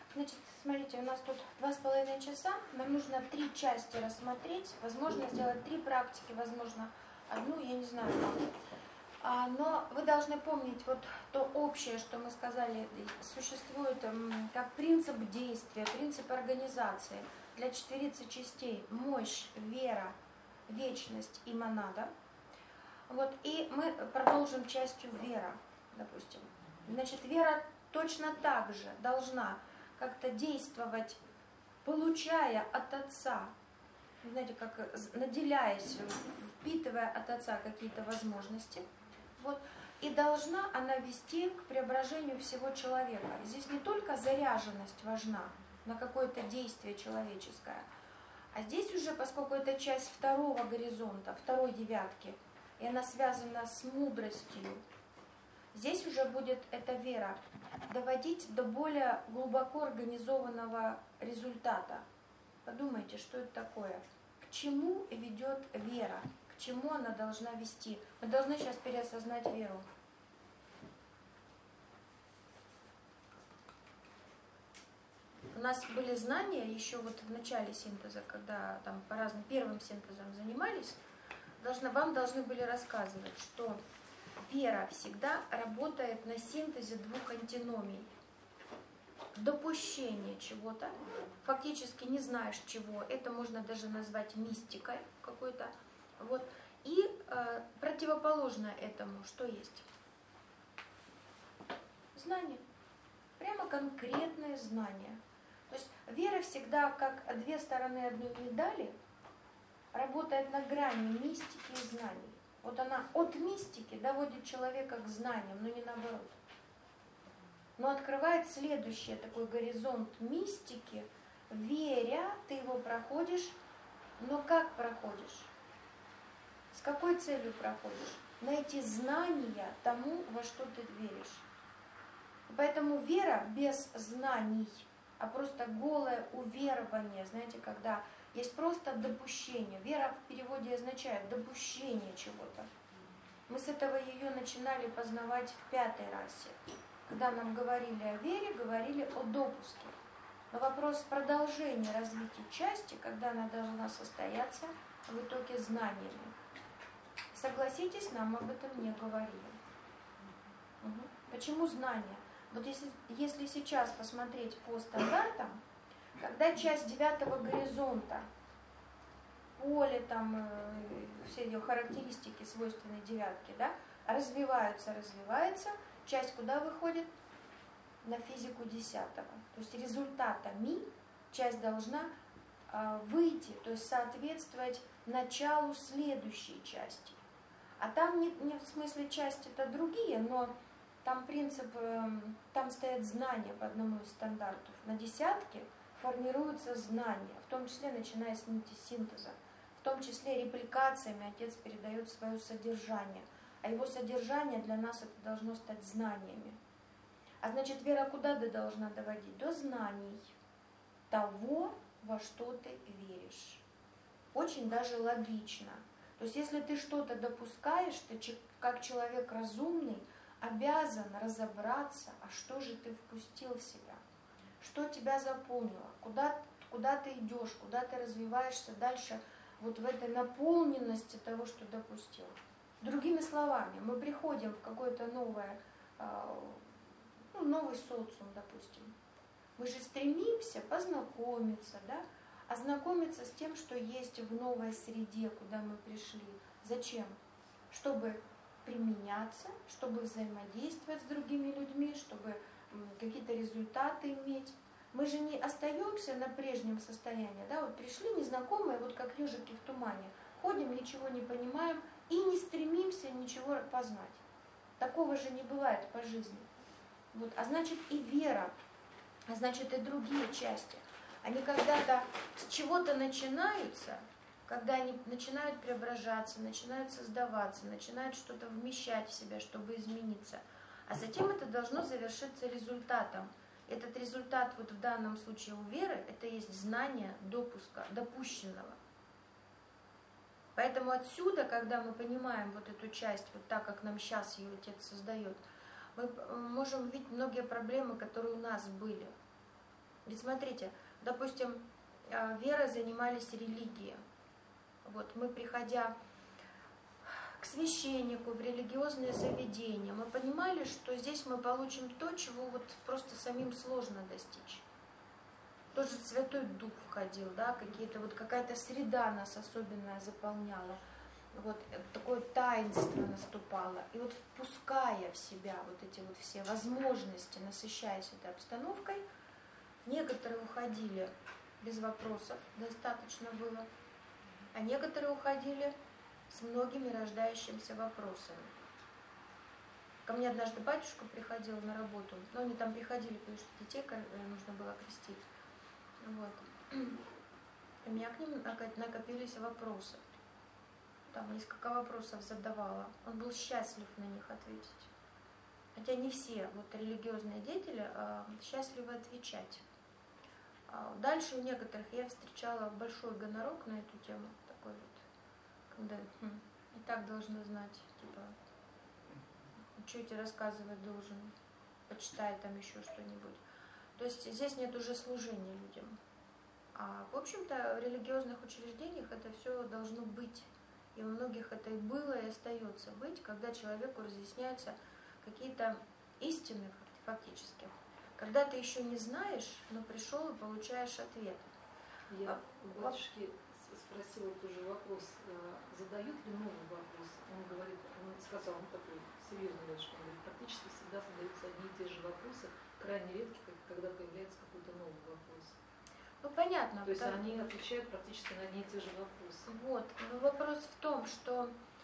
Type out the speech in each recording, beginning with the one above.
Значит, смотрите, у нас тут 2,5 часа, нам нужно 3 части рассмотреть, возможно сделать 3 практики, возможно одну, я не знаю. Но вы должны помнить, вот то общее, что мы сказали, существует как принцип действия, принцип организации для 4 частей: мощь, вера, вечность и монада. Вот, и мы продолжим частью вера, допустим. Значит, вера точно так же должна как-то действовать, получая от Отца, знаете, как наделяясь, впитывая от Отца какие-то возможности. Вот. И должна она вести к преображению всего человека. Здесь не только заряженность важна на какое-то действие человеческое, а здесь уже, поскольку это часть второго горизонта, второй девятки, и она связана с мудростью, здесь уже будет эта вера доводить до более глубоко организованного результата. Подумайте, что это такое? К чему ведет вера? К чему она должна вести? Мы должны сейчас переосознать веру. У нас были знания еще вот в начале синтеза, когда там по разным первым синтезам занимались, вам должны были рассказывать, что вера всегда работает на синтезе 2 антиномий. Допущение чего-то, фактически не знаешь чего, это можно даже назвать мистикой какой-то. Вот. И противоположное этому, что есть? Знание. Прямо конкретное знание. То есть вера всегда, как 2 стороны одной медали, работает на грани мистики и знаний. Вот она от мистики доводит человека к знаниям, но не наоборот. Но открывает следующий такой горизонт мистики. Веря, ты его проходишь, но как проходишь? С какой целью проходишь? Найти знания тому, во что ты веришь. Поэтому вера без знаний, а просто голое уверование, знаете, когда есть просто допущение. Вера в переводе означает допущение чего-то. Мы с этого ее начинали познавать в 5-й расе. Когда нам говорили о вере, говорили о допуске. Но вопрос продолжения развития части, когда она должна состояться в итоге знаниями. Согласитесь, нам об этом не говорили. Угу. Почему знания? Вот если сейчас посмотреть по стандартам, когда часть 9-го горизонта, поле, там, все ее характеристики, свойственные девятке, да, развиваются, часть куда выходит? На физику 10-го. То есть результатами часть должна выйти, то есть соответствовать началу следующей части. А там не в смысле части это другие, но там принцип, там стоят знания по одному из стандартов. На 10-ке формируются знания, в том числе начиная с нити синтеза. В том числе репликациями Отец передает свое содержание. А его содержание для нас это должно стать знаниями. А значит, вера куда ты должна доводить? До знаний того, во что ты веришь. Очень даже логично. То есть, если ты что-то допускаешь, ты как человек разумный обязан разобраться, а что же ты впустил в себя, что тебя заполнило, куда ты идешь, куда ты развиваешься дальше вот в этой наполненности того, что допустил. Другими словами, мы приходим в какое-то новое, новый социум, допустим. Мы же стремимся познакомиться, да? Ознакомиться с тем, что есть в новой среде, куда мы пришли. Зачем? Чтобы применяться, чтобы взаимодействовать с другими людьми, чтобы какие-то результаты иметь. Мы же не остаемся на прежнем состоянии, да? Вот пришли незнакомые, вот как ежики в тумане, ходим, ничего не понимаем и не стремимся ничего познать. Такого же не бывает по жизни. Вот. А значит и вера, а значит и другие части. Они когда-то с чего-то начинаются, когда они начинают преображаться, начинают создаваться, начинают что-то вмещать в себя, чтобы измениться. А затем это должно завершиться результатом. Этот результат вот в данном случае у веры, это есть знание допуска, допущенного. Поэтому отсюда, когда мы понимаем вот эту часть, вот так, как нам сейчас ее Отец создает, мы можем видеть многие проблемы, которые у нас были. Ведь смотрите, допустим, верой занимались религии. Вот мы, приходя к священнику в религиозное заведение, мы понимали, что здесь мы получим то, чего вот просто самим сложно достичь. Тоже Святой Дух входил, да, какая-то среда нас особенная заполняла. Вот такое таинство наступало. И вот впуская в себя вот эти вот все возможности, насыщаясь этой обстановкой, некоторые уходили без вопросов, достаточно было, а некоторые уходили с многими рождающимися вопросами. Ко мне однажды батюшка приходил на работу, но они там приходили, потому что детей нужно было крестить. Вот. И у меня к ним накопились вопросы. Там несколько вопросов задавала. Он был счастлив на них ответить. Хотя не все вот религиозные деятели счастливы отвечать. Дальше у некоторых я встречала большой гонорок на эту тему. Такой вот, когда и так должны знать, типа, что тебе рассказывать должен, почитай там еще что-нибудь. То есть здесь нет уже служения людям. А в общем-то в религиозных учреждениях это все должно быть. И у многих это и было, и остается быть, когда человеку разъясняются какие-то истины фактически. Когда ты еще не знаешь, но пришел и получаешь ответ. Я у батюшки спросила тоже вопрос, задают ли новый вопрос. Он говорит, он сказал, он такой серьезный батюшка, он говорит, практически всегда задаются одни и те же вопросы, крайне редко, когда появляется какой-то новый вопрос. Ну, понятно. То есть они отвечают практически на одни и те же вопросы. Вот. Но вопрос в том, что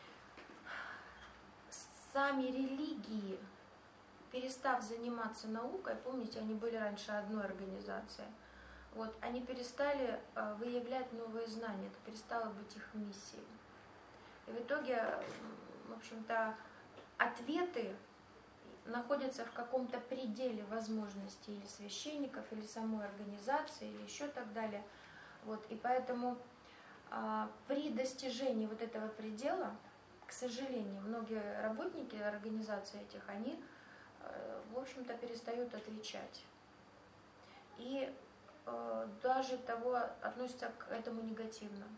сами религии, перестав заниматься наукой, помните, они были раньше одной организацией, вот, они перестали выявлять новые знания, это перестало быть их миссией. И в итоге, в общем-то, ответы находятся в каком-то пределе возможностей или священников, или самой организации, или еще так далее. Вот. И поэтому при достижении вот этого предела, к сожалению, многие работники организаций этих, они, в общем-то, перестают отвечать. И даже того относятся к этому негативно.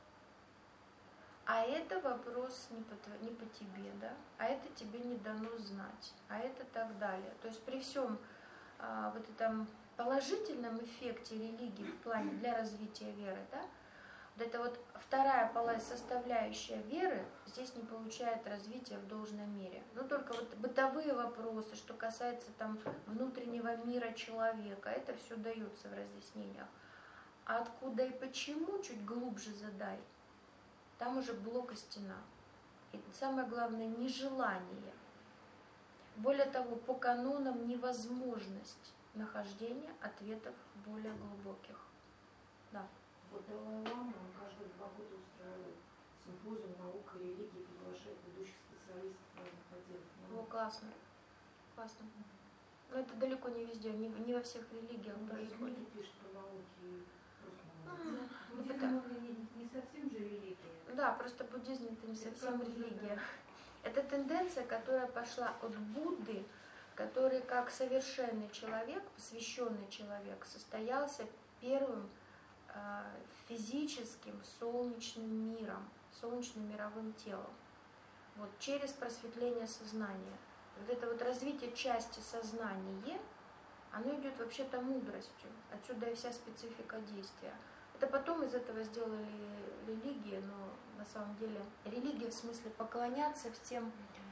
А это вопрос не по тебе, да? А это тебе не дано знать, а это так далее. То есть при всем вот этом положительном эффекте религии в плане для развития веры, да, вот эта вот вторая составляющая веры здесь не получает развития в должной мере. Но только вот бытовые вопросы, что касается там внутреннего мира человека, это все дается в разъяснениях. А откуда и почему, чуть глубже задай. Там уже блок и стена. И самое главное, нежелание. Более того, по канонам невозможность нахождения ответов более глубоких. Да. Вот Далай-Лама, он каждые 2 года устраивает симпозиум наука и религии, приглашает ведущих специалистов разных отделов. О, классно. Классно. Но это далеко не везде, не во всех религиях происходит. Книги пишет про науки. Буддизм не совсем же религия. Да, просто буддизм это не совсем религия. Это тенденция, которая пошла от Будды, который как совершенный человек, посвященный человек, состоялся первым физическим солнечным миром, солнечным мировым телом. Вот, через просветление сознания. Вот это вот развитие части сознания, оно идет вообще-то мудростью. Отсюда и вся специфика действия. Это потом из этого сделали религии, но на самом деле религия в смысле поклоняться всем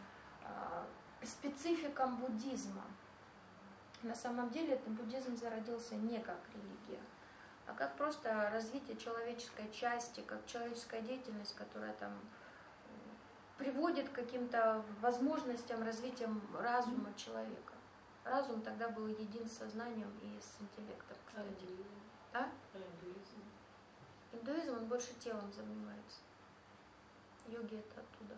спецификам буддизма. На самом деле этот буддизм зародился не как религия, а как просто развитие человеческой части, как человеческая деятельность, которая там приводит к каким-то возможностям развития разума человека. Разум тогда был един с сознанием и с интеллектом, кстати. А? Индуизм, он больше телом занимается. Йоги это оттуда.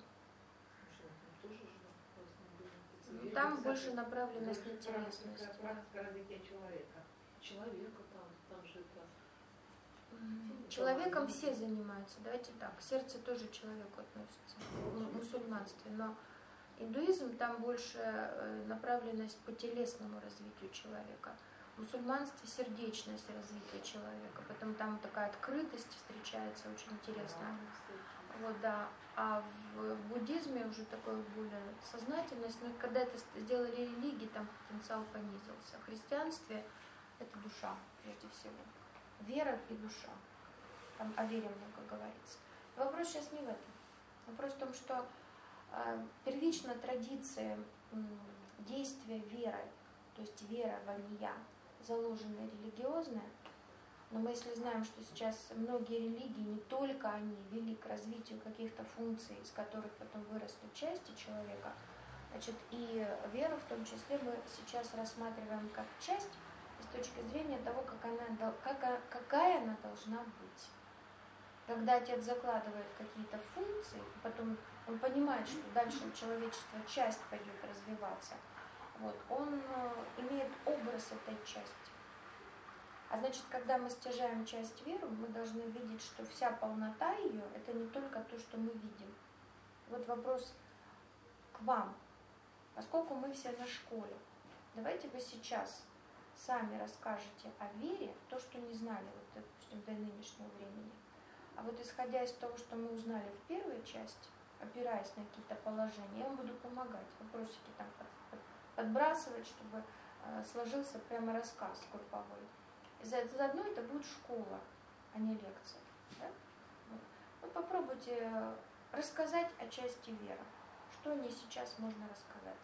Там больше направленность на телесность. Практика развития человека. Человека там же это. Человеком все занимаются, давайте так. Сердце тоже к человеку относится в мусульманстве, но индуизм там больше направленность по телесному развитию человека. В мусульманстве сердечность развития человека, поэтому там такая открытость встречается, очень интересно. Вот, да. А в буддизме уже такое более сознательность, но когда это сделали религии, там потенциал понизился. В христианстве это душа, прежде всего. Вера и душа. Там о вере много говорится. Вопрос сейчас не в этом. Вопрос в том, что первично традиция действия веры, то есть верования, заложенная религиозная, но мы если знаем, что сейчас многие религии, не только они, вели к развитию каких-то функций, из которых потом выросли части человека, значит, и веру в том числе мы сейчас рассматриваем как часть с точки зрения того, какая она должна быть. Когда отец закладывает какие-то функции, потом он понимает, что дальше у человечества часть пойдет развиваться, вот, он имеет образ этой части. А значит, когда мы стяжаем часть веры, мы должны видеть, что вся полнота ее – это не только то, что мы видим. Вот вопрос к вам. Поскольку мы все на школе, давайте вы сейчас сами расскажете о вере, то, что не знали, вот, допустим, до нынешнего времени. А вот исходя из того, что мы узнали в первой части, опираясь на какие-то положения, я вам буду помогать, вопросики там подбрасывать, чтобы сложился прямо рассказ групповой. Заодно это будет школа, а не лекция. Да? Вот попробуйте рассказать о части веры. Что о ней сейчас можно рассказать?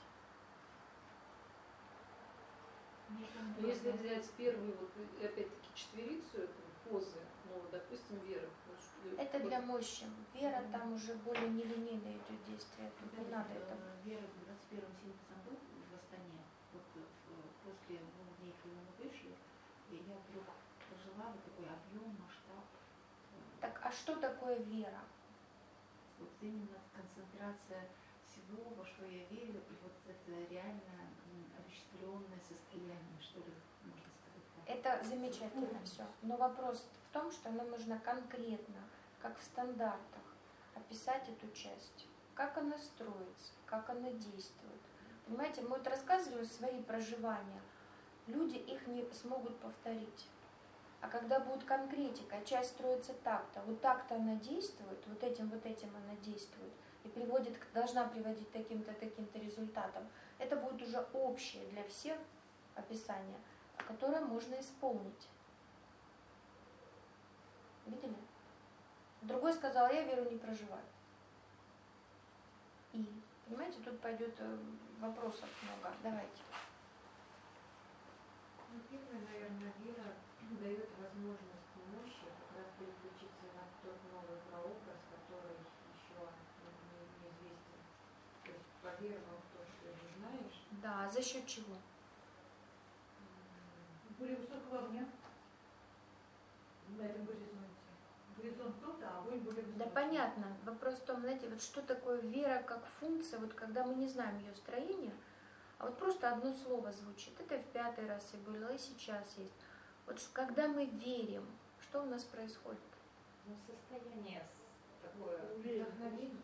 Если взять первую, вот, опять-таки, четверицу эту позы, ну, допустим, вера. Это для мужчин. Вера там уже более нелинейно идет действие. Тут не надо этого. Вера в 21-м синтезом в Астане, вот после дней, когда мы вышли, и я вдруг прожила вот такой объем, масштаб. Так, а что такое вера? Вот именно концентрация всего, во что я верю, и вот это реально овеществленное состояние, что ли, можно сказать так. Это замечательно все. Но вопрос в том, что нам нужно конкретно, как в стандартах, описать эту часть. Как она строится, как она действует. Понимаете, мы вот рассказываем свои проживания, люди их не смогут повторить. А когда будет конкретика, часть строится так-то, вот так-то она действует, вот этим она действует, и должна приводить таким-то, таким-то результатам, это будет уже общее для всех описание, которое можно исполнить. Видели? Другой сказал, я веру не проживаю. И, понимаете, тут пойдет вопросов много. Давайте. Ну, первое, наверное, вера дает возможность мощи как раз переключиться на тот новый прообраз, который еще неизвестен. То есть поверовал в то, что ты знаешь. Да, за счет чего? Более высокого огня на этом горизонте. Горизонт тот, а огонь более высокий. Да понятно. Вопрос в том, знаете, вот что такое вера как функция, вот когда мы не знаем ее строение, а вот просто одно слово звучит. Это в 5-й раз я говорила, и сейчас есть. Вот когда мы верим, что у нас происходит? Ну, состояние такое вдохновение,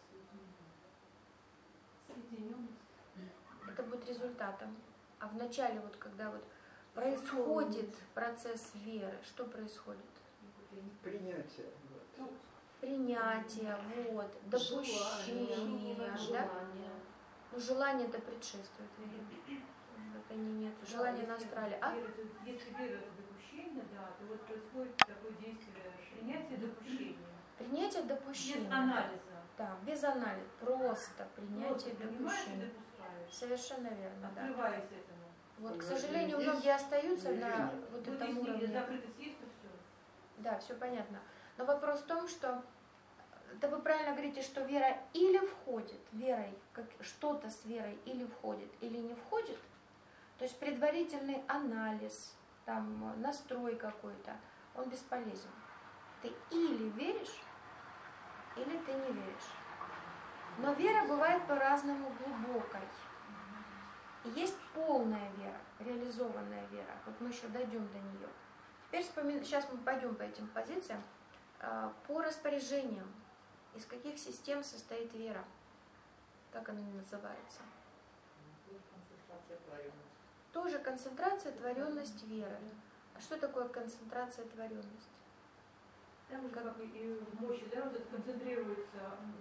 соединенность. Это будет результатом. А в начале, вот когда вот происходит процесс веры, что происходит? Принятие. Принятие, вот, допущение, да? Ну, желание это предшествует вере. Это не нет. Желание на астрале. А? Если вера это допущение, да, то вот происходит такое действие принятия допущения. Принятие допущения. Без анализа. Да, без анализа. Просто принятие допущения. Совершенно верно, да. Открываясь этому. Вот, к сожалению, многие остаются на вот этом уровне. Закрытость есть, то все. Да, все понятно. Но вопрос в том, что да вы правильно говорите, что вера или входит, верой, как что-то с верой или входит, или не входит. То есть предварительный анализ, там, настрой какой-то, он бесполезен. Ты или веришь, или ты не веришь. Но вера бывает по-разному глубокой. И есть полная вера, реализованная вера. Вот мы еще дойдем до нее. Теперь сейчас мы пойдем по этим позициям. По распоряжениям. Из каких систем состоит вера? Как она называется? Тоже концентрация, творенность веры. А что такое концентрация, творенность? Там же как и в мощи, да, вот это концентрируется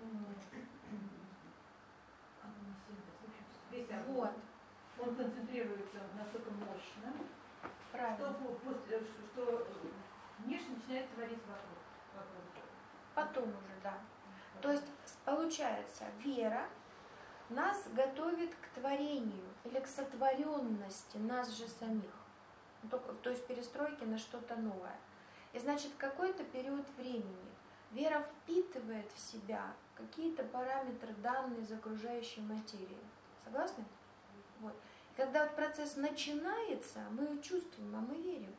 весь огонь. Вот. Он концентрируется настолько мощно, Правильно. что внешне начинает творить вокруг. Потом уже, да. То есть получается, вера нас готовит к творению или к сотворенности нас же самих. То есть перестройки на что-то новое. И значит, какой-то период времени вера впитывает в себя какие-то параметры, данные из окружающей материи. Согласны? Вот. И когда вот процесс начинается, мы чувствуем, а мы верим.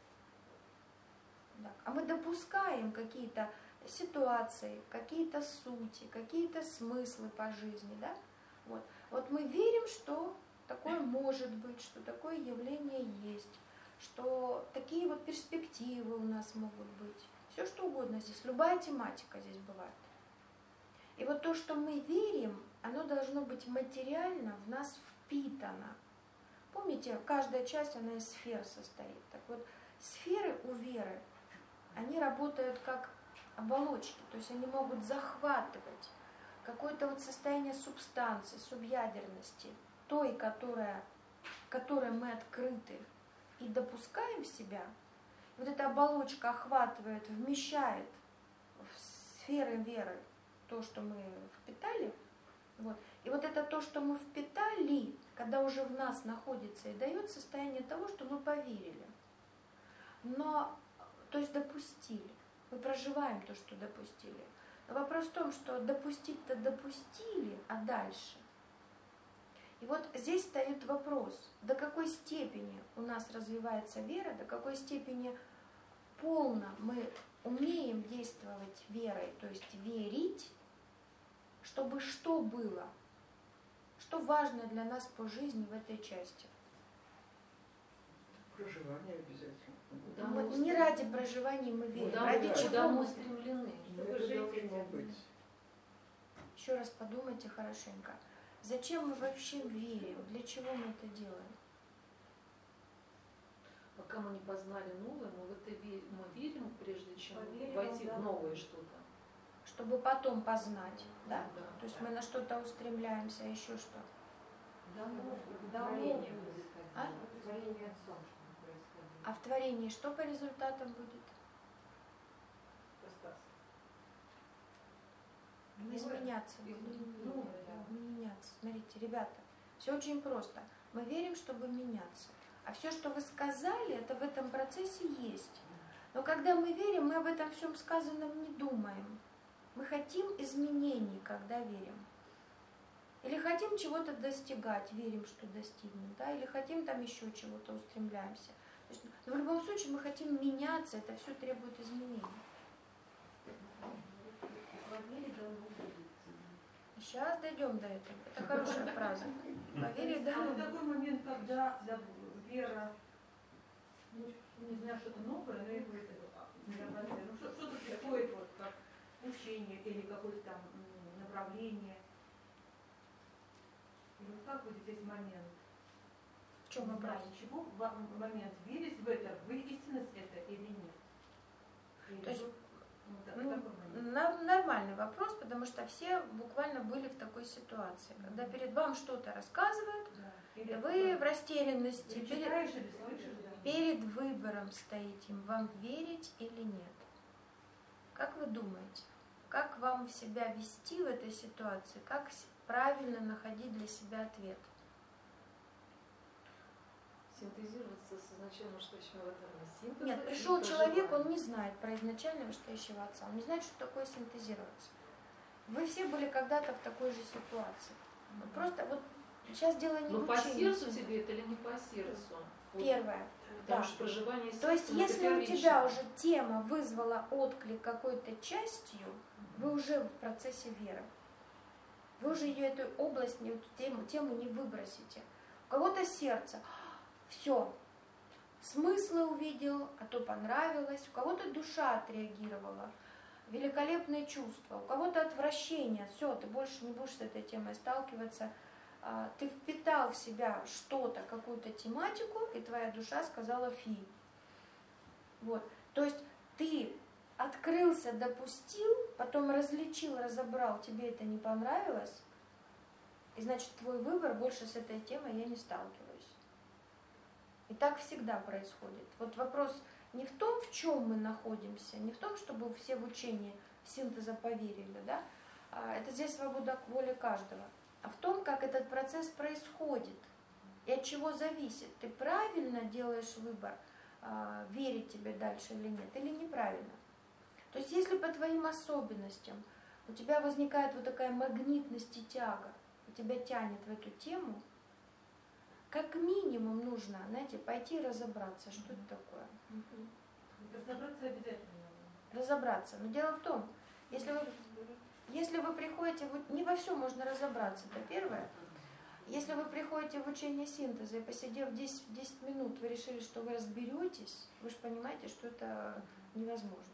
Да. А мы допускаем какие-то ситуации, какие-то сути, какие-то смыслы по жизни. Да? Вот мы верим, что такое может быть, что такое явление есть, что такие вот перспективы у нас могут быть. Все что угодно здесь, любая тематика здесь бывает. И вот то, что мы верим, оно должно быть материально в нас впитано. Помните, каждая часть, она из сфер состоит. Так вот, сферы у веры, они работают как оболочки, то есть они могут захватывать какое-то вот состояние субстанции, субъядерности, той, которой мы открыты и допускаем в себя. Вот эта оболочка охватывает, вмещает в сферы веры то, что мы впитали. Вот. И вот это то, что мы впитали, когда уже в нас находится, и дает состояние того, что мы поверили. Но, то есть допустили. Мы проживаем то, что допустили. Но вопрос в том, что допустить-то допустили, а дальше? И вот здесь стоит вопрос, до какой степени у нас развивается вера, до какой степени полно мы умеем действовать верой, то есть верить, чтобы что было, что важно для нас по жизни в этой части. Проживание обязательно. Мы не ради проживания мы верим, ради чего мы стремлены. Это должно быть. Еще раз подумайте хорошенько. Зачем мы вообще верим? Для чего мы это делаем? Пока мы не познали новое, мы в это мы верим, прежде чем Поверим, войти да. в новое что-то. Чтобы потом познать, да? Да. То есть мы на что-то устремляемся, еще что? Творение будет. А? Творение отцом, что происходит. А в творении что по результатам будет? Изменяться. Ну, Меняться. Смотрите, ребята, все очень просто. Мы верим, чтобы меняться. А все, что вы сказали, это в этом процессе есть. Но когда мы верим, мы об этом всем сказанном не думаем. Мы хотим изменений, когда верим. Или хотим чего-то достигать, верим, что достигнем. Да? Или хотим там еще чего-то, устремляемся. То есть, но в любом случае мы хотим меняться, это все требует изменений. Сейчас дойдем до этого. Это хорошая фраза. Поверить, да? А в такой момент, когда вера, не знаю, что-то новое, но это что-то приходит вот как учение или какое-то там направление. И вот как вот здесь момент? В чем вопрос? Чего в момент верить в это, в истинность это или нет? То есть, такой момент. Нормальный вопрос, потому что все буквально были в такой ситуации, когда перед вами что-то рассказывают, и вы в растерянности, перед выбором стоите, вам верить или нет. Как вы думаете, как вам себя вести в этой ситуации, как правильно находить для себя ответ? Синтезироваться с изначально настоящего отца. Нет, пришел человек, он не знает про изначально настоящего отца, он не знает, что такое синтезироваться. Вы все были когда-то в такой же ситуации. Просто вот сейчас дело не в по учении. сердцу тебе это или не по сердцу? Первое. Потому Да. что проживание сердца, То есть, если у тебя уже тема вызвала отклик какой-то частью, вы уже в процессе веры. Вы уже ее, эту область, эту тему не выбросите. У кого-то сердце. Все. Смыслы увидел, а то понравилось. У кого-то душа отреагировала. Великолепные чувства. У кого-то отвращение. Все, ты больше не будешь с этой темой сталкиваться. ты впитал в себя что-то, какую-то тематику, и твоя душа сказала фи. Вот. То есть ты открылся, допустил, потом различил, разобрал, тебе это не понравилось, и значит твой выбор: больше с этой темой я не сталкиваюсь. И так всегда происходит. Вот вопрос не в том, в чем мы находимся, не в том, чтобы все в учении синтеза поверили, да? Это здесь свобода воли каждого, а в том, как этот процесс происходит и от чего зависит. Ты правильно делаешь выбор, верить тебе дальше или нет, или неправильно. То есть если по твоим особенностям у тебя возникает вот такая магнитность и тяга, и тебя тянет в эту тему, как минимум нужно, знаете, пойти разобраться, что это такое. Разобраться обязательно. Разобраться. Но дело в том, если вы приходите, не во всем можно разобраться, это первое. Если вы приходите в учение синтеза и посидев 10 минут, вы решили, что вы разберетесь, вы же понимаете, что это невозможно.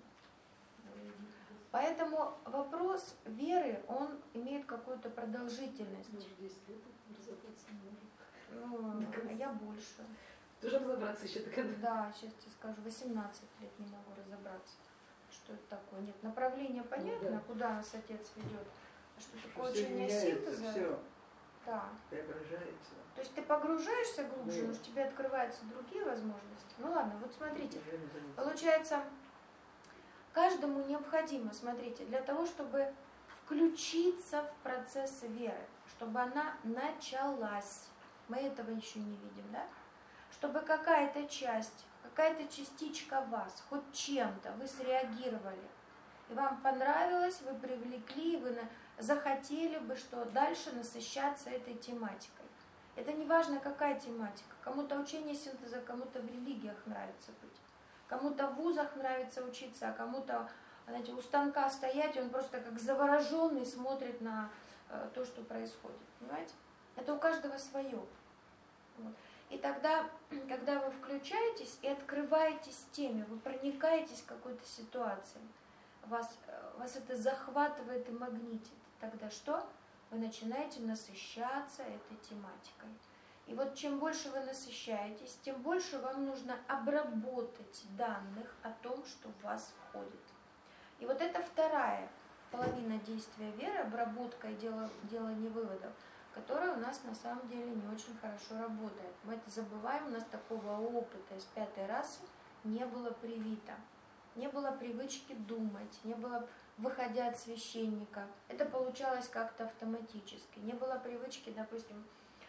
Поэтому вопрос веры, он имеет какую-то продолжительность. Может, 10 лет разобраться не может. Ну, я больше. Тоже разобраться еще такая. Да, сейчас тебе скажу, 18 лет не могу разобраться, что это такое. Нет, направление понятно, да. Куда нас Отец ведет. А что такое Все учение меняется, синтеза? все Да. преображается. То есть ты погружаешься глубже, Да. но у тебя открываются другие возможности. Ну ладно, вот смотрите, Уже не заметно. получается, каждому необходимо, смотрите, для того, чтобы включиться в процесс веры, чтобы она началась. Мы этого еще не видим, да? Чтобы какая-то часть, какая-то частичка вас, хоть чем-то вы среагировали, и вам понравилось, вы привлекли, вы захотели бы, что дальше насыщаться этой тематикой. Это не важно, какая тематика. Кому-то учение синтеза, кому-то в религиях нравится быть. Кому-то в вузах нравится учиться, а кому-то, знаете, у станка стоять, и он просто как завороженный смотрит на то, что происходит. Понимаете? Это у каждого свое. Вот. И тогда, когда вы включаетесь и открываетесь теме, вы проникаетесь какой-то ситуацией, вас это захватывает и магнитит, тогда что? Вы начинаете насыщаться этой тематикой. И вот чем больше вы насыщаетесь, тем больше вам нужно обработать данных о том, что в вас входит. И вот это вторая половина действия веры, обработка и делание выводов, которая у нас на самом деле не очень хорошо работает. Мы это забываем, у нас такого опыта из 5-й расы не было привито. Не было привычки думать, не было, выходя от священника. Это получалось как-то автоматически. Не было привычки, допустим,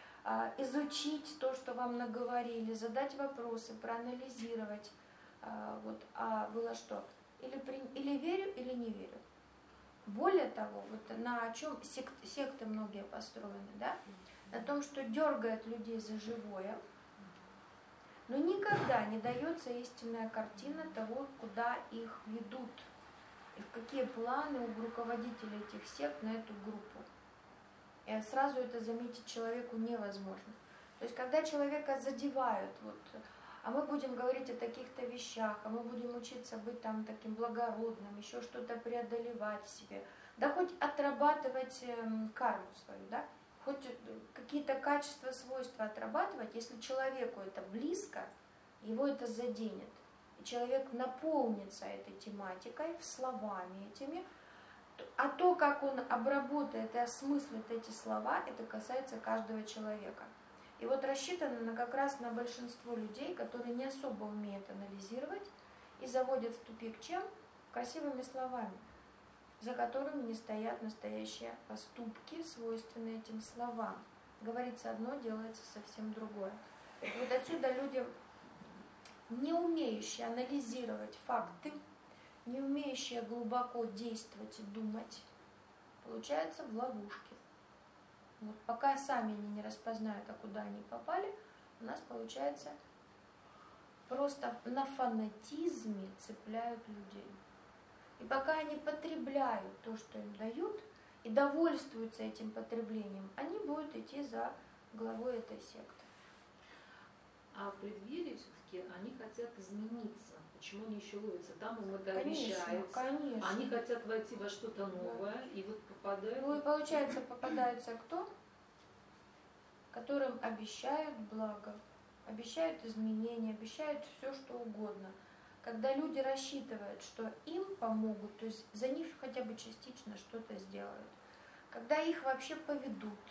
изучить то, что вам наговорили, задать вопросы, проанализировать. Вот. А было что? Или верю, или не верю. Более того, вот на чем секты многие построены, да? На том, что дергает людей за живое, но никогда не дается истинная картина того, куда их ведут, и какие планы у руководителей этих сект на эту группу. И сразу это заметить человеку невозможно. То есть, когда человека задевают, вот, а мы будем говорить о таких-то вещах, а мы будем учиться быть там таким благородным, еще что-то преодолевать в себе, да хоть отрабатывать карму свою, да, хоть какие-то качества, свойства отрабатывать, если человеку это близко, его это заденет. И человек наполнится этой тематикой, словами этими, а то, как он обработает и осмыслит эти слова, это касается каждого человека. И вот рассчитано как раз на большинство людей, которые не особо умеют анализировать и заводят в тупик чем? Красивыми словами, за которыми не стоят настоящие поступки, свойственные этим словам. Говорится одно, делается совсем другое. И вот отсюда люди, не умеющие анализировать факты, не умеющие глубоко действовать и думать, получаются в ловушке. Вот пока сами они не распознают, а куда они попали, у нас получается просто на фанатизме цепляют людей. И пока они потребляют то, что им дают, и довольствуются этим потреблением, они будут идти за главой этой секты. А в преддверии все-таки они хотят измениться. Почему они еще ловятся? Там им это Конечно, обещается. конечно. Они хотят войти во что-то новое, и вот попадают. Ну и получается, попадаются кто? которым обещают благо, обещают изменения, обещают все, что угодно. Когда люди рассчитывают, что им помогут, то есть за них хотя бы частично что-то сделают, когда их вообще поведут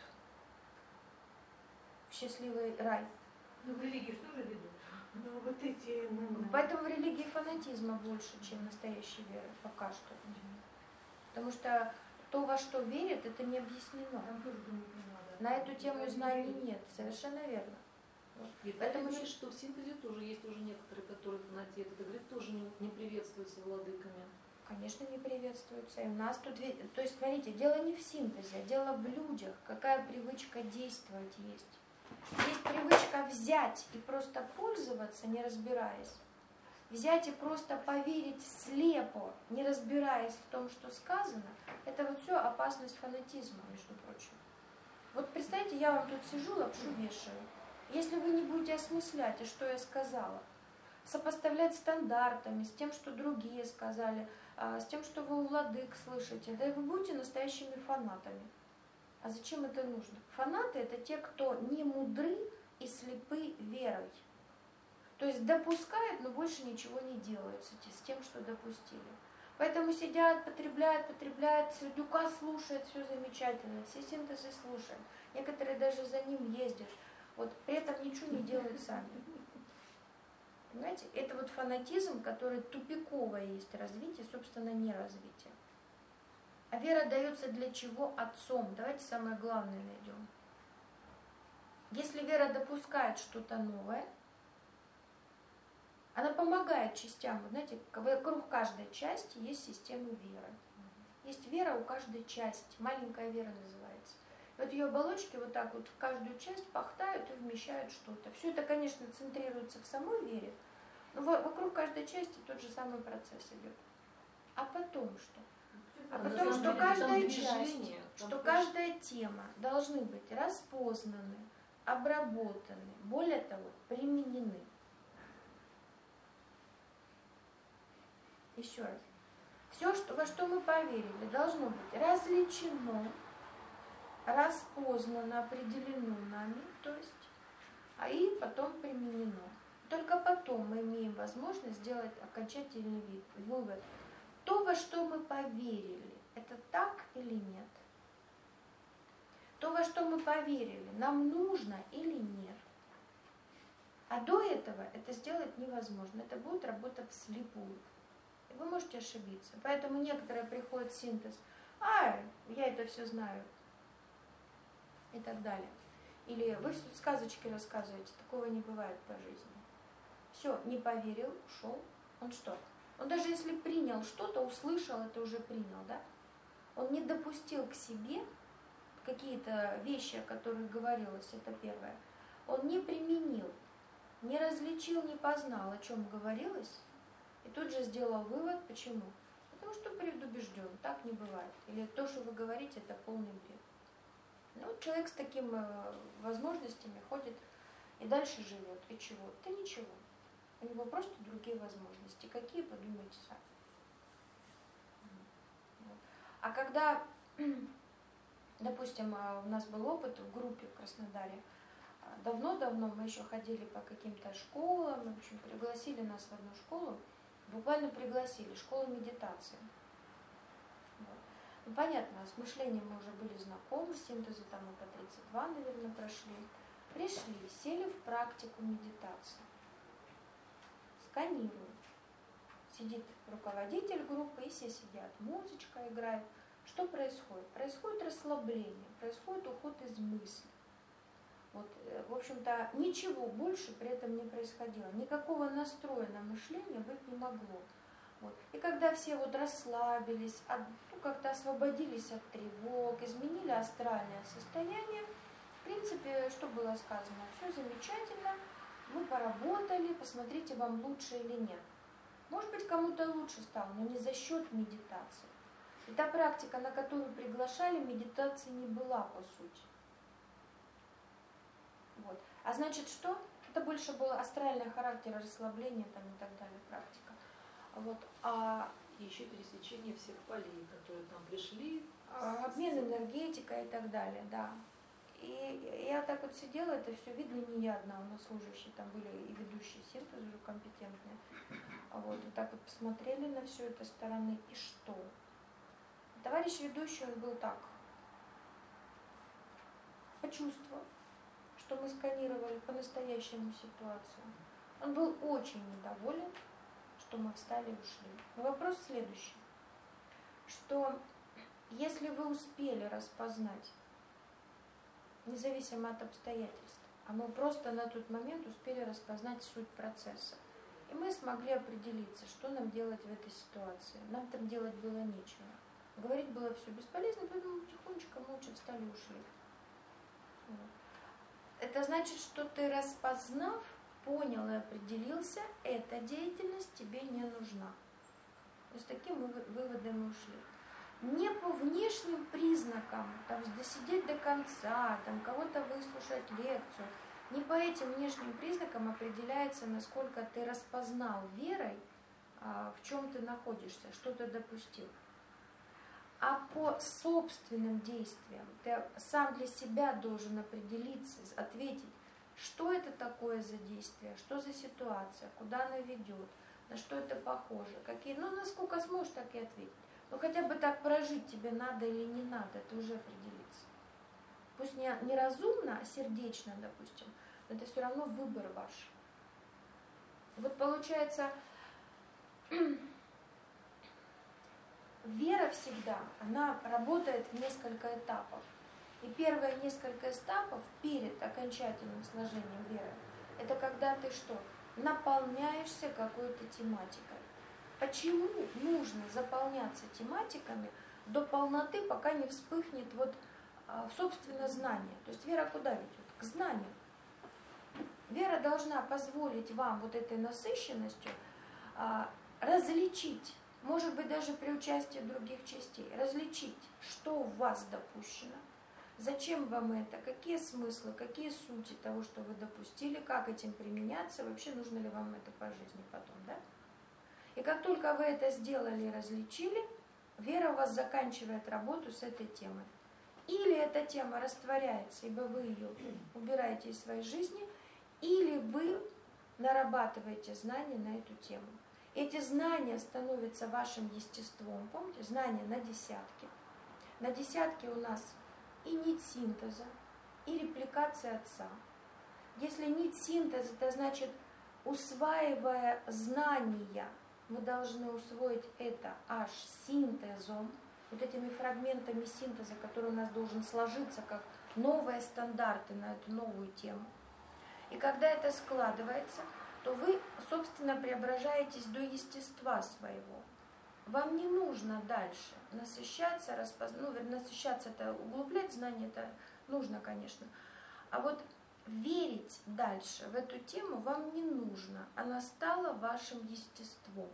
в счастливый рай. Ну, в религии что же ведут? Ну, вот эти моменты. Поэтому в религии фанатизма больше, чем настоящей веры, пока что. Потому что то, во что верят, это не объяснено. Там тоже не поняла, да. На эту тему знаний нет, совершенно верно. И Поэтому поэтому что в синтезе тоже есть уже некоторые, которые фанатеют. Это, говорит, тоже не приветствуется владыками. Конечно, не приветствуется. И у нас тут... То есть, смотрите, дело не в синтезе, а дело в людях. Какая привычка действовать есть. Есть привычка взять и просто пользоваться, не разбираясь. Взять и просто поверить слепо, не разбираясь в том, что сказано, это вот все опасность фанатизма, между прочим. Вот представьте, я вам тут сижу, лапшу вешаю. Если вы не будете осмыслять, что я сказала, сопоставлять стандартами, с тем, что другие сказали, с тем, что вы у владык слышите, да и вы будете настоящими фанатами. А зачем это нужно? Фанаты – это те, кто не мудры и слепы верой. То есть допускают, но больше ничего не делают с тем, что допустили. Поэтому сидят, потребляют, Сердюка слушают, все замечательно, все синтезы слушают. Некоторые даже за ним ездят. Вот, при этом ничего не делают сами. Понимаете? Это вот фанатизм, который тупиковое есть развитие, собственно, не развитие. А вера дается для чего? Отцом. Давайте самое главное найдем. Если вера допускает что-то новое, она помогает частям. Вы знаете, вокруг каждой части есть система веры. Есть вера у каждой части. Маленькая вера называется. И вот ее оболочки вот так вот в каждую часть пахтают и вмещают что-то. Все это, конечно, центрируется в самой вере, но вокруг каждой части тот же самый процесс идет. А потом что? А потом, что каждая часть, что каждая тема должны быть распознаны, обработаны, более того, применены. Еще раз. Все, во что мы поверили, должно быть различено, распознано, определено нами, то есть, и потом применено. Только потом мы имеем возможность сделать окончательный вывод. То, во что мы поверили, это так или нет? То, во что мы поверили, нам нужно или нет? А до этого это сделать невозможно. Это будет работа вслепую. И вы можете ошибиться. Поэтому некоторые приходят в синтез. Я это все знаю. И так далее. Или вы сказочки рассказываете. Такого не бывает по жизни. Все, не поверил, ушел. Он что? Он даже если принял что-то, услышал, это уже принял, да? Он не допустил к себе какие-то вещи, о которых говорилось, это первое. Он не применил, не различил, не познал, о чем говорилось, и тут же сделал вывод. Почему? Потому что предубежден, так не бывает. Или то, что вы говорите, это полный бред. Ну, человек с такими возможностями ходит и дальше живет. И чего? Да ничего. У него просто другие возможности. Какие, подумайте сами. А когда, допустим, у нас был опыт в группе в Краснодаре, давно-давно мы еще ходили по каким-то школам, в общем, пригласили нас в одну школу, буквально пригласили, школу медитации. Вот. Ну, понятно, с мышлением мы уже были знакомы, с синтезом там мы по 32, наверное, прошли. Пришли, сели в практику медитации. Сканируют. Сидит руководитель группы, и все сидят, музычка играет. Что происходит? Происходит расслабление, происходит уход из мысли. Вот, в общем-то, ничего больше при этом не происходило. Никакого настроя на мышление быть не могло. Вот. И когда все вот расслабились, как-то освободились от тревог, изменили астральное состояние, в принципе, что было сказано? Все замечательно, вы поработали, посмотрите, вам лучше или нет. Может быть, кому-то лучше стало, но не за счет медитации. И та практика, на которую приглашали, медитации не была, по сути. Вот. А значит, что? Это больше было астральный характер, расслабление там, и так далее, практика. Вот. И еще пересечение всех полей, которые там пришли. Обмен энергетикой и так далее, да. И я так вот сидела, это все видно, не я одна, у нас служащие там были и ведущие синтез уже компетентные. Вот, и так вот посмотрели на все это со стороны, и что? Товарищ ведущий, он был так, почувствовал, что мы сканировали по-настоящему ситуацию. Он был очень недоволен, что мы встали и ушли. Но вопрос следующий, что если вы успели распознать, независимо от обстоятельств, а мы просто на тот момент успели распознать суть процесса, и мы смогли определиться, что нам делать в этой ситуации. Нам там делать было нечего. Говорить было все бесполезно, поэтому тихонечко, молча встали и ушли. Вот. Это значит, что ты, распознав, понял и определился, эта деятельность тебе не нужна. И с таким выводом мы ушли. Не по внешним признакам, там, досидеть до конца, там, кого-то выслушать лекцию, не по этим внешним признакам определяется, насколько ты распознал верой, в чем ты находишься, что ты допустил. А по собственным действиям ты сам для себя должен определиться, ответить, что это такое за действие, что за ситуация, куда она ведет, на что это похоже, какие, насколько сможешь, так и ответить. Хотя бы так прожить тебе надо или не надо, это уже определиться. Пусть не разумно, а сердечно, допустим, но это все равно выбор ваш. Вот получается, вера всегда, она работает в несколько этапов. И первые несколько этапов перед окончательным сложением веры, это когда ты что? Наполняешься какой-то тематикой. Почему нужно заполняться тематиками до полноты, пока не вспыхнет собственно знание? То есть вера куда ведет? К знанию. Вера должна позволить вам вот этой насыщенностью различить, может быть даже при участии других частей, различить, что в вас допущено, зачем вам это, какие смыслы, какие сути того, что вы допустили, как этим применяться, вообще нужно ли вам это по жизни потом, да? И как только вы это сделали и различили, вера у вас заканчивает работу с этой темой. Или эта тема растворяется, ибо вы ее убираете из своей жизни, или вы нарабатываете знания на эту тему. Эти знания становятся вашим естеством. Помните, знания на десятки. На десятке у нас и нить синтеза, и репликация отца. Если нить синтеза, это значит, усваивая знания, мы должны усвоить это аж синтезом, вот этими фрагментами синтеза, который у нас должен сложиться как новые стандарты на эту новую тему. И когда это складывается, то вы, собственно, преображаетесь до естества своего. Вам не нужно дальше насыщаться, насыщаться это, углублять знания, это нужно, конечно. А вот верить дальше в эту тему вам не нужно. Она стала вашим естеством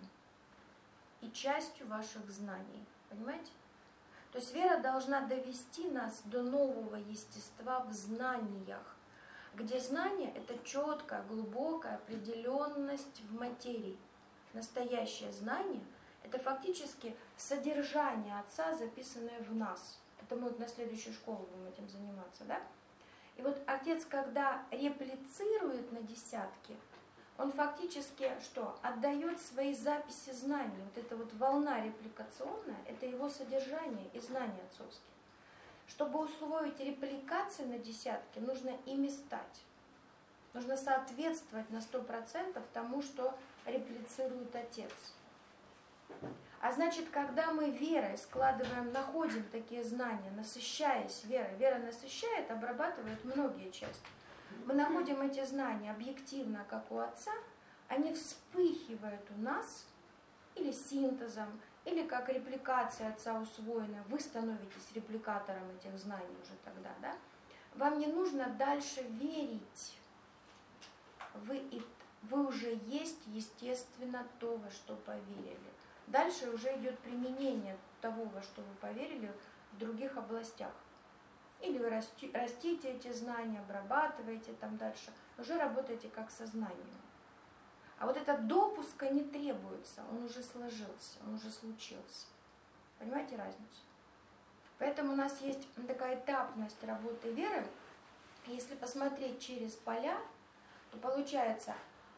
и частью ваших знаний. Понимаете? То есть вера должна довести нас до нового естества в знаниях, где знание – это четкая, глубокая определенность в материи. Настоящее знание – это фактически содержание Отца, записанное в нас. Это мы на следующую школу будем этим заниматься, да? И вот Отец, когда реплицирует на десятки, он фактически что? Отдает свои записи знаний. Вот эта вот волна репликационная, это его содержание и знания отцовские. Чтобы усвоить репликации на десятки, нужно ими стать. Нужно соответствовать на 100% тому, что реплицирует Отец. А значит, когда мы верой складываем, находим такие знания, насыщаясь верой, вера насыщает, обрабатывает многие части. Мы находим эти знания объективно, как у Отца, они вспыхивают у нас или синтезом, или как репликация Отца усвоенная, вы становитесь репликатором этих знаний уже тогда, да? Вам не нужно дальше верить. Вы уже есть, естественно, то, во что поверили. Дальше уже идет применение того, во что вы поверили в других областях. Или вы растите эти знания, обрабатываете там дальше, уже работаете как сознанием. А вот этот допуска не требуется, он уже сложился, он уже случился. Понимаете разницу? Поэтому у нас есть такая этапность работы веры, если посмотреть через поля, то получается,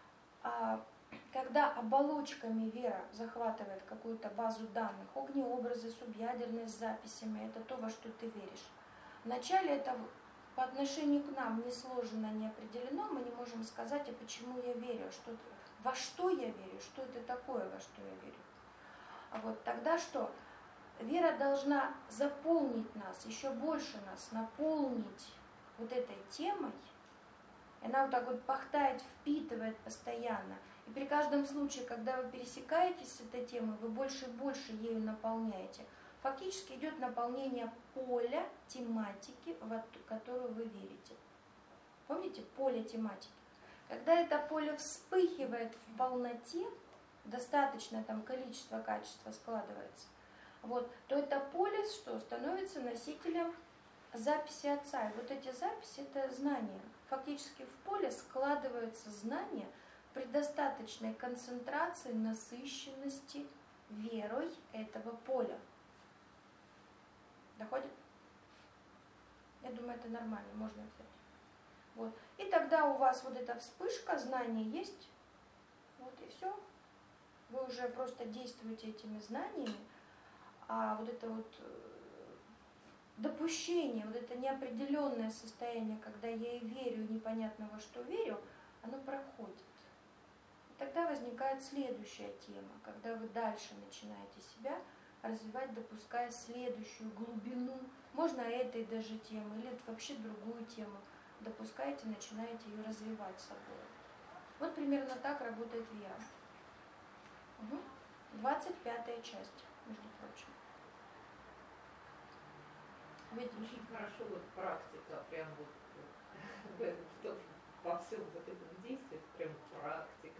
когда оболочками вера захватывает какую-то базу данных, огнеобразы, субъядерные с записями, это то, во что ты веришь. Вначале это по отношению к нам не сложено, не определено, мы не можем сказать, а почему я верю, во что я верю, что это такое, во что я верю. А вот тогда что? Вера должна заполнить нас, еще больше нас, наполнить вот этой темой. Она вот так вот пахтает, впитывает постоянно. И при каждом случае, когда вы пересекаетесь с этой темой, вы больше и больше ею наполняете. Фактически идет наполнение поля тематики, в которую вы верите. Помните, поле тематики? Когда это поле вспыхивает в полноте, достаточное там количество, качество складывается, вот, то это поле что? Становится носителем записи Отца. И вот эти записи – это знания. Фактически в поле складываются знания при достаточной концентрации, насыщенности верой этого поля. Доходит? Я думаю, это нормально, можно взять. Вот. И тогда у вас вот эта вспышка знаний есть, вот и все. Вы уже просто действуете этими знаниями, а вот это вот допущение, вот это неопределенное состояние, когда я и верю, непонятно во что верю, оно проходит. И тогда возникает следующая тема, когда вы дальше начинаете себя развивать, допуская следующую глубину, можно этой даже темы, или вообще другую тему, допускаете, начинаете ее развивать собой. Вот примерно так работает вера. 25-я часть, между прочим. Ведь очень хорошо вот практика, прям вот во всем вот этом действии, прям практика.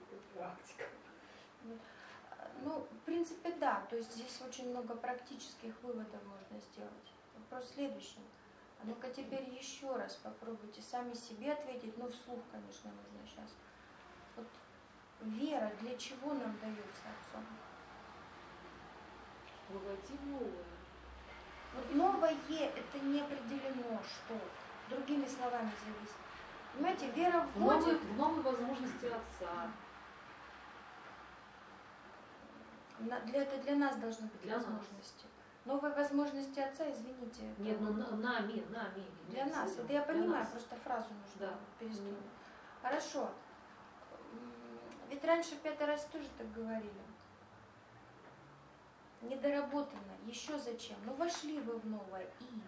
Ну, в принципе, да. То есть здесь очень много практических выводов можно сделать. Вопрос следующий. А ну-ка теперь еще раз попробуйте сами себе ответить. Ну, вслух, конечно, нужно сейчас. Вот вера для чего нам дается Отцом? Выводить новое. Вот новое это не определено, что. Другими словами зависит. Понимаете, вера вводит... В новые возможности Отца. Это для нас должны быть для возможности. Новые возможности Отца, извините. Нет, ну нами. Для нас. Это я понимаю, просто фразу нужно перестроить. Хорошо. Ведь раньше в 5-й раз тоже так говорили. Недоработано. Еще зачем? Ну вошли вы в новое и.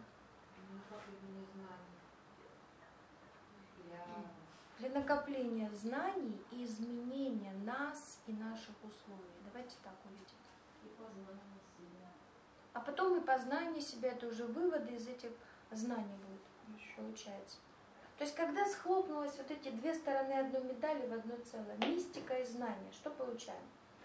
Для накопления знаний и изменения нас и наших условий. Давайте так увидим. И познание себя. А потом и познание себя, это уже выводы из этих знаний будут, получается. То есть, когда схлопнулось вот эти две стороны одной медали в одно целое, мистика и знание, что получаем?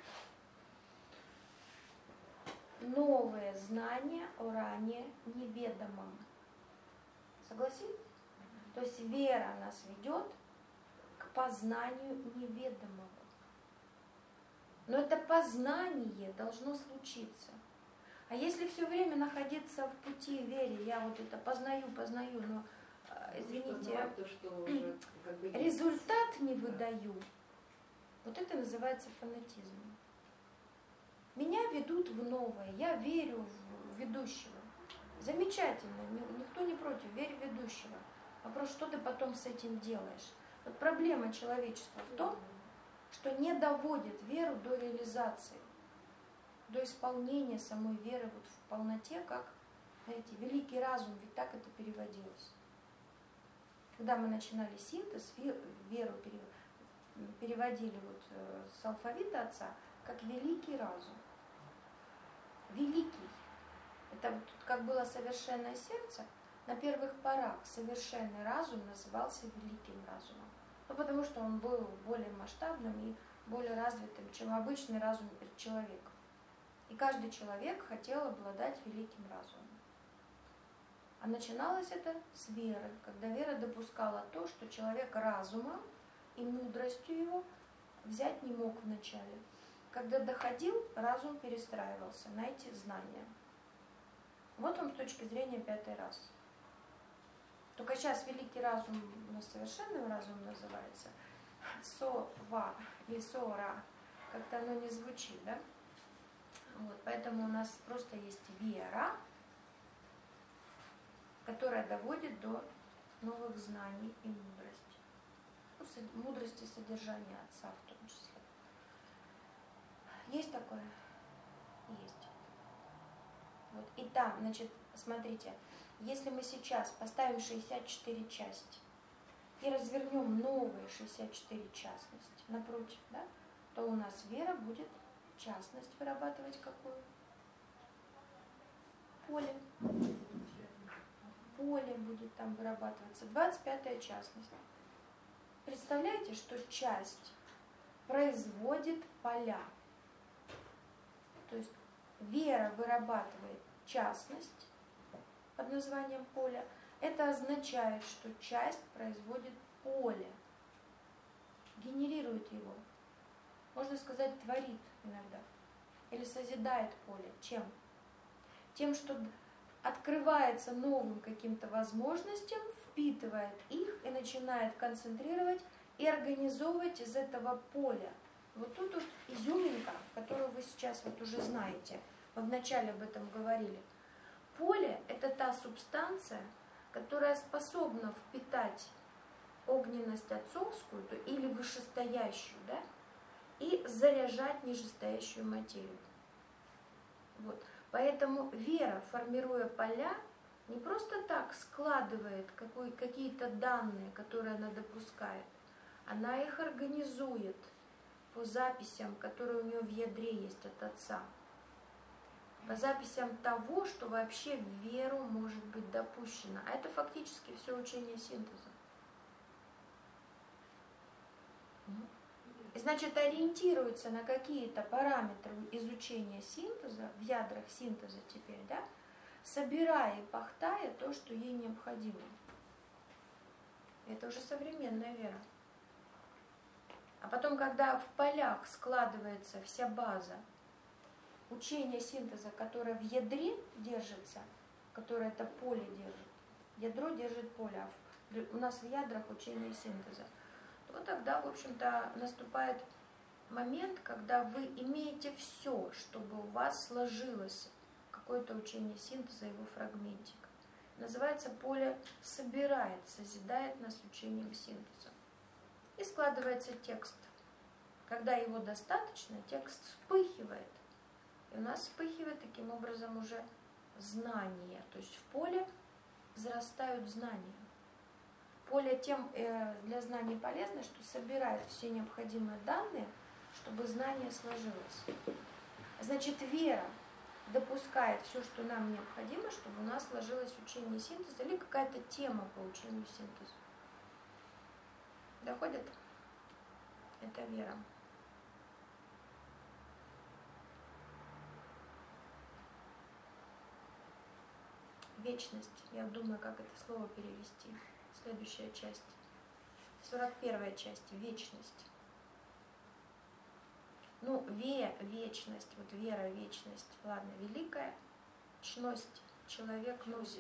Новые знания о ранее неведомом. Согласились? То есть вера нас ведет к познанию неведомого. Но это познание должно случиться. А если все время находиться в пути вере, я вот это познаю, но, извините, то, что уже, как бы, результат не выдаю, вот это называется фанатизмом. Меня ведут в новое, я верю в ведущего. Замечательно, никто не против, верь в ведущего. Вопрос, что ты потом с этим делаешь? Вот проблема человечества в том, что не доводит веру до реализации, до исполнения самой веры вот в полноте, как, знаете, великий разум, ведь так это переводилось. Когда мы начинали синтез, веру переводили вот с алфавита Отца, как великий разум. Великий. Это вот как было совершенное сердце, на первых порах совершенный разум назывался великим разумом. Ну, потому что он был более масштабным и более развитым, чем обычный разум человека. И каждый человек хотел обладать великим разумом. А начиналось это с веры, когда вера допускала то, что человек разумом и мудростью его взять не мог вначале. Когда доходил, разум перестраивался на эти знания. Вот он с точки зрения 5-й раз. Только сейчас великий разум у нас совершенный разум называется. Сова или Сора. Как-то оно не звучит, да? Вот, поэтому у нас просто есть вера, которая доводит до новых знаний и мудрости. Ну, мудрости содержания Отца в том числе. Есть такое? Есть. Вот. И там, значит, смотрите, если мы сейчас поставим 64 части и развернем новые 64 частности напротив, да, то у нас вера будет частность вырабатывать какую? Поле. Поле будет там вырабатываться. 25-я частность. Представляете, что часть производит поля. То есть вера вырабатывает частность под названием поле. Это означает, что часть производит поле, генерирует его. Можно сказать, творит иногда. Или созидает поле. Чем? Тем, что открывается новым каким-то возможностям, впитывает их и начинает концентрировать и организовывать из этого поля. Вот тут вот изюминка, которую вы сейчас вот уже знаете. Мы вначале об этом говорили. Поле – это та субстанция, которая способна впитать огненность отцовскую или вышестоящую, да, и заряжать нижестоящую материю. Вот. Поэтому вера, формируя поля, не просто так складывает какие-то данные, которые она допускает. Она их организует по записям, которые у нее в ядре есть от Отца. По записям того, что вообще в веру может быть допущено. А это фактически все учение синтеза. И, значит, ориентируется на какие-то параметры изучения синтеза, в ядрах синтеза теперь, да, собирая и пахтая то, что ей необходимо. Это уже современная вера. А потом, когда в полях складывается вся база учения синтеза, которое в ядре держится, которое это поле держит, ядро держит поле, а у нас в ядрах учение синтеза, то тогда, в общем-то, наступает момент, когда вы имеете все, чтобы у вас сложилось какое-то учение синтеза, его фрагментик. Называется поле собирает, созидает нас учением синтеза. И складывается текст. Когда его достаточно, текст вспыхивает. И у нас вспыхивает таким образом уже знание. То есть в поле взрастают знания. Поле тем для знаний полезно, что собирает все необходимые данные, чтобы знание сложилось. Значит, вера допускает все, что нам необходимо, чтобы у нас сложилось учение синтеза или какая-то тема по учению синтеза. Доходит? Это вера. Вечность. Я думаю, как это слово перевести. Следующая часть. 41-я часть. Вечность. Ну, вечность. Вот вера, вечность. Ладно, великая чность человек носит.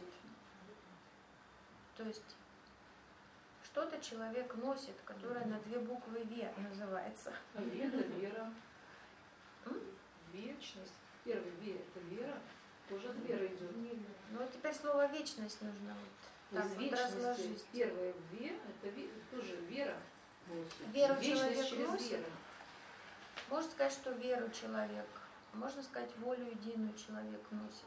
То есть что-то человек носит, которое на 2 буквы «В» называется. Вера. Вечность. Первый «В» – это вера. Тоже от веры идет. Ну, вот теперь слово «вечность» нужно вот так вот разложить. Первое «В» – это тоже вера. Веру Вечность человек через носит. веру. Можно сказать, что веру человек, можно сказать, волю единую человек носит.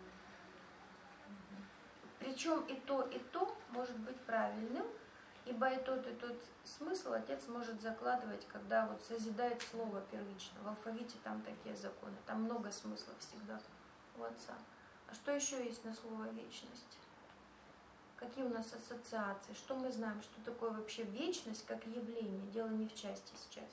Причем и то может быть правильным, ибо и тот смысл Отец может закладывать, когда вот созидает слово первично. В алфавите там такие законы, там много смыслов всегда у Отца. А что еще есть на слово «вечность»? Какие у нас ассоциации? Что мы знаем? Что такое вообще вечность как явление? Дело не в части сейчас.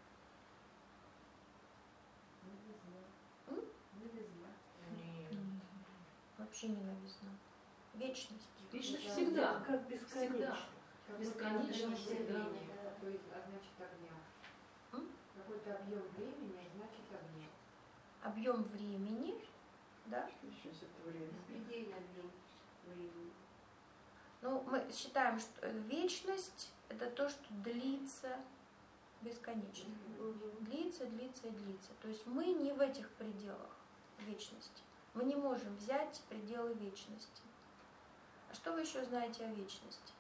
Вообще не новизна. Вечность. Вечность всегда. Как бесконечно. Бесконечно всегда. То есть, а значит огня. Какой-то объем времени, а значит огня. Объем времени, да? Еще за это время. Предельный объем времени. Ну, мы мы считаем, что вечность – это то, что длится бесконечно. Длится, длится и длится. То есть мы не в этих пределах вечности. Мы не можем взять пределы вечности. А что вы еще знаете о вечности?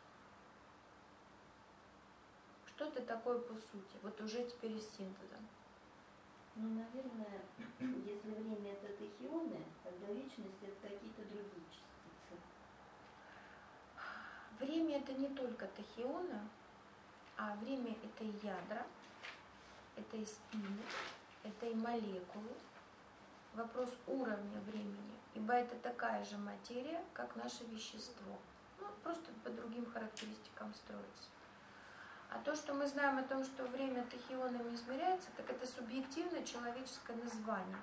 Что это такое по сути? Вот уже теперь из синтеза. Ну, наверное, если время это тахионы, тогда вечность это какие-то другие частицы. Время это не только тахионы, а время это и ядра, это и спины, это и молекулы. Вопрос уровня времени, ибо это такая же материя, как наше вещество. Ну, просто по другим характеристикам строится. А то, что мы знаем о том, что время тахионами измеряется, так это субъективное человеческое название.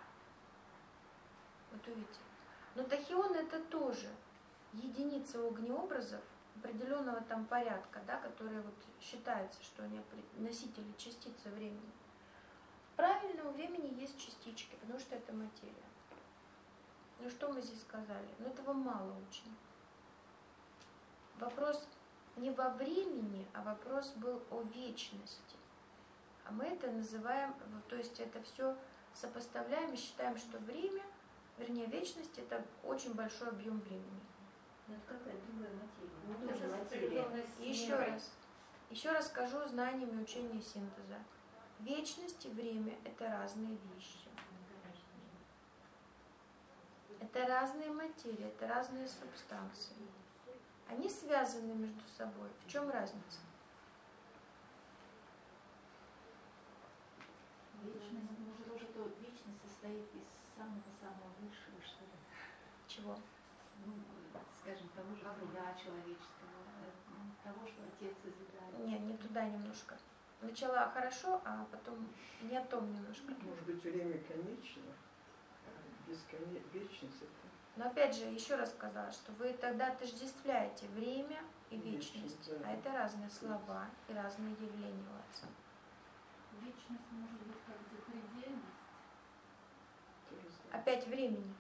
Вот увидите. Но тахион это тоже единицы огнеобразов определенного там порядка, да, которые вот считаются, что они носители частицы времени. В правильном времени есть частички, потому что это материя. Ну что мы здесь сказали? Ну этого мало очень. Вопрос не во времени, а вопрос был о вечности. А мы это называем, то есть это все сопоставляем и считаем, что время, вернее вечность, это очень большой объем времени. Но это какая-то другая материя. Ну, Тоже это материя. определенная с Еще раз скажу знаниями учения синтеза. Вечность и время – это разные вещи. Это разные материи, это разные субстанции. Они связаны между собой. В чем разница? Вечность, может, уже то вечность состоит из самого-самого высшего, что ли? Чего? Ну, скажем, того же труда человеческого, того, что Отец созидает. Нет, не туда немножко. Начала хорошо, а потом не о том немножко. Может быть, время конечно, а вечность это. Но опять же, еще раз сказала, что вы тогда отождествляете время и вечность. А это разные слова и разные явления у Отца. Вечность может быть как запредельность. Опять времени.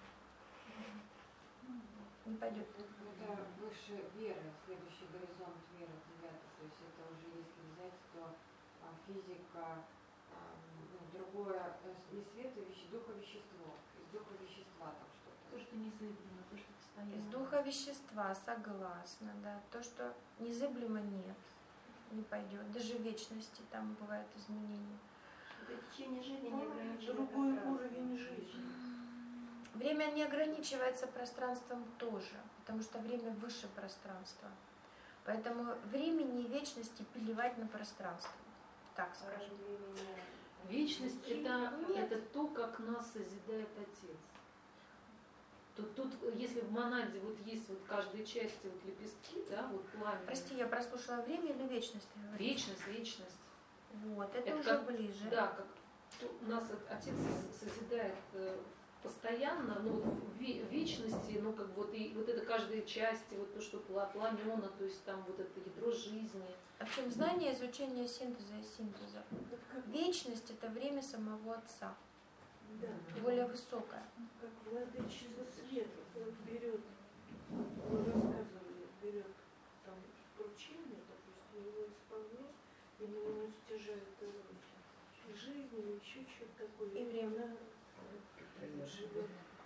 Не пойдет. Это выше веры, следующий горизонт веры, 9. То есть это уже, если взять, то физика, другое, не свет, а духа вещество. Из духа вещества там что-то. То, что незыблемо, то, что постоянно. Из духа вещества, согласна, да. То, что незыблемо, нет, не пойдет. Даже в вечности там бывают изменения. Это течение жизни не ограничено. Другой уровень жизни. Время не ограничивается пространством тоже, потому что время выше пространства. Поэтому времени и вечности плевать на пространство. Так скажем. Вечность это то, как нас созидает Отец. Тут, если в монаде вот есть вот в каждой части вот лепестки, да, вот пламя. Прости, я прослушала время или вечность? Вечность. Вот, это уже как, ближе. Да, как нас Отец созидает постоянно, ну, в вечности, ну, как вот, и вот это каждой части, вот то, что пламена, то есть там вот это ядро жизни. В общем, знание изучения синтеза и синтеза. Вечность – это время самого Отца, Да. более высокое. Как владычица света берет, вы рассказывали, берет там поручение, допустим, его исполняет, и на него стяжает и жизнь, или еще что-то такое. И время. Она живет.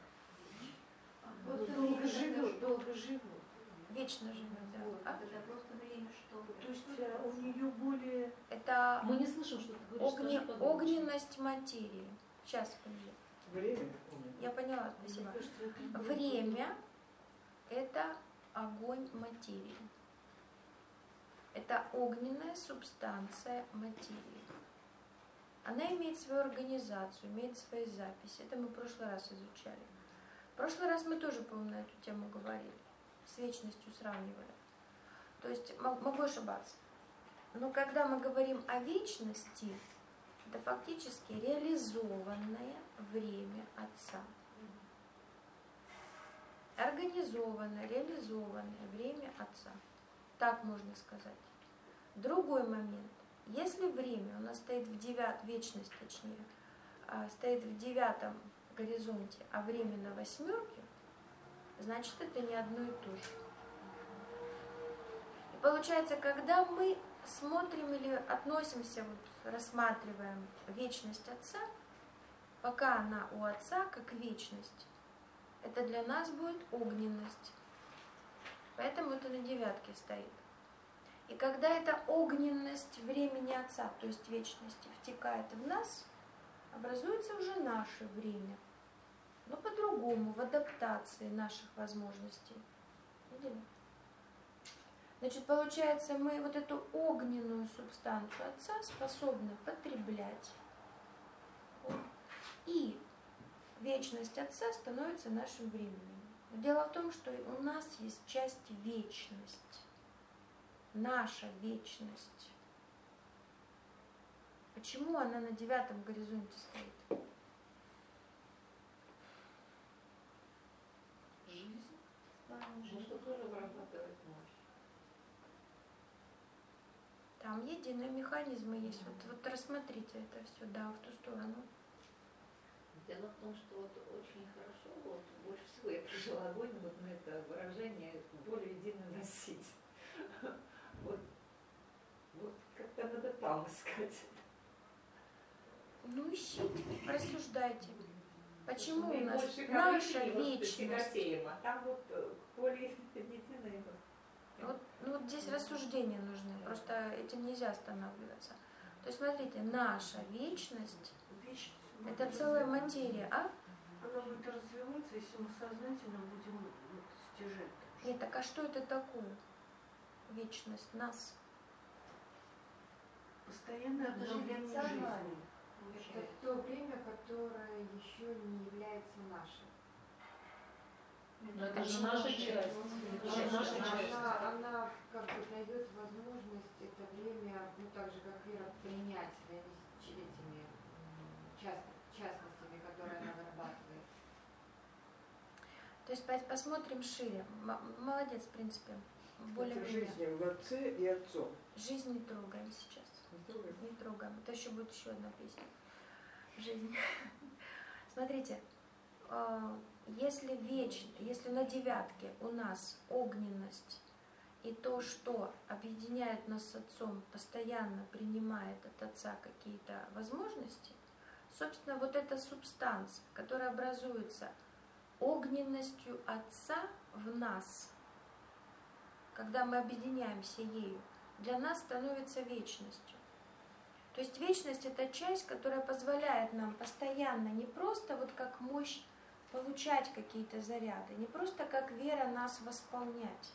Вот Долго живет. Вечно живет, да. А? Это просто время, что... То есть у нее более... Это Мы не слышим, что ты говоришь. скажи подробнее. огненность материи. Сейчас, подожди. Время. Я поняла, спасибо. Мне кажется, это Время – это огонь материи. Это огненная субстанция материи. Она имеет свою организацию, имеет свои записи. Это мы в прошлый раз изучали. В прошлый раз мы тоже, по-моему, на эту тему говорили. С вечностью сравнивали. То есть могу ошибаться. Но когда мы говорим о вечности, это фактически реализованное время Отца. Организованное, реализованное время Отца. Так можно сказать. Другой момент. Если время у нас стоит вечность, точнее, стоит в 9 горизонте, а время на 8, значит это не одно и то же. получается, когда мы смотрим или относимся, вот, рассматриваем вечность Отца, пока она у Отца как вечность, это для нас будет огненность. Поэтому это на 9 стоит. И когда эта огненность времени Отца, то есть вечности, втекает в нас, образуется уже наше время. Но по-другому, в адаптации наших возможностей. Видели? Значит, получается, мы вот эту огненную субстанцию Отца способны потреблять. И вечность Отца становится нашим временем. Но дело в том, что у нас есть часть вечность. Наша вечность. Почему она на 9 горизонте стоит? Жизнь. Что тоже вырабатывает мощь. Там единые механизмы есть. Вот рассмотрите это все, да, в ту сторону. Дело в том, что вот очень хорошо, вот больше всего я прожила огонь вот на это выражение более едино носить. Вот как-то надо там искать. Ну ищите, рассуждайте. Почему Мы у нас больше наша говорили, вот, вечность? тяготеем, а там вот более единое. Вот здесь рассуждения нужны, просто этим нельзя останавливаться. То есть смотрите, наша вечность Вечность – это целая материя, а? Она будет развиваться, если мы сознательно будем стяжать. Нет, так а что это такое? Вечность нас. Постоянное Это же обновление эмоционально. жизни. Это то время, которое еще не является нашим. Но это же наша часть. Это же наша часть. Она как бы дает возможность это время, ну так же как Вера, принять этими частностями, которые она вырабатывает. То есть посмотрим шире. Молодец, в принципе. Более Это жизнь в Отце и Отцом. Жизнь не трогаем сейчас. Не трогаем. Это еще будет еще одна песня. Жизнь. Смотрите, если на 9 у нас огненность и то, что объединяет нас с Отцом, постоянно принимает от Отца какие-то возможности, собственно, вот эта субстанция, которая образуется огненностью Отца в нас, когда мы объединяемся ею, для нас становится вечностью. То есть вечность – это часть, которая позволяет нам постоянно не просто вот как мощь получать какие-то заряды, не просто как вера нас восполнять,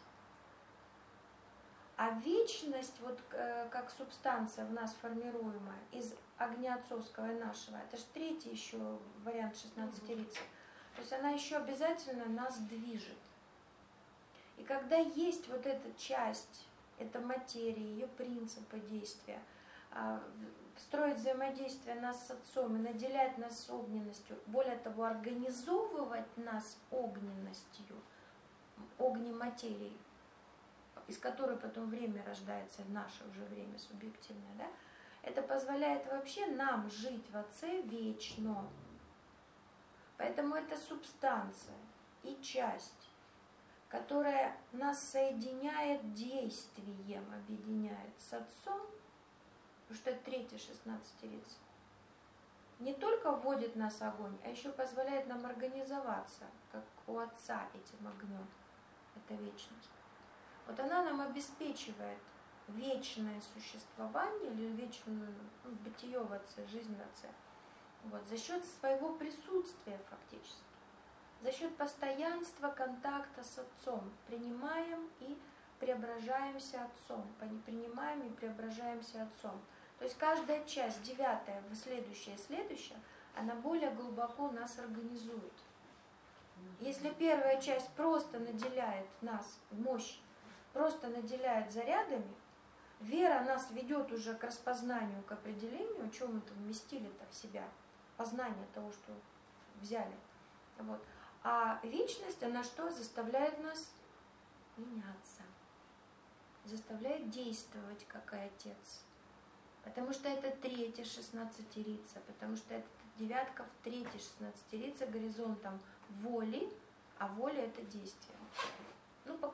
а вечность, вот как субстанция в нас формируемая из огня отцовского и нашего, это же 3-й еще вариант 16-рицы. То есть она еще обязательно нас движет. И когда есть вот эта часть, эта материя, ее принципы действия, строить взаимодействие нас с Отцом и наделять нас огненностью, более того, организовывать нас огненностью, огнематерией, из которой потом время рождается, в наше уже время субъективное, да? Это позволяет вообще нам жить в Отце вечно. Поэтому это субстанция и часть, которая нас соединяет действием, объединяет с Отцом, потому что это 3-й 16-рица. Не только вводит нас в огонь, а еще позволяет нам организоваться, как у Отца этим огнем. Это вечность. Вот она нам обеспечивает вечное существование или вечную бытие в Отце, жизнь в Отце. Вот, за счет своего присутствия фактически. За счет постоянства контакта с Отцом. Принимаем и преображаемся Отцом. Принимаем и преображаемся Отцом. То есть каждая часть, 9-я, следующая, она более глубоко нас организует. Если первая часть просто наделяет нас, мощь, просто наделяет зарядами, вера нас ведет уже к распознанию, к определению, что мы там вместили-то в себя, познание того, что взяли. Вот. А вечность, она что? Заставляет нас меняться, заставляет действовать, как и Отец. Потому что это 3-я 16-рица, потому что это 9-ка в 3-й 16-рице горизонтом воли, а воля – это действие. Ну, по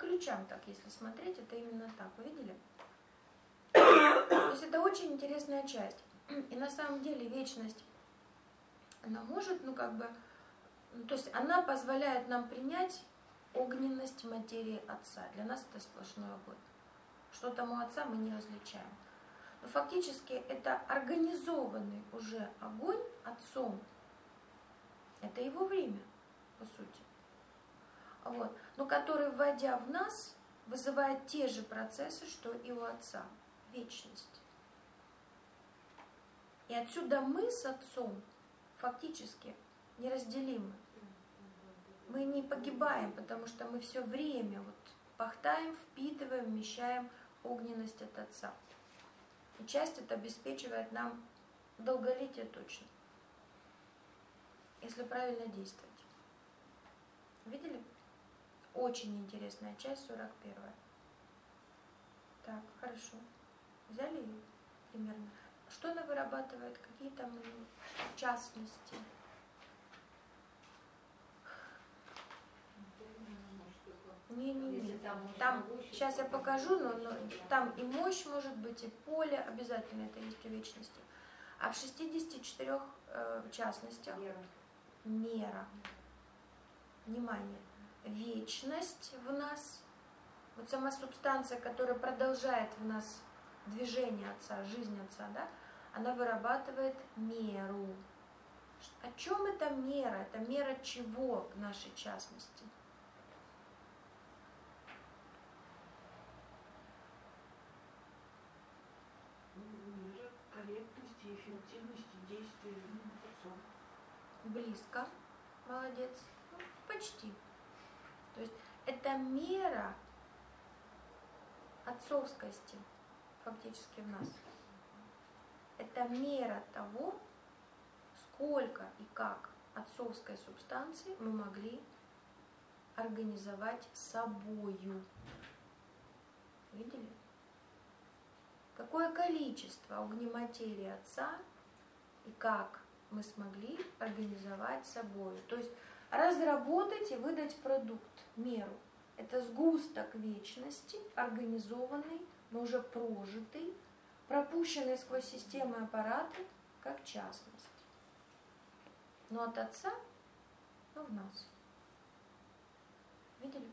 ключам так, если смотреть, это именно так. Вы видели? То есть это очень интересная часть. И на самом деле вечность, она может, то есть она позволяет нам принять огненность материи Отца. Для нас это сплошной огонь. Что там у Отца, мы не различаем. Но фактически это организованный уже огонь Отцом. Это его время, по сути. Вот. Но который, вводя в нас, вызывает те же процессы, что и у Отца. Вечность. И отсюда мы с Отцом фактически неразделимы. Мы не погибаем, потому что мы все время пахтаем, впитываем, вмещаем огненность от Отца. И часть это обеспечивает нам долголетие точно, если правильно действовать. Видели? Очень интересная часть, 41-я. Так, хорошо. Взяли ее примерно. Что она вырабатывает? Какие там частности? Не. Там, сейчас я покажу, но там и мощь может быть, и поле обязательно это есть у вечности. А в 64 частностях мера. Внимание. Вечность в нас, вот сама субстанция, которая продолжает в нас движение Отца, жизнь Отца, да, она вырабатывает меру. О чем эта мера? Это мера чего в нашей частности? Мера корректности, эффективности действий Отцом. Близко. Молодец. Почти. То есть это мера отцовскости фактически в нас. Это мера того, сколько и как отцовской субстанции мы могли организовать собою. Видели? Какое количество огнематерии Отца и как мы смогли организовать собою. То есть разработать и выдать продукт, меру. Это сгусток вечности, организованный, но уже прожитый, пропущенный сквозь системы аппараты, как частность. Но от Отца, в нас. Видели?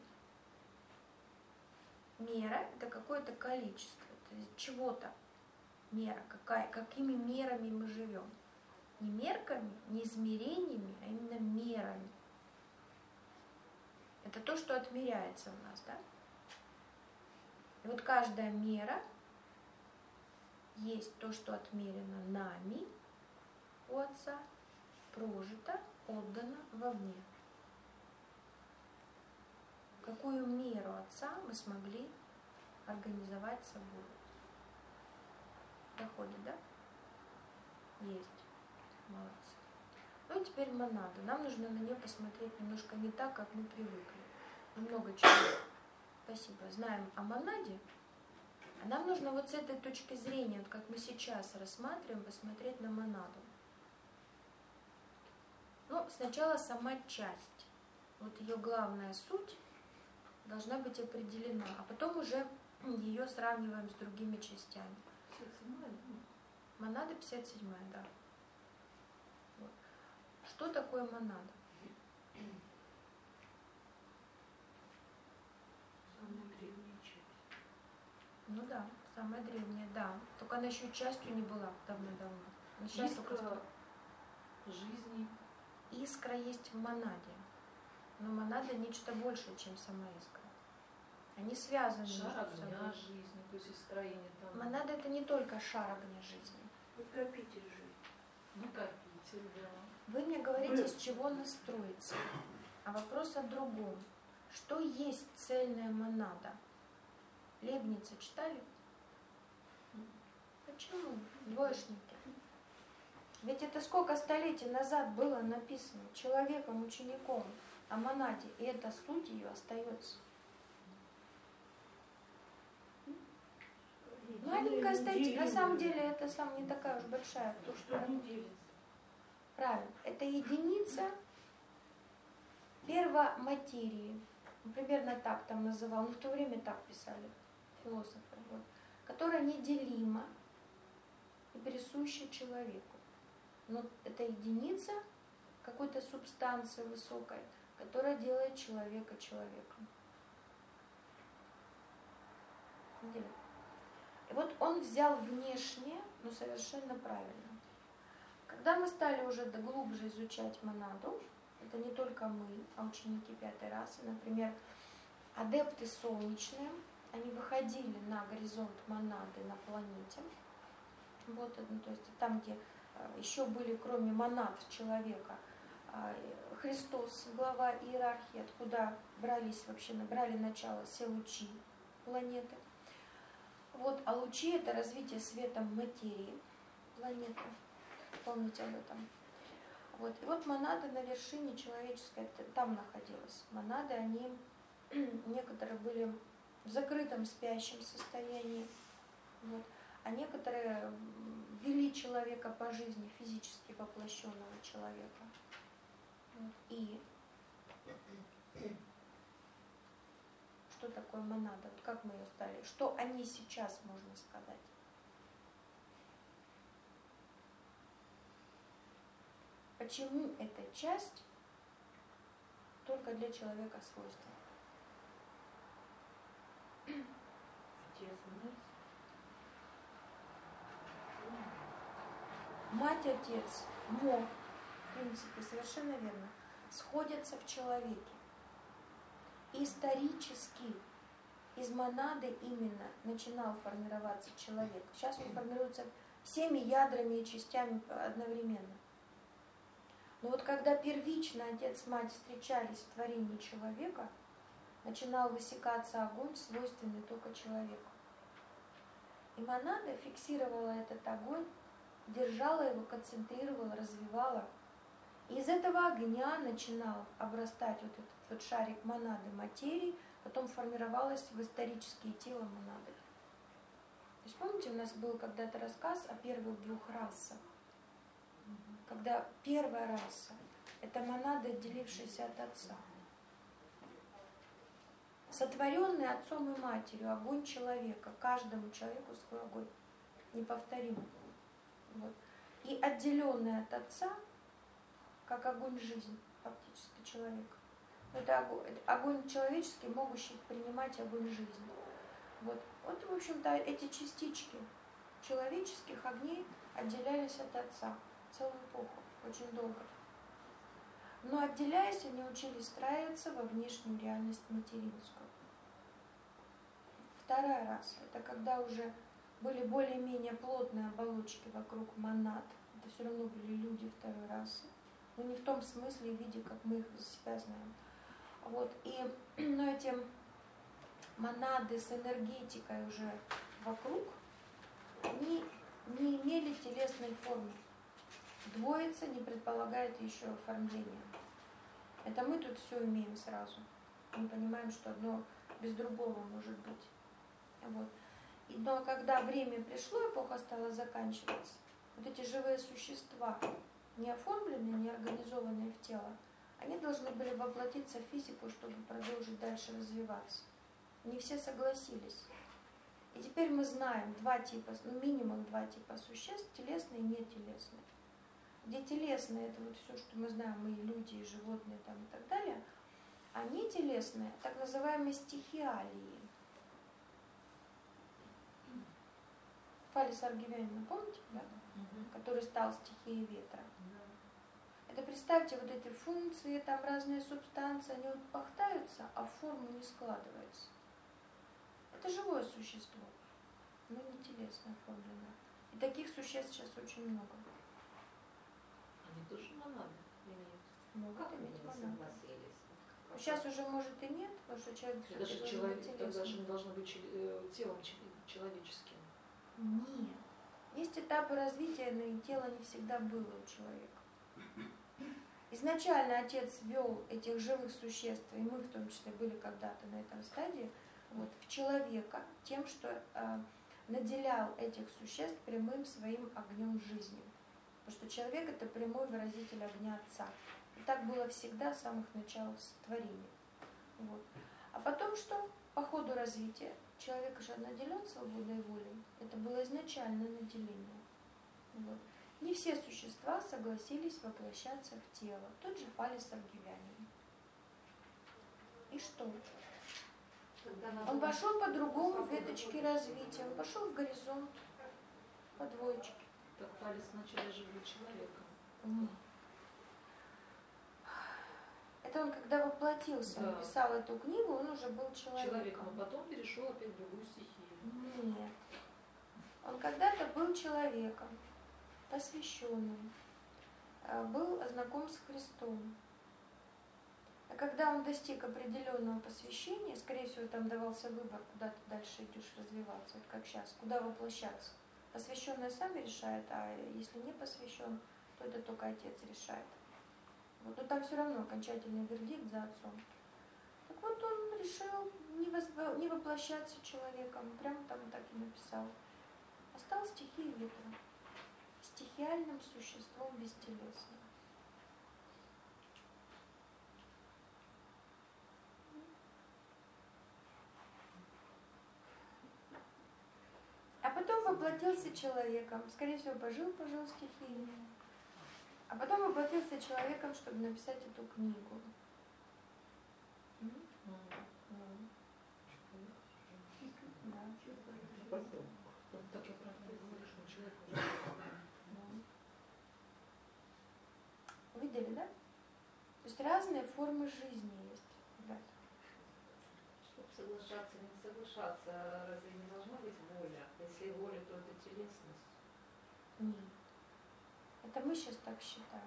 Мера – это какое-то количество, то есть чего-то. Мера, какими мерами мы живем. Не мерками, не измерениями, а именно мерами. Это то, что отмеряется у нас, да? И вот каждая мера есть то, что отмерено нами у Отца, прожито, отдано вовне. Какую меру Отца мы смогли организовать собой? Доходит, да? Есть. Молодцы. Ну и теперь монада. Нам нужно на нее посмотреть немножко не так, как мы привыкли. Мы много чего, спасибо, знаем о монаде, а нам нужно вот с этой точки зрения, вот как мы сейчас рассматриваем, посмотреть на монаду. Ну, сначала сама часть. Вот ее главная суть должна быть определена, а потом уже ее сравниваем с другими частями. 57-я, Монада 57-я, да. Вот. Что такое монада? Самая древняя часть. Ну да, самая древняя, да. Только она еще частью не была давно-давно. Она сейчас только Искра жизни. Искра есть в монаде. Но монада нечто большее, чем сама искра. Они связаны между Шар огня собой. жизни, то есть строение там. Монада это не только шар огня жизни. Накопитель жизни. Накопитель, да. Вы мне говорите, с чего настроиться. А вопрос о другом. Что есть цельная монада? Лейбница читали? Почему? Двоечники. Ведь это сколько столетий назад было написано человеком, учеником о монаде, и эта суть ее остается. Маленькая статья, на самом деле это не такая уж большая. То, что не делится. Правильно. Это единица первоматерии. примерно так там называл, в то время так писали философы, вот, которая неделима и присуща человеку. Но это единица какой-то субстанции высокой, которая делает человека человеком. Видели? И вот он взял внешнее, но совершенно правильно. Когда мы стали уже глубже изучать монаду, это не только мы, а ученики 5-й расы, например, адепты солнечные, они выходили на горизонт монады на планете. Вот, то есть там, где еще были, кроме монад человека, Христос, глава иерархии, откуда брали начало все лучи планеты. Вот, а лучи — это развитие светом материи планеты. Помните об этом. Вот. И вот монады на вершине человеческой, там находилась. Монады, они некоторые были в закрытом спящем состоянии, вот, а некоторые вели человека по жизни, физически воплощенного человека. Вот. И что такое монада? Вот как мы ее стали? Что они сейчас, можно сказать? Почему эта часть только для человека свойственна? Мать, отец, мо, в принципе, совершенно верно, сходятся в человеке. Исторически из монады именно начинал формироваться человек. Сейчас он формируется всеми ядрами и частями одновременно. Но вот когда первично отец и мать встречались в творении человека, начинал высекаться огонь, свойственный только человеку. И монада фиксировала этот огонь, держала его, концентрировала, развивала. И из этого огня начинал обрастать вот этот вот шарик монады материи, потом формировалось в исторические тела монады. То есть помните, у нас был когда-то рассказ о первых 2 расах. Когда первая раса — это монада, отделившаяся от отца. Сотворенный отцом и матерью огонь человека, каждому человеку свой огонь, неповторимый. Вот. И отделенный от отца, как огонь жизни, фактически человека. Это огонь человеческий, могущий принимать огонь жизни. Вот, в общем-то, эти частички человеческих огней отделялись от отца целую эпоху, очень долго. Но отделяясь, они учились встраиваться во внешнюю реальность материнскую. Вторая раса — это когда уже были более-менее плотные оболочки вокруг монад. Это все равно были люди второй расы. Но не в том смысле и виде, как мы их за себя знаем. Вот. Но эти монады с энергетикой уже вокруг, они не имели телесной формы. Двоица не предполагает еще оформления. Это мы тут все имеем сразу. Мы понимаем, что одно без другого может быть. Вот. Но когда время пришло, эпоха стала заканчиваться, вот эти живые существа, не оформленные, не организованные в тело, они должны были воплотиться в физику, чтобы продолжить дальше развиваться. Не все согласились. И теперь мы знаем минимум два типа существ, телесные и нетелесные. Где телесные — это вот все, что мы знаем, мы и люди, и животные там, и так далее, а нетелесные — так называемые стихиалии. Фалес Аргивянина, помните, да? Который стал стихией ветра. Это, представьте, вот эти функции, там разные субстанции, они вот пахтаются, а в форму не складываются. Это живое существо, но не телесно оформленное. И таких существ сейчас очень много. Они тоже монады имеют. Могут иметь монады. Сейчас уже, может, и нет, потому что человек Это же все-таки человек, телесным. тогда же не должно быть телом человеческим. Нет. Есть этапы развития, но и тело не всегда было у человека. Изначально отец ввел этих живых существ, и мы в том числе были когда-то на этом стадии, вот, в человека тем, что наделял этих существ прямым своим огнем жизни. Потому что человек — это прямой выразитель огня отца. И так было всегда с самых начал творения. Вот. А потом что? По ходу развития человек же наделен свободой воли. Это было изначально наделение. Вот. Не все существа согласились воплощаться в тело. Тот же Фалес Аргивянин. И что? Он пошел по другому веточке развития. Он пошел в горизонт по двоечке. Так Фалес вначале же был человеком. Это он когда воплотился, Да. написал эту книгу, он уже был человеком. А потом перешел опять в другую стихию. Нет. Он когда-то был человеком, посвященным, был знаком с Христом. А когда он достиг определенного посвящения, скорее всего, там давался выбор, куда ты дальше идешь развиваться, вот как сейчас, куда воплощаться. Посвященный сам решает, а если не посвящен, то это только отец решает. Вот, но там все равно окончательный вердикт за отцом. Так вот он решил не воплощаться человеком, прямо там так и написал. А стал стихией ветра, стихиальным существом бестелесным. А потом воплотился человеком, скорее всего, пожил стихией. А потом воплотился человеком, чтобы написать эту книгу. Да. Так я правда говорю, что человек уже... Увидели, да? То есть разные формы жизни есть, ребята. Чтобы соглашаться, не соглашаться, разве не должна быть воля? Если воля, то это телесность. Нет. Это мы сейчас так считаем.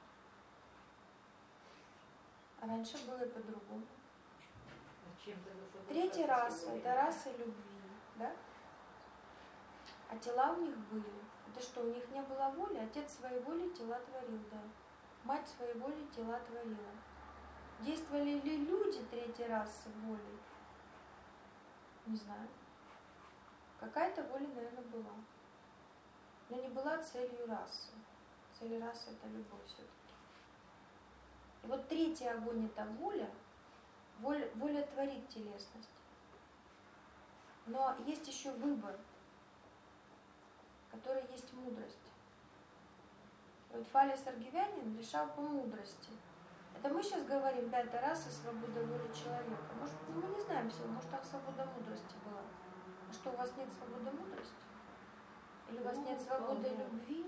А раньше было и по-другому. Чем тогда соглашаться? Третья раса – это раса любви, да? А тела у них были. Это что, у них не было воли? Отец своей воли тела творил, да. Мать своей воли тела творила. Действовали ли люди третьей расы волей? Не знаю. Какая-то воля, наверное, была. Но не была целью расы. Цель расы – это любовь все-таки. И вот третий огонь – это воля. Воля творит телесность. Но есть еще выбор, который есть мудрость. И вот Фалес Аргивянин решал по мудрости. Это мы сейчас говорим пятая раса, свобода воли человека. Может, мы не знаем всего, может, там свобода мудрости была. А что, у вас нет свободы мудрости? Или у вас нет свободы любви?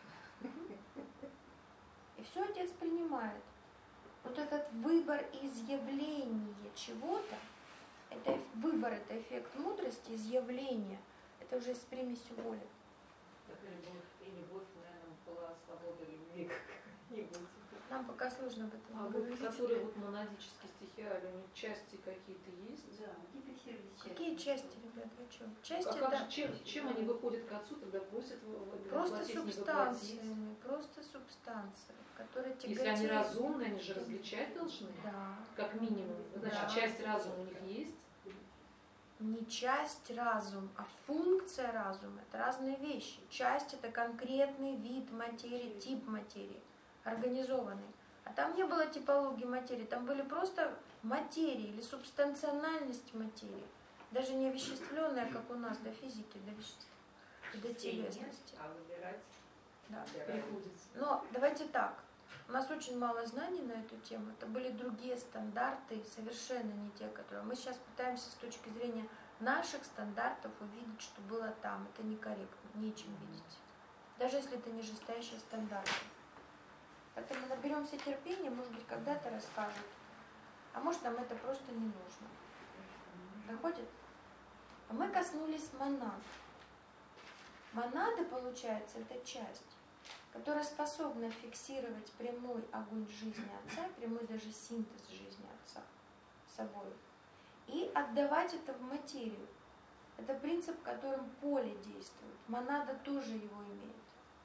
И все отец принимает. Вот этот выбор изъявления чего-то, это выбор, это эффект мудрости, изъявления, это уже с примесью воли. Так любовь, наверное, была свобода любви как-нибудь. Нам пока сложно об этом А вот говорить. которые вот монадические стихиали, у них части какие-то есть? Да, гипофизические части. Какие части, ребята, вы что? Части А как это же, чем они выходят к отцу, тогда просят просто воплотить, не воплотить? субстанциями, просто субстанции, которые Если тяготеют. они разумны, они же различать должны, Да. как минимум. Значит, Да. часть разума у них есть. Не часть разум, а функция разума. Это разные вещи. Часть это конкретный вид материи, тип материи, организованный. А там не было типологии материи, там были просто материи или субстанциональность материи. Даже не овеществленная, как у нас, до физики, до вещества, до телесности. А выбирать? Да. Приходится. Но давайте так. У нас очень мало знаний на эту тему. Это были другие стандарты, совершенно не те, которые... Мы сейчас пытаемся с точки зрения наших стандартов увидеть, что было там. Это некорректно, нечем видеть. Даже если это нижестоящие стандарты. Поэтому наберемся терпения, может быть, когда-то расскажут. А может, нам это просто не нужно. Доходит? А мы коснулись монад. Монады, получается, это часть, которая способна фиксировать прямой огонь жизни Отца, прямой даже синтез жизни Отца собой, и отдавать это в материю. Это принцип, которым поле действует. Монада тоже его имеет.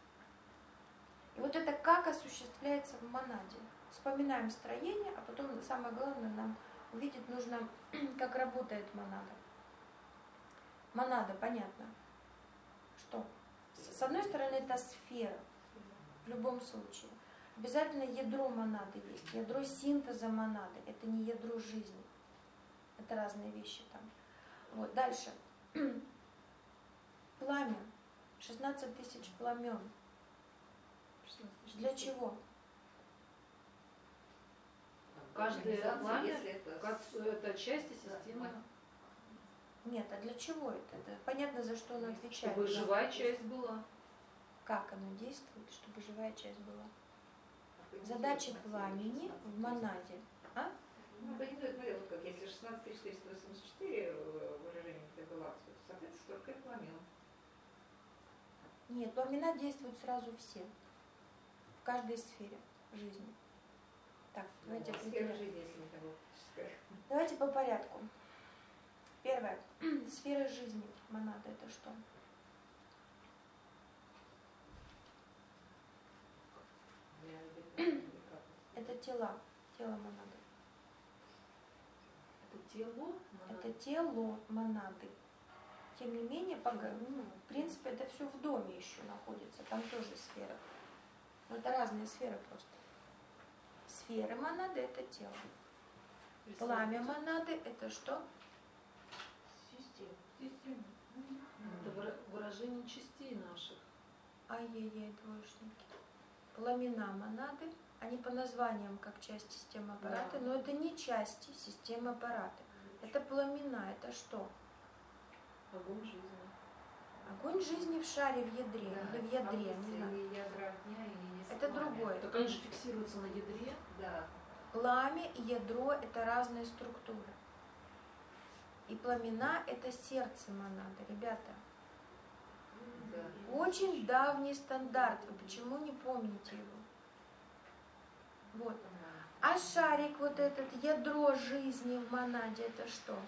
И вот это как осуществляется в монаде. Вспоминаем строение, а потом самое главное нам увидеть нужно, как работает монада. Монада, понятно. Что? С одной стороны, это сфера. В любом случае. Обязательно ядро монады есть. Ядро синтеза монады. Это не ядро жизни. Это разные вещи там. Вот, дальше. Пламя. 16 тысяч пламен. 16 тысяч. Для чего? Каждое пламя если это часть системы. Нет, а для чего это? Это понятно, за что оно отвечает. Чтобы живая часть была. Как оно действует, чтобы живая часть была? Задача пламени в монаде. А? Ну, вот как если 16484 выражений этой галактики, то, соответственно, столько и пламен. Нет, пламена действуют сразу все. В каждой сфере жизни. Так, давайте Сфера жизни, если не галактическая. Давайте по порядку. Первое. Сфера жизни монады это что? Это тела. Тело монады. Это тело. Это тело монады. Тем не менее, в принципе, это все в доме еще находится. Там тоже сфера. Но это разные сферы просто. Сферы монады это тело. Пламя монады это что? Система. Это выражение частей наших. Ай-яй-яй, двоечники. Пламена монады, они по названиям как часть системы аппарата, но это не части системы аппарата. Это пламена, это что? Огонь жизни. Огонь жизни в шаре, в ядре, или в ядре, не знаю. Ядра огня и Это другое. Так они же фиксируются на ядре. Да. Пламя и ядро это разные структуры. И пламена это сердце монады, ребята. Да. Очень давний стандарт, вы почему не помните его? Вот. А шарик вот этот, ядро жизни в монаде, это что?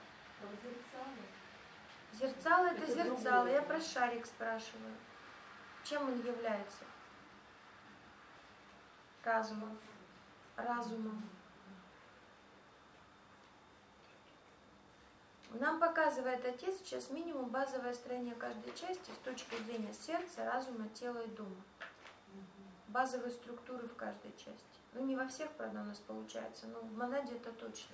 Зерцало это зерцало. Я про шарик спрашиваю. Чем он является? Разумом. Разумом. Нам показывает отец сейчас минимум базовое строение каждой части с точки зрения сердца, разума, тела и дума. Базовые структуры в каждой части. Ну не во всех, правда, у нас получается, но в монаде это точно.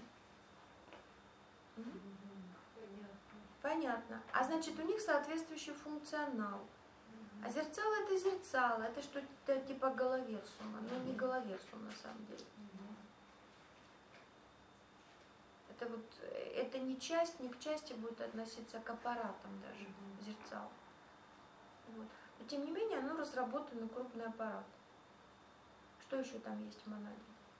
Понятно. А значит, у них соответствующий функционал. А зерцало это зерцало, это что-то типа головерсума, но не головерсум на самом деле. Это вот, это не часть, не к части будет относиться к аппаратам даже, зерцало. Вот. Но тем не менее, оно разработанный крупный аппарат. Что еще там есть в монаде?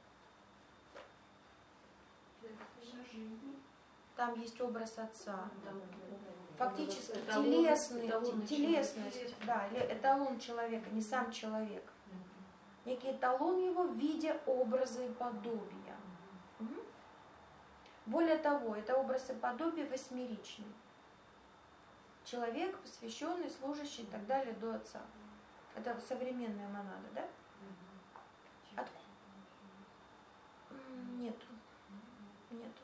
Там есть образ отца. Фактически телесность, да, эталон человека, не сам человек. Некий эталон его в виде образа и подобия. Более того, это образ и подобие восьмеричный. Человек, посвященный, служащий и так далее до отца. Это современная монада, да? Нету. Нету.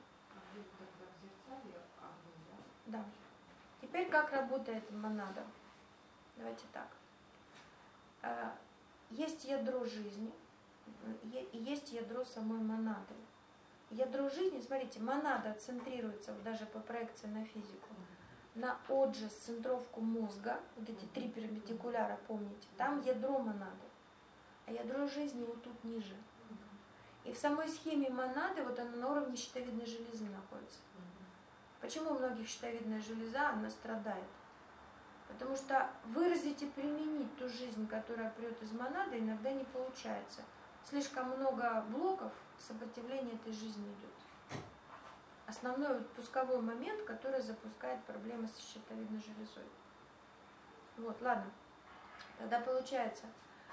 Да. Теперь как работает монада? Давайте так. Есть ядро жизни и есть ядро самой монады. Ядро жизни, смотрите, монада центрируется, вот даже по проекции на физику, на отжиз, центровку мозга, вот эти 3 перпендикуляра, помните, там ядро монады, а ядро жизни вот тут ниже. И в самой схеме монады, вот она на уровне щитовидной железы находится. Почему у многих щитовидная железа, она страдает? Потому что выразить и применить ту жизнь, которая прет из монады, иногда не получается. Слишком много блоков, сопротивление этой жизни идет. Основной вот пусковой момент, который запускает проблемы со щитовидной железой. Вот, ладно. Тогда получается,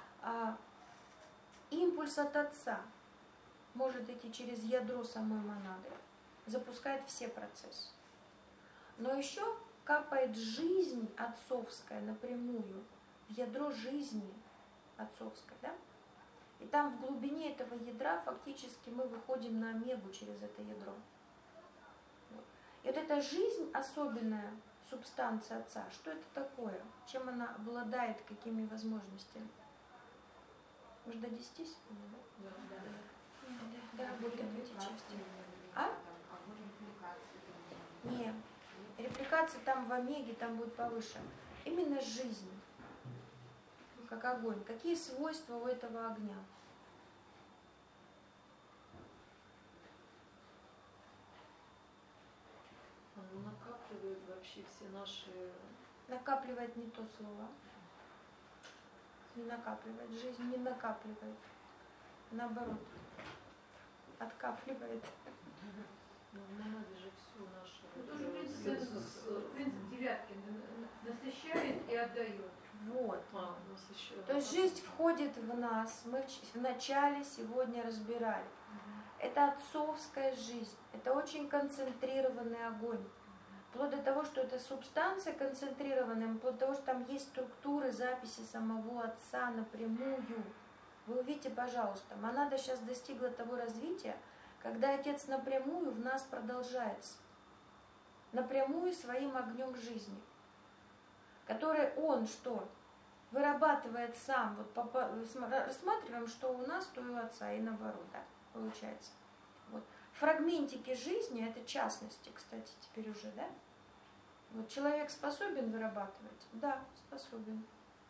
импульс от отца может идти через ядро самой монады, запускает все процессы. Но еще капает жизнь отцовская напрямую в ядро жизни отцовской, да? И там в глубине этого ядра фактически мы выходим на омегу через это ядро. Вот. И вот эта жизнь, особенная субстанция отца, что это такое? Чем она обладает, какими возможностями? Может, до 10 секунд, да? Да, работаем эти части. А? Не. Репликация там в омеге, там будет повыше. Именно жизнь, как огонь. Какие свойства у этого огня? Он накапливает вообще все наши... Накапливает не то слово. Не накапливает. Жизнь не накапливает. Наоборот. Откапливает. Ну, надо же все наше... Тоже принцип девятки. Насыщает и отдает. Вот. Насыщает. То есть жизнь входит в нас. Мы в начале сегодня разбирали. Это отцовская жизнь. Это очень концентрированный огонь. Вплоть до того, что эта субстанция концентрированная, вплоть до того, что там есть структуры записи самого отца напрямую. Вы увидите, пожалуйста, монада сейчас достигла того развития, когда отец напрямую в нас продолжается. Напрямую своим огнем жизни. Который он что? Вырабатывает сам. Вот рассматриваем, что у нас, то и у отца, и наоборот, да, получается. Вот. Фрагментики жизни, это частности, кстати, теперь уже, да? Вот человек способен вырабатывать? Да, способен.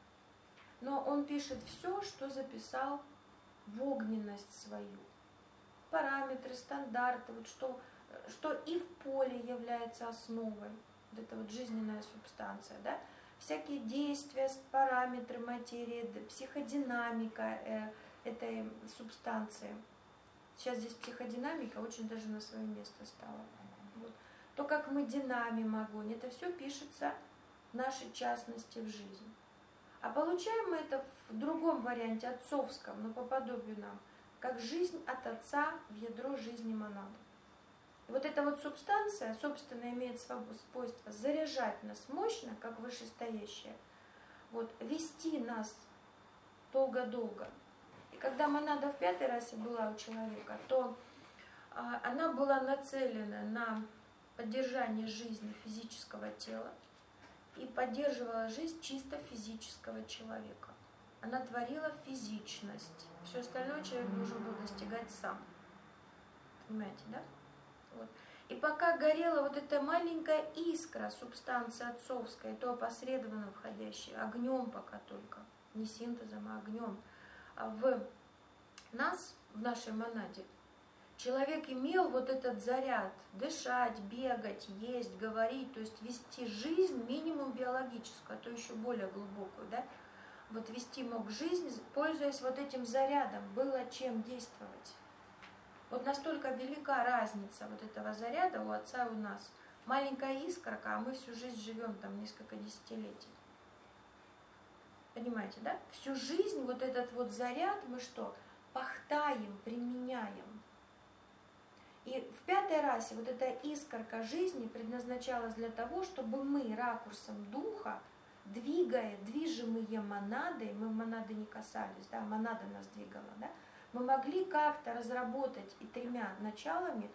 Но он пишет все, что записал в огненность свою. Параметры, стандарты, вот что и в поле является основой. Вот это вот жизненная субстанция, да? Всякие действия, параметры материи, психодинамика этой субстанции. Сейчас здесь психодинамика очень даже на свое место стала. Вот. То, как мы динамим огонь, это все пишется в нашей частности в жизнь. А получаем мы это в другом варианте, отцовском, но по подобию нам, как жизнь от отца в ядро жизни монады. И вот эта вот субстанция, собственно, имеет свойство заряжать нас мощно, как вышестоящее, вот, вести нас долго-долго. И когда монада в 5-й расе была у человека, то она была нацелена на поддержание жизни физического тела и поддерживала жизнь чисто физического человека. Она творила физичность. Все остальное человек должен был достигать сам. Понимаете, да? Вот. И пока горела вот эта маленькая искра, субстанция отцовская, то опосредованно входящая, огнем пока только, не синтезом, а огнем, в нас, в нашей монаде, человек имел вот этот заряд дышать, бегать, есть, говорить, то есть вести жизнь минимум биологическую, а то еще более глубокую, да? Вот вести мог жизнь, пользуясь вот этим зарядом, было чем действовать. Вот настолько велика разница вот этого заряда у отца и у нас. Маленькая искорка, а мы всю жизнь живем там несколько десятилетий. Понимаете, да? Всю жизнь вот этот вот заряд мы что? Пахтаем, применяем. И в 5-й расе вот эта искорка жизни предназначалась для того, чтобы мы ракурсом духа, двигая движимые монады, мы монады не касались, да, монада нас двигала, да, мы могли как-то разработать и 3 началами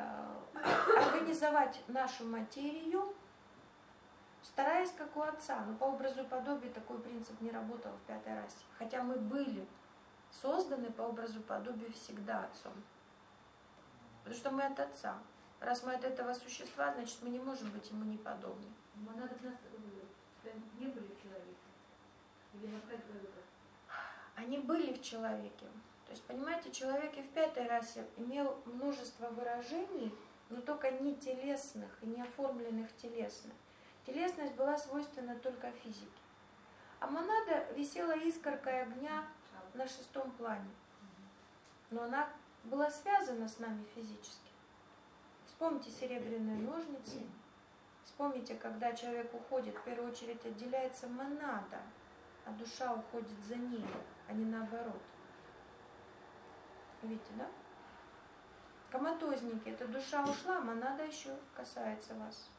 организовать нашу материю, стараясь как у отца. Но по образу и подобию такой принцип не работал в 5-й расе. Хотя мы были созданы по образу и подобию всегда отцом. Потому что мы от отца. Раз мы от этого существа, значит мы не можем быть ему не подобны. Монады в нас не были в человеке? Или на 5 выборов? Они были в человеке. То есть, понимаете, человек и в 5-й расе имел множество выражений, но только не телесных и не оформленных телесно. Телесность была свойственна только физике. А монада висела искоркой огня на 6-м плане. Но она была связана с нами физически. Вспомните серебряные ножницы. Вспомните, когда человек уходит, в первую очередь отделяется монада, а душа уходит за ней, а не наоборот. Видите, да? Коматозники, это душа ушла, монада еще касается вас.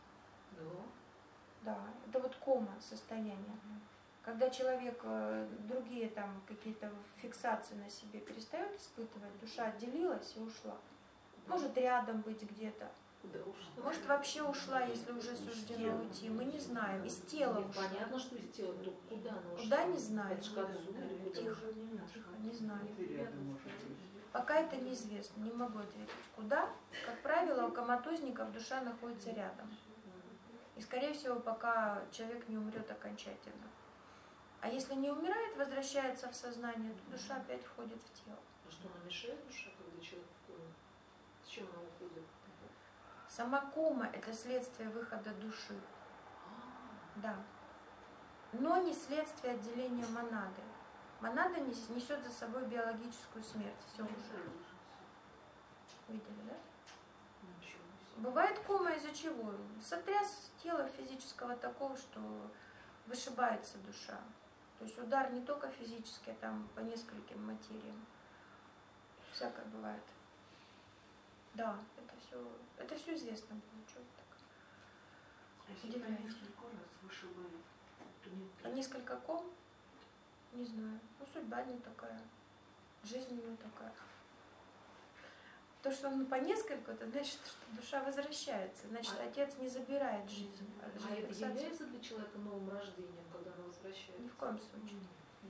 Да, это вот кома состояние. Когда человек другие там какие-то фиксации на себе перестает испытывать, душа отделилась и ушла. Может рядом быть где-то. Куда ушла? Может вообще ушла, если уже суждено уйти. Мы не знаем. Из тела ушла. Понятно, что из тела, но куда она ушла? Куда не знаю. Это ж к отцу или куда? Тихо, тихо, не знаю. Ты рядом можешь быть. Пока это неизвестно, не могу ответить. Куда? Как правило, у коматозников душа находится рядом. И, скорее всего, пока человек не умрет окончательно. А если не умирает, возвращается в сознание, то душа опять входит в тело. А что, она мешает душа, когда человек в коме? С чем она уходит? Сама кома – это следствие выхода души. Да. Но не следствие отделения монады. Монада несет за собой биологическую смерть. Все уже. Видели, да? Бывает кома из-за чего? Сотряс тела физического такого, что вышибается душа. То есть удар не только физический, а там по нескольким материям. Всякое бывает. Да, это все известно было. Что это так? Если несколько раз вышибает, то нет. А несколько ком? Не знаю. Ну, судьба не такая. Жизнь не такая. То, что он по нескольку, это значит, что душа возвращается. Значит, Отец не забирает жизнь. А это является для человека новым рождением, когда она возвращается? Ни в коем случае.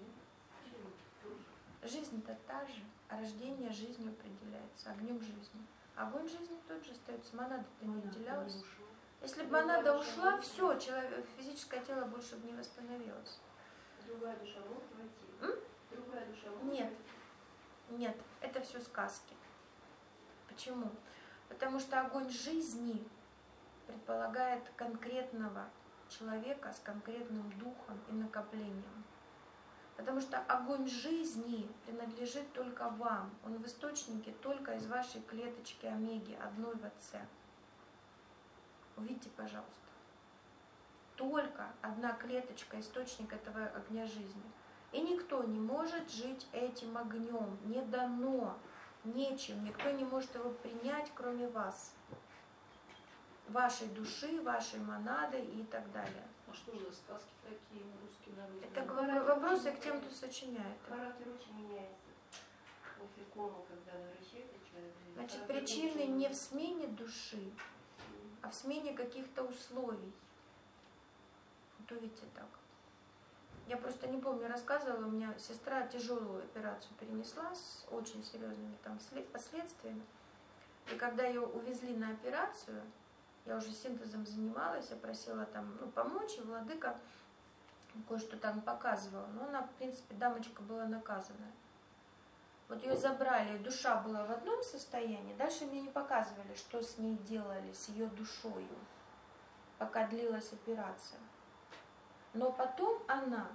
Жизнь-то та же, а рождение жизнью определяется, огнем жизни. Огонь жизни тот же остается, монада-то не отделялась. Если бы монада ушла, все, физическое тело больше бы не восстановилось. Другая душа может войти? Другая душа может Нет, нет, это все сказки. Почему? Потому что огонь жизни предполагает конкретного человека с конкретным духом и накоплением. Потому что огонь жизни принадлежит только вам. Он в источнике только из вашей клеточки омеги, одной в Отце. Увидите, пожалуйста. Только одна клеточка, источник этого огня жизни. И никто не может жить этим огнем. Не дано, нечем. Никто не может его принять, кроме вас. Вашей души, вашей монады и так далее. А что же за сказки такие русские народные? Это вопросы к тем, кто сочиняет. Характер очень меняется. После комы, когда возвращается человек. Значит, причины не в смене души, а в смене каких-то условий. Вот увидите так. Я просто не помню, рассказывала, у меня сестра тяжелую операцию перенесла с очень серьезными там последствиями. И когда ее увезли на операцию, я уже синтезом занималась, я просила там, помочь, и владыка кое-что там показывала. Но она, в принципе, дамочка была наказанная. Вот ее забрали, душа была в одном состоянии, дальше мне не показывали, что с ней делали, с ее душою, пока длилась операция. Но потом она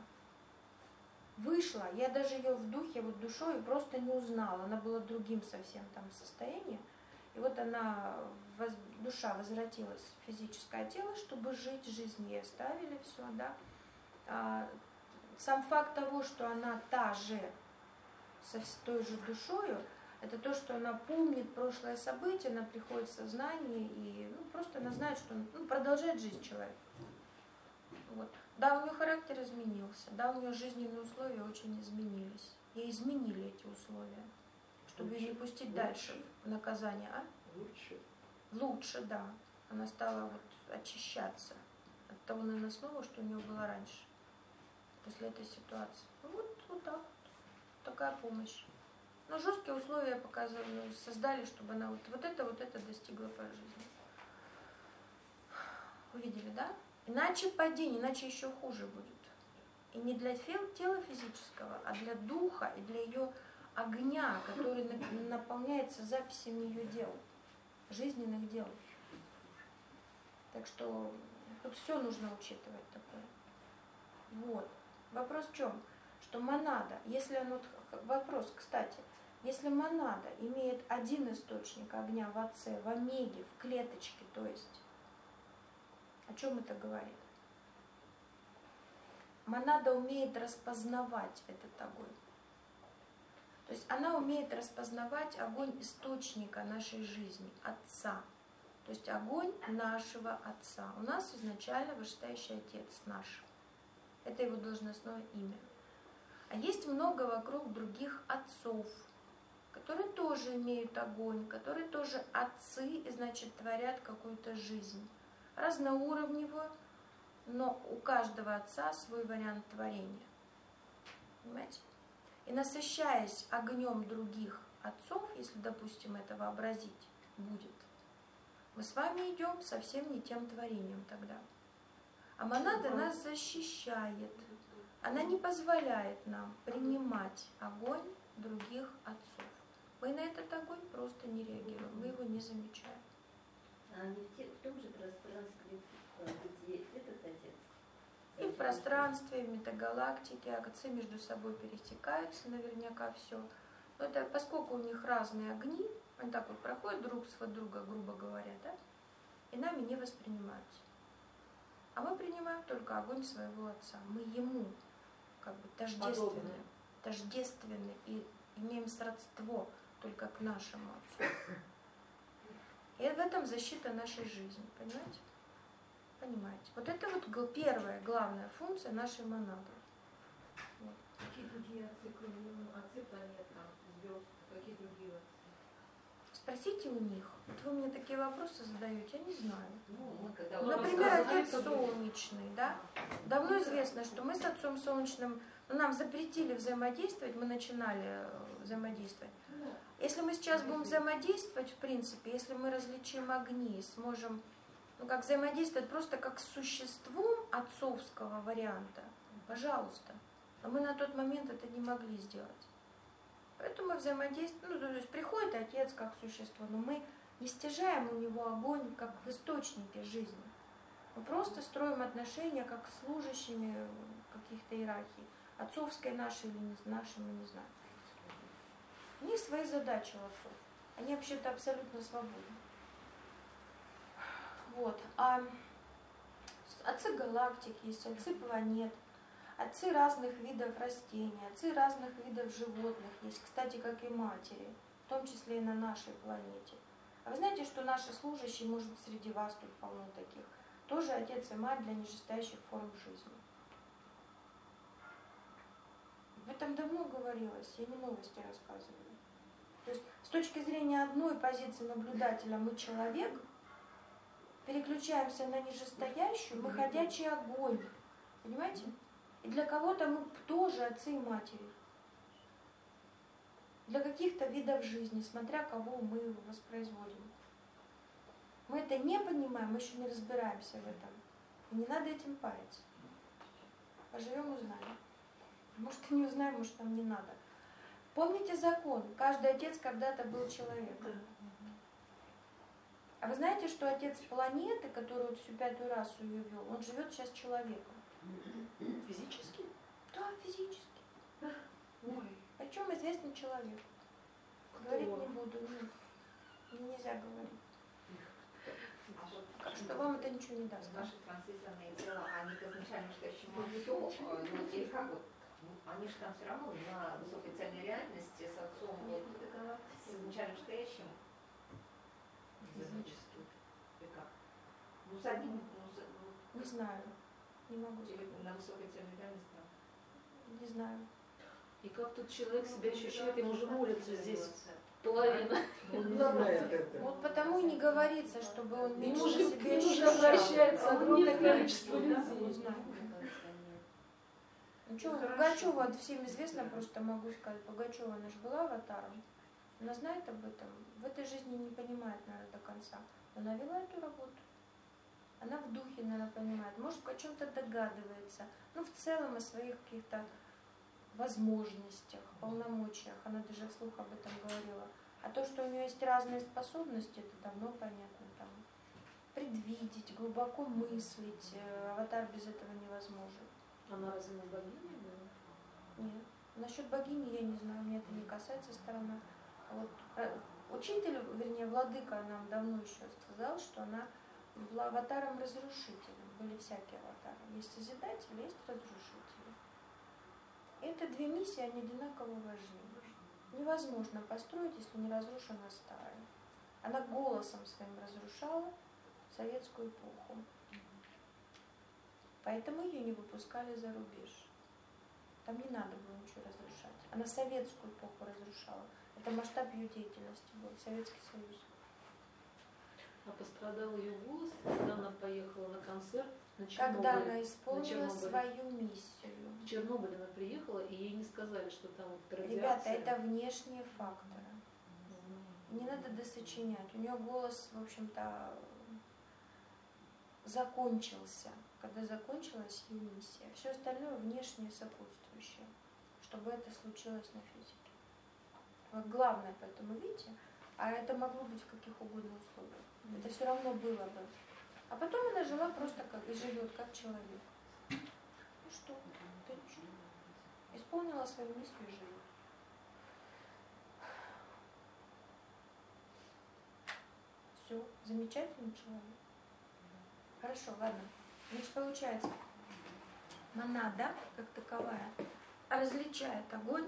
вышла, я даже ее в духе, вот душой просто не узнала, она была другим совсем там состоянием. И вот душа возвратилась в физическое тело, чтобы жить, жизнь ей оставили, все, да. Сам факт того, что она та же, с той же душою, это то, что она помнит прошлое событие, она приходит в сознание и просто она знает, что продолжает жизнь человек. Вот. Да, у нее характер изменился, да, у нее жизненные условия очень изменились. Ей изменили эти условия, чтобы ее не пустить дальше в наказание. Лучше. Лучше, да. Она стала очищаться от того наносного, что у нее было раньше, после этой ситуации. Вот так. Такая помощь. Но жесткие условия создали, чтобы она вот это достигла по жизни. Увидели, да? Иначе падение, иначе еще хуже будет. И не для тела физического, а для духа и для ее огня, который наполняется записями ее дел, жизненных дел. Так что тут все нужно учитывать такое. Вот. Вопрос в чем? Что монада, вопрос, кстати, если монада имеет один источник огня в Отце, в омеге, в клеточке, то есть, о чем это говорит? Монада умеет распознавать этот огонь. То есть она умеет распознавать огонь источника нашей жизни, Отца. То есть огонь нашего Отца. У нас изначально вышестоящий Отец наш. Это его должностное имя. А есть много вокруг других отцов, которые тоже имеют огонь, которые тоже отцы и, значит, творят какую-то жизнь. Разноуровневую, но у каждого отца свой вариант творения. Понимаете? И насыщаясь огнем других отцов, если, допустим, это вообразить будет, мы с вами идем совсем не тем творением тогда. А монада нас защищает. Она не позволяет нам принимать огонь других отцов. Мы на этот огонь просто не реагируем, мы его не замечаем. А они в том же пространстве, где этот отец? И в пространстве, в метагалактике, отцы между собой пересекаются наверняка все. Но это, поскольку у них разные огни, они так вот проходят друг с друга, грубо говоря, да, и нами не воспринимаются. А мы принимаем только огонь своего отца. Мы ему как бы тождественны и имеем сродство только к нашему отцу. И в этом защита нашей жизни, понимаете? Понимаете? Вот это вот первая, главная функция нашей монады. Вот. Какие другие отцы, кроме отцы планет, звезд, какие другие отцы? Спросите у них. Вот вы мне такие вопросы задаете, я не знаю. Например, отец солнечный, да? Давно известно, что мы с отцом солнечным, нам запретили взаимодействовать, мы начинали взаимодействовать. Если мы сейчас будем взаимодействовать, в принципе, если мы различим огни, сможем, как взаимодействовать просто как с существом отцовского варианта, пожалуйста. Но мы на тот момент это не могли сделать. Поэтому мы взаимодействуем, то есть приходит отец как существо, но мы не стяжаем у него огонь как в источнике жизни. Мы просто строим отношения как с служащими каких-то иерархий, отцовской нашей или не нашей, мы не знаем. У них свои задачи у отцов. Они вообще-то абсолютно свободны. Вот. А отцы галактик есть, отцы планет, отцы разных видов растений, отцы разных видов животных есть, кстати, как и матери, в том числе и на нашей планете. А вы знаете, что наши служащие, может быть, среди вас тут полно таких, тоже отец и мать для нижестоящих форм жизни. Об этом давно говорилось, я не новости рассказываю. То есть с точки зрения одной позиции наблюдателя мы человек, переключаемся на нижестоящую, мы ходячий огонь. Понимаете? И для кого-то мы тоже отцы и матери. Для каких-то видов жизни, смотря кого мы воспроизводим. Мы это не понимаем, мы еще не разбираемся в этом. И не надо этим париться. Поживем, узнаем. Может, и не узнаем, может, нам не надо. Помните закон? Каждый отец когда-то был человеком. А вы знаете, что отец планеты, который вот всю 5-ю расу ее вел, он живет сейчас человеком? Физически? Да, физически. Ой. Причем известный человек. Говорить не буду, нет. Мне нельзя говорить. Так что вам это ничего не даст. Наши трансцендентные тела, они к изначально настоящему отцу, или как вот, они же там все равно на высокой цельной реальности с отцом, вот, с изначально настоящим. Физически. И как? Ну, с одним, Не знаю. Не могу или сказать. на высокой цельной реальности. Не знаю. И как тут человек себя ощущает, ему же молится здесь половина. Он не знает этого. Вот потому и не говорится, чтобы он меньше Ему же себя ощущал. Обращается огромное Не количество людей. знаю. Ну что, Пугачева, всем известно, просто могу сказать, Пугачева, она же была аватаром. Она знает об этом, в этой жизни не понимает, наверное, до конца. Но она вела эту работу. Она в духе, наверное, понимает, может, о чем-то догадывается. Ну, в целом о своих каких-то возможностях, полномочиях. Она даже вслух об этом говорила. А то, что у нее есть разные способности, это давно понятно. Там, предвидеть, глубоко мыслить. Аватар без этого невозможен. Она разве не богиня была? Нет. Насчет богини я не знаю, мне это не касается сторона. А вот учитель, вернее, владыка нам давно еще сказал, что она была аватаром-разрушителем. Были всякие аватары. Есть созидатели, есть разрушители. И это две миссии, они одинаково важны. Невозможно построить, если не разрушена старая. Она голосом своим разрушала советскую эпоху. Поэтому ее не выпускали за рубеж. Там не надо было ничего разрушать. Она советскую эпоху разрушала. Это масштаб ее деятельности был, Советский Союз. А пострадал ее голос, когда она поехала на концерт на Чернобыль. Когда она исполнила Чернобыль. свою миссию. В Чернобыль она приехала, и ей не сказали, что там вот радиация. Ребята, это внешние факторы. не надо досочинять. У нее голос, в общем-то, закончился, когда закончилась ее миссия. Все остальное внешнее сопутствующее, чтобы это случилось на физике. Вот главное, поэтому видите, а это могло быть в каких угодно условиях. Это все равно было бы. А потом она жила просто как и живет, как человек. И что? Ты ничего. Исполнила свою миссию и живет. Все, замечательный человек. Хорошо, ладно. Значит, получается, монада, как таковая, различает огонь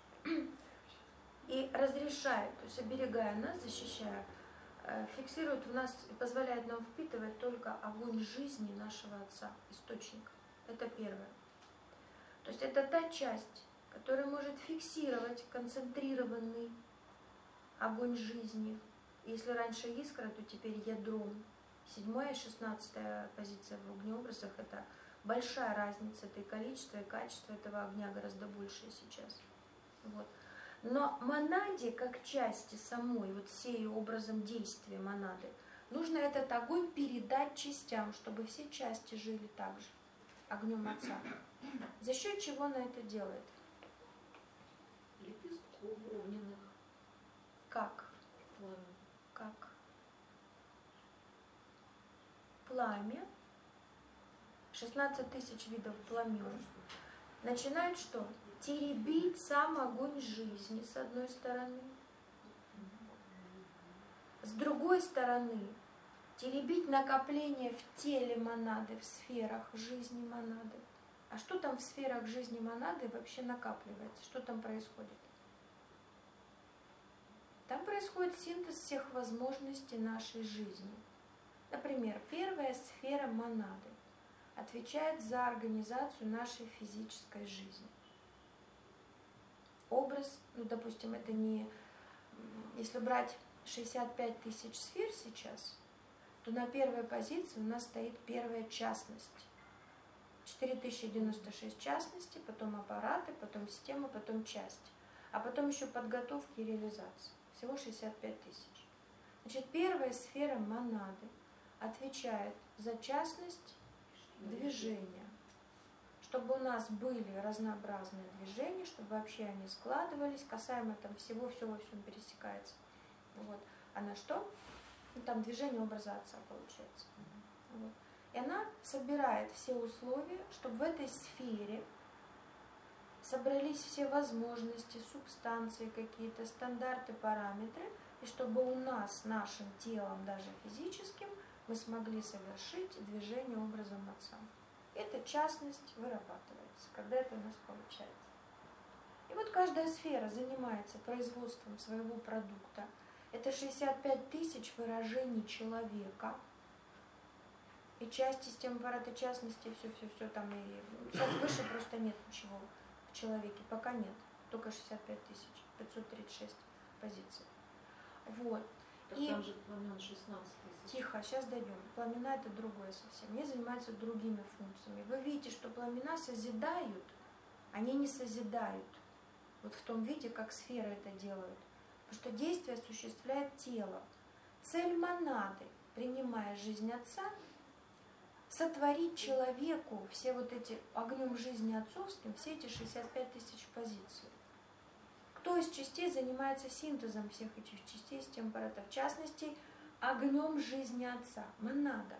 и разрешает, то есть оберегая нас, защищая, фиксирует в нас и позволяет нам впитывать только огонь жизни нашего Отца, источника. Это первое. То есть это та часть, которая может фиксировать концентрированный огонь жизни. Если раньше искра, то теперь ядром. 7-я и 16-я позиция в огнеобразах – это большая разница, это и количество, и качество этого огня гораздо больше сейчас. Вот. Но монаде, как части самой, вот сей образом действия монады, нужно этот огонь передать частям, чтобы все части жили так же, огнем Отца. За счет чего она это делает? Лепестков огненных. Как? Пламя. Как? Пламя, 16 тысяч видов пламен, начинает что? Теребить сам огонь жизни, с одной стороны. С другой стороны, теребить накопление в теле монады, в сферах жизни монады. А что там в сферах жизни монады вообще накапливается? Что там происходит? Там происходит синтез всех возможностей нашей жизни. Например, первая сфера монады отвечает за организацию нашей физической жизни. Образ, ну, допустим, это не... Если брать 65 тысяч сфер сейчас, то на первой позиции у нас стоит первая частность. 4096 частностей, потом аппараты, потом система, потом часть. А потом еще подготовки и реализации. Всего 65 тысяч. Значит, первая сфера монады отвечает за частность движения. Чтобы у нас были разнообразные движения, чтобы вообще они складывались, касаемо там всего, все во всем пересекается. Вот. А на что? Ну, там движение образа Отца получается. Вот. И она собирает все условия, чтобы в этой сфере собрались все возможности, субстанции какие-то, стандарты, параметры, и чтобы у нас, нашим телом, даже физическим, мы смогли совершить движение образом Отца. Эта частность вырабатывается, когда это у нас получается. И вот каждая сфера занимается производством своего продукта. Это 65 тысяч выражений человека. И часть системы аппарата частности, все там. И сейчас выше просто нет ничего в человеке. Пока нет. Только 65 тысяч, 536 позиций. Вот. Так И там же пламен 16 тысяч. Тихо, сейчас дойдем. Пламена это другое совсем. Они занимаются другими функциями. Вы видите, что пламена созидают, они не созидают. Вот в том виде, как сферы это делают. Потому что действие осуществляет тело. Цель монады, принимая жизнь Отца, сотворить человеку все вот эти огнем жизни отцовским, все эти 65 тысяч позиций. Кто из частей занимается синтезом всех этих частей системы аппарата? В частности, огнем жизни Отца. Монада.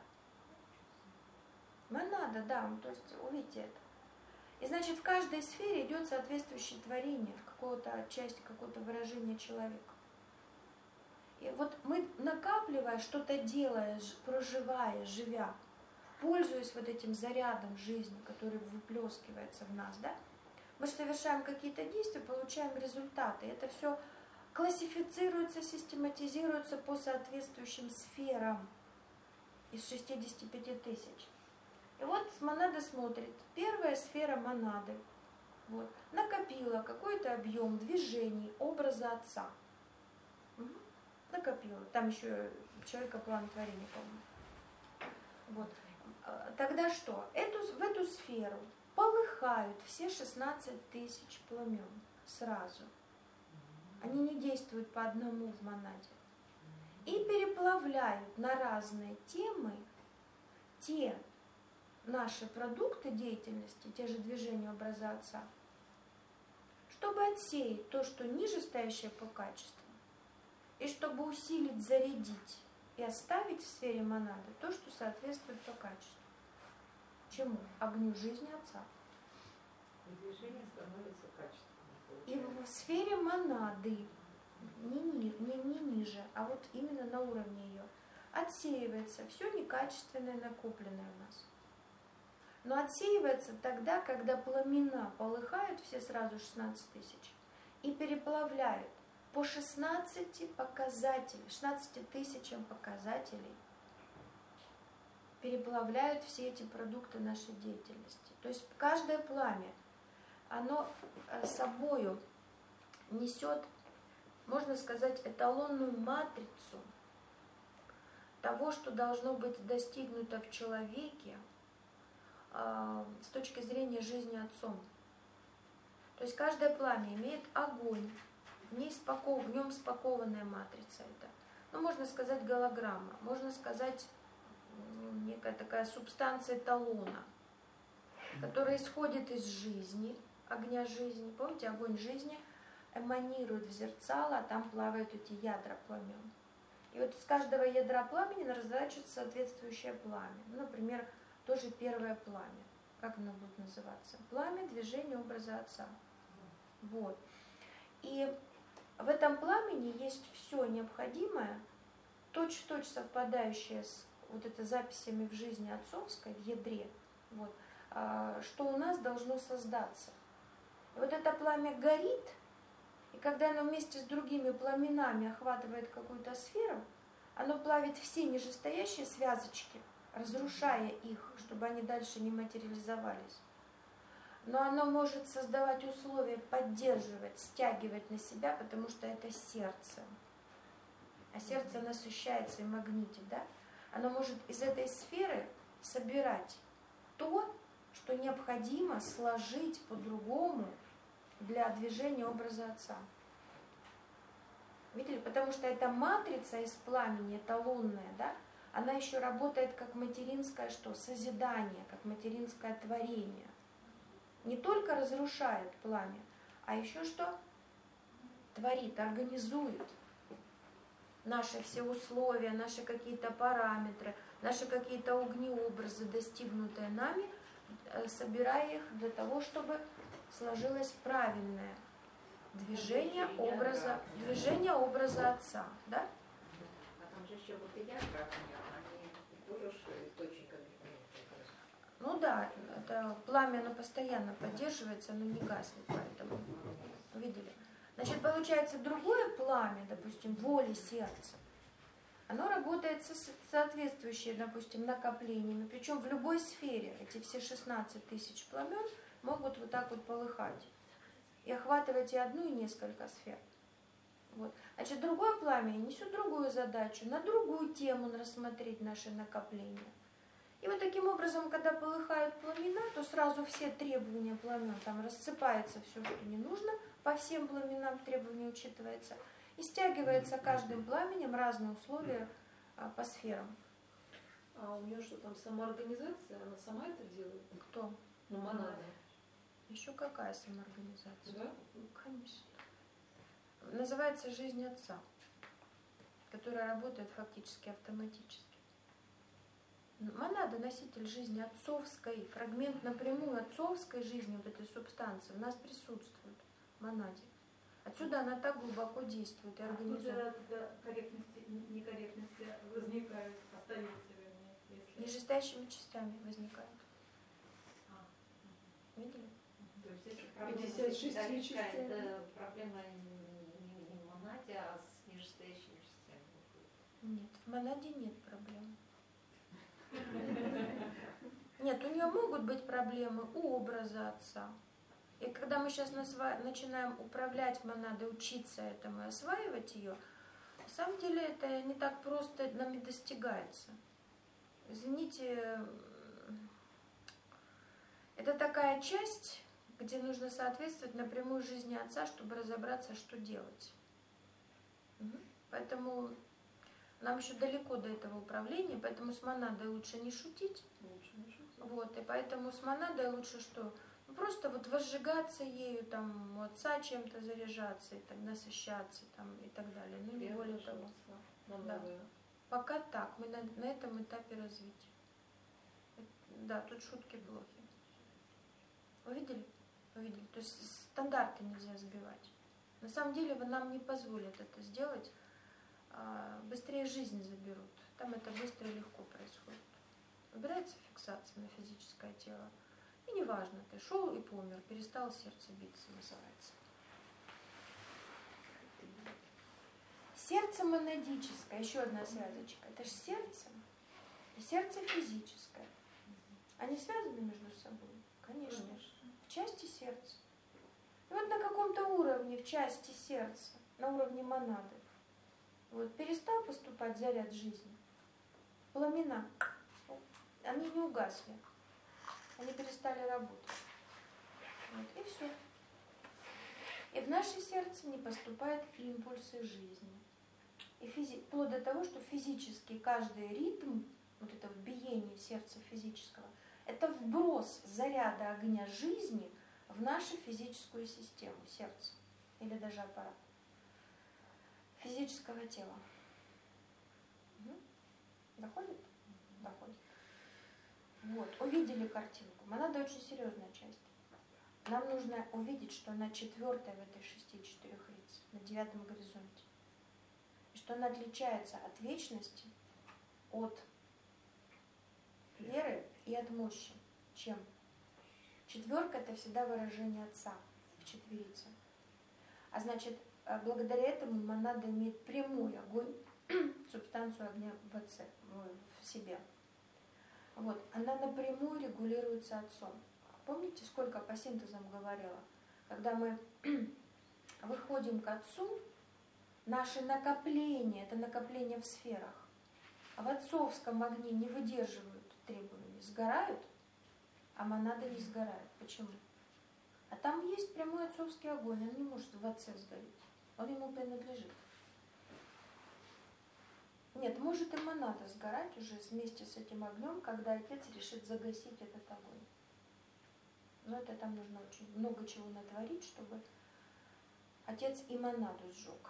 Монада, да, то есть увидите это. И значит, в каждой сфере идет соответствующее творение, какого-то части, какого-то выражения человека. И вот мы, накапливая, что-то делая, проживая, живя, пользуясь вот этим зарядом жизни, который выплескивается в нас, да, мы совершаем какие-то действия, получаем результаты. Это все классифицируется, систематизируется по соответствующим сферам из 65 тысяч. И вот монада смотрит. Первая сфера монады вот, накопила какой-то объем движений образа Отца. Угу. Накопила. Там еще человека план творения, по-моему. Вот. Тогда что? В эту сферу полыхают все 16 тысяч пламен сразу. Они не действуют по одному в монаде. и переплавляют на разные темы те наши продукты деятельности, те же движения образа Отца, чтобы отсеять то, что ниже стоящее по качеству, и чтобы усилить, зарядить и оставить в сфере монады то, что соответствует по качеству. Чему? Огню жизни Отца. Движение становится качественным. И в сфере монады, не ниже, а вот именно на уровне ее, отсеивается все некачественное, накопленное у нас. Но отсеивается тогда, когда пламена полыхают, все сразу 16 тысяч, и переплавляют по 16 показателей, 16 тысячам показателей, переплавляют все эти продукты нашей деятельности. То есть каждое пламя, оно собою несет, можно сказать, эталонную матрицу того, что должно быть достигнуто в человеке с точки зрения жизни Отцом. То есть каждое пламя имеет огонь, в нем спакованная матрица. Это, ну, можно сказать, голограмма, можно сказать, некая такая субстанция эталона, которая исходит из жизни, огня жизни. Помните, огонь жизни эманирует в зерцало, а там плавают эти ядра пламен. И вот из каждого ядра пламени разворачивается соответствующее пламя. Ну, например, тоже первое пламя. Как оно будет называться? Пламя движения образа Отца. Вот. И в этом пламени есть все необходимое, точь-в-точь совпадающее с вот это записями в жизни отцовской, в ядре, вот, что у нас должно создаться. И вот это пламя горит, и когда оно вместе с другими пламенами охватывает какую-то сферу, оно плавит все нижестоящие связочки, разрушая их, чтобы они дальше не материализовались. Но оно может создавать условия, поддерживать, стягивать на себя, потому что это сердце. А сердце насыщается и магнитит, да? Оно может из этой сферы собирать то, что необходимо сложить по-другому для движения образа Отца. Видели? Потому что эта матрица из пламени, эталонная, да, она еще работает как материнское что? Созидание, как материнское творение. Не только разрушает пламя, а еще что? Творит, организует наши все условия, наши какие-то параметры, наши какие-то огнеобразы, достигнутые нами, собирая их для того, чтобы сложилось правильное движение образа Отца. Да? А там же еще вот и ядра, они тоже источниками. Ну да, это пламя, оно постоянно поддерживается, оно не гаснет, поэтому видели. Значит, получается другое пламя, допустим, воли сердца, оно работает с соответствующими, допустим, накоплениями, причем в любой сфере эти все 16 тысяч пламен могут вот так вот полыхать и охватывать и одну, и несколько сфер. Вот. Значит, другое пламя несет другую задачу, на другую тему рассмотреть наши накопления. И вот таким образом, когда полыхают пламена, то сразу все требования пламен, там рассыпается все, что не нужно, по всем пламенам требования учитывается, и стягивается каждым пламенем разные условия по сферам. А у нее что там, самоорганизация? Она сама это делает? Кто? Ну, монада. Еще какая самоорганизация? Да? Ну, конечно. Называется «Жизнь Отца», которая работает фактически автоматически. Монада — носитель жизни отцовской, фрагмент напрямую отцовской жизни, вот этой субстанции, у нас присутствует в монаде. Отсюда она так глубоко действует и организует. Откуда корректности, некорректности возникают, остаются, вернее, если... Нижестоящими частями возникают. Видели? То есть если проблема 56 частей. это проблема не в монаде, а с нижестоящими частями. Нет, в монаде нет проблем. Нет, у нее могут быть проблемы у образа Отца. И когда мы сейчас начинаем управлять монадой, учиться этому и осваивать ее, на самом деле это не так просто нами достигается. Извините, это такая часть, где нужно соответствовать напрямую жизни Отца, чтобы разобраться, что делать. Поэтому Нам еще далеко до этого управления, поэтому с монадой лучше не шутить. Вот, и поэтому с монадой лучше что? Ну, просто вот возжигаться ею, там, у отца чем-то заряжаться, и так, насыщаться там, и так далее. Ну, не более того. Да. Пока так, мы на этом этапе развития. Да, тут шутки плохи. Вы видели? Вы видели? То есть стандарты нельзя сбивать. На самом деле вы нам не позволят это сделать. Быстрее жизнь заберут. Там это быстро и легко происходит. Убирается фиксация на физическое тело. И неважно, ты шел и помер, перестало сердце биться, называется. Сердце монадическое, еще одна связочка. Это же сердце и сердце физическое. Они связаны между собой? Конечно. В части сердца. И вот на каком-то уровне, в части сердца, на уровне монады, вот перестал поступать заряд жизни, пламена, они не угасли, они перестали работать. Вот, и все. И в наше сердце не поступают импульсы жизни. И вплоть до того, что физически каждый ритм, вот это вот биение сердца физического, это вброс заряда огня жизни в нашу физическую систему, сердце или даже аппарат физического тела. Доходит? Доходит. Вот, увидели картинку. Монада очень серьезная часть. Нам нужно увидеть, что она четвертая в этой 6-4 лиц, на 9-м горизонте. И что она отличается от вечности, от веры и от мощи. Чем? 4 – это всегда выражение Отца в четверице. А значит, благодаря этому монада имеет прямой огонь, субстанцию огня в Отце, в себе. Вот. Она напрямую регулируется Отцом. Помните, сколько по синтезам говорила? Когда мы выходим к Отцу, наши накопления, это накопления в сферах, а в отцовском огне не выдерживают требований, сгорают, а монада не сгорает. Почему? А там есть прямой отцовский огонь, он не может в Отце сгореть, он ему принадлежит. Нет, может и монада сгорать уже вместе с этим огнем, когда Отец решит загасить этот огонь. Но это там нужно очень много чего натворить, чтобы Отец и монаду сжег.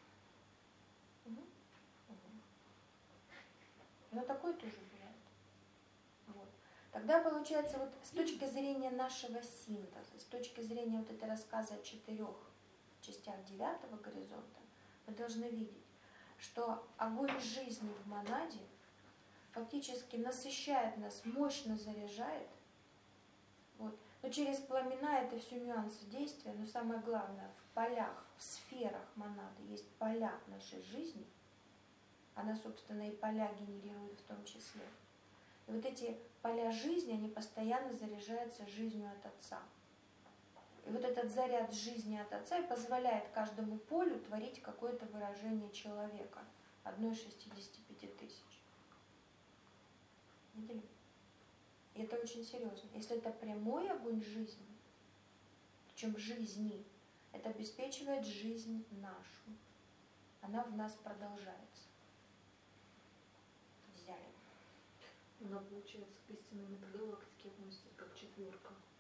Но такое тоже бывает. Вот. Тогда получается, вот с точки зрения нашего синтеза, с точки зрения вот этого рассказа о 4 частях 9-го горизонта, мы должны видеть, что огонь жизни в монаде фактически насыщает нас, мощно заряжает. Вот. Но через пламена это все нюансы действия, но самое главное, в полях, в сферах монады есть поля нашей жизни. Она, собственно, и поля генерирует в том числе. И вот эти поля жизни, они постоянно заряжаются жизнью от Отца. И вот этот заряд жизни от Отца и позволяет каждому полю творить какое-то выражение человека. 1/65 тысяч. Видели? И это очень серьезно. Если это прямой огонь жизни, причем жизни, это обеспечивает жизнь нашу. Она в нас продолжается. Взяли. Она, получается, к истинной метагалактике относится как 4.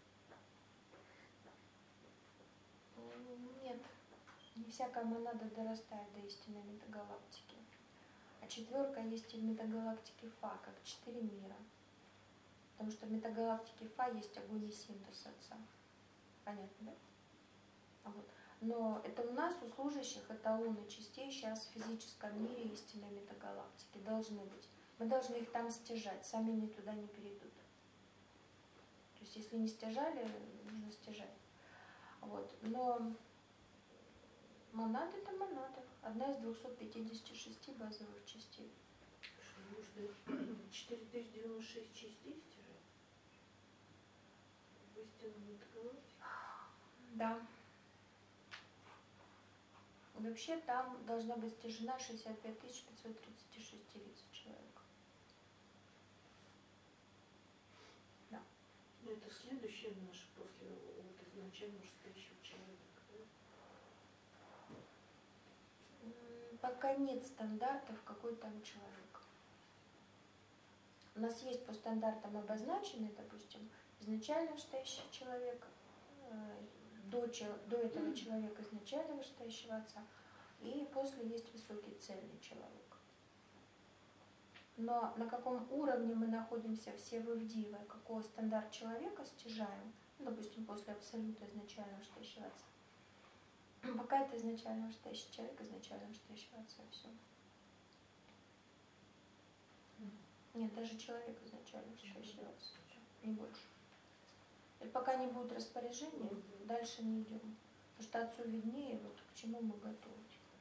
Нет, не всякая монада дорастает до истинной метагалактики. А 4 есть и в метагалактике Фа, как 4 мира. Потому что в метагалактике Фа есть огонь и синтез Отца. Понятно, да? Вот. Но это у нас, у служащих, эталоны частей сейчас в физическом мире истинной метагалактики должны быть. Мы должны их там стяжать, сами они туда не перейдут. То есть если не стяжали, нужно стяжать. Вот. Но монада это монада. Одна из 256 базовых частей. Что нужно 4096 частей стирать? В истинном метагалактике? Да. Вообще там должна быть стяжена 65 536 лиц человека. Да. Ну, это следующее наше после вот изначально спящего человека, да? пока нет стандартов, какой там человек. У нас есть по стандартам обозначенный, допустим, изначально вышестоящий человек, до этого человека изначально вышестоящего отца, и после есть высокий цельный человек. Но на каком уровне мы находимся все в Ивдиве, какого стандарт человека стяжаем, допустим, после абсолюта изначально вышестоящего отца. Пока это изначально вышестоящий человек, изначально вышестоящего отца, все. Нет, даже человек изначально вышестоящего отца, не больше. И пока не будет распоряжения, дальше не идем. Потому что отцу виднее, вот к чему мы готовы.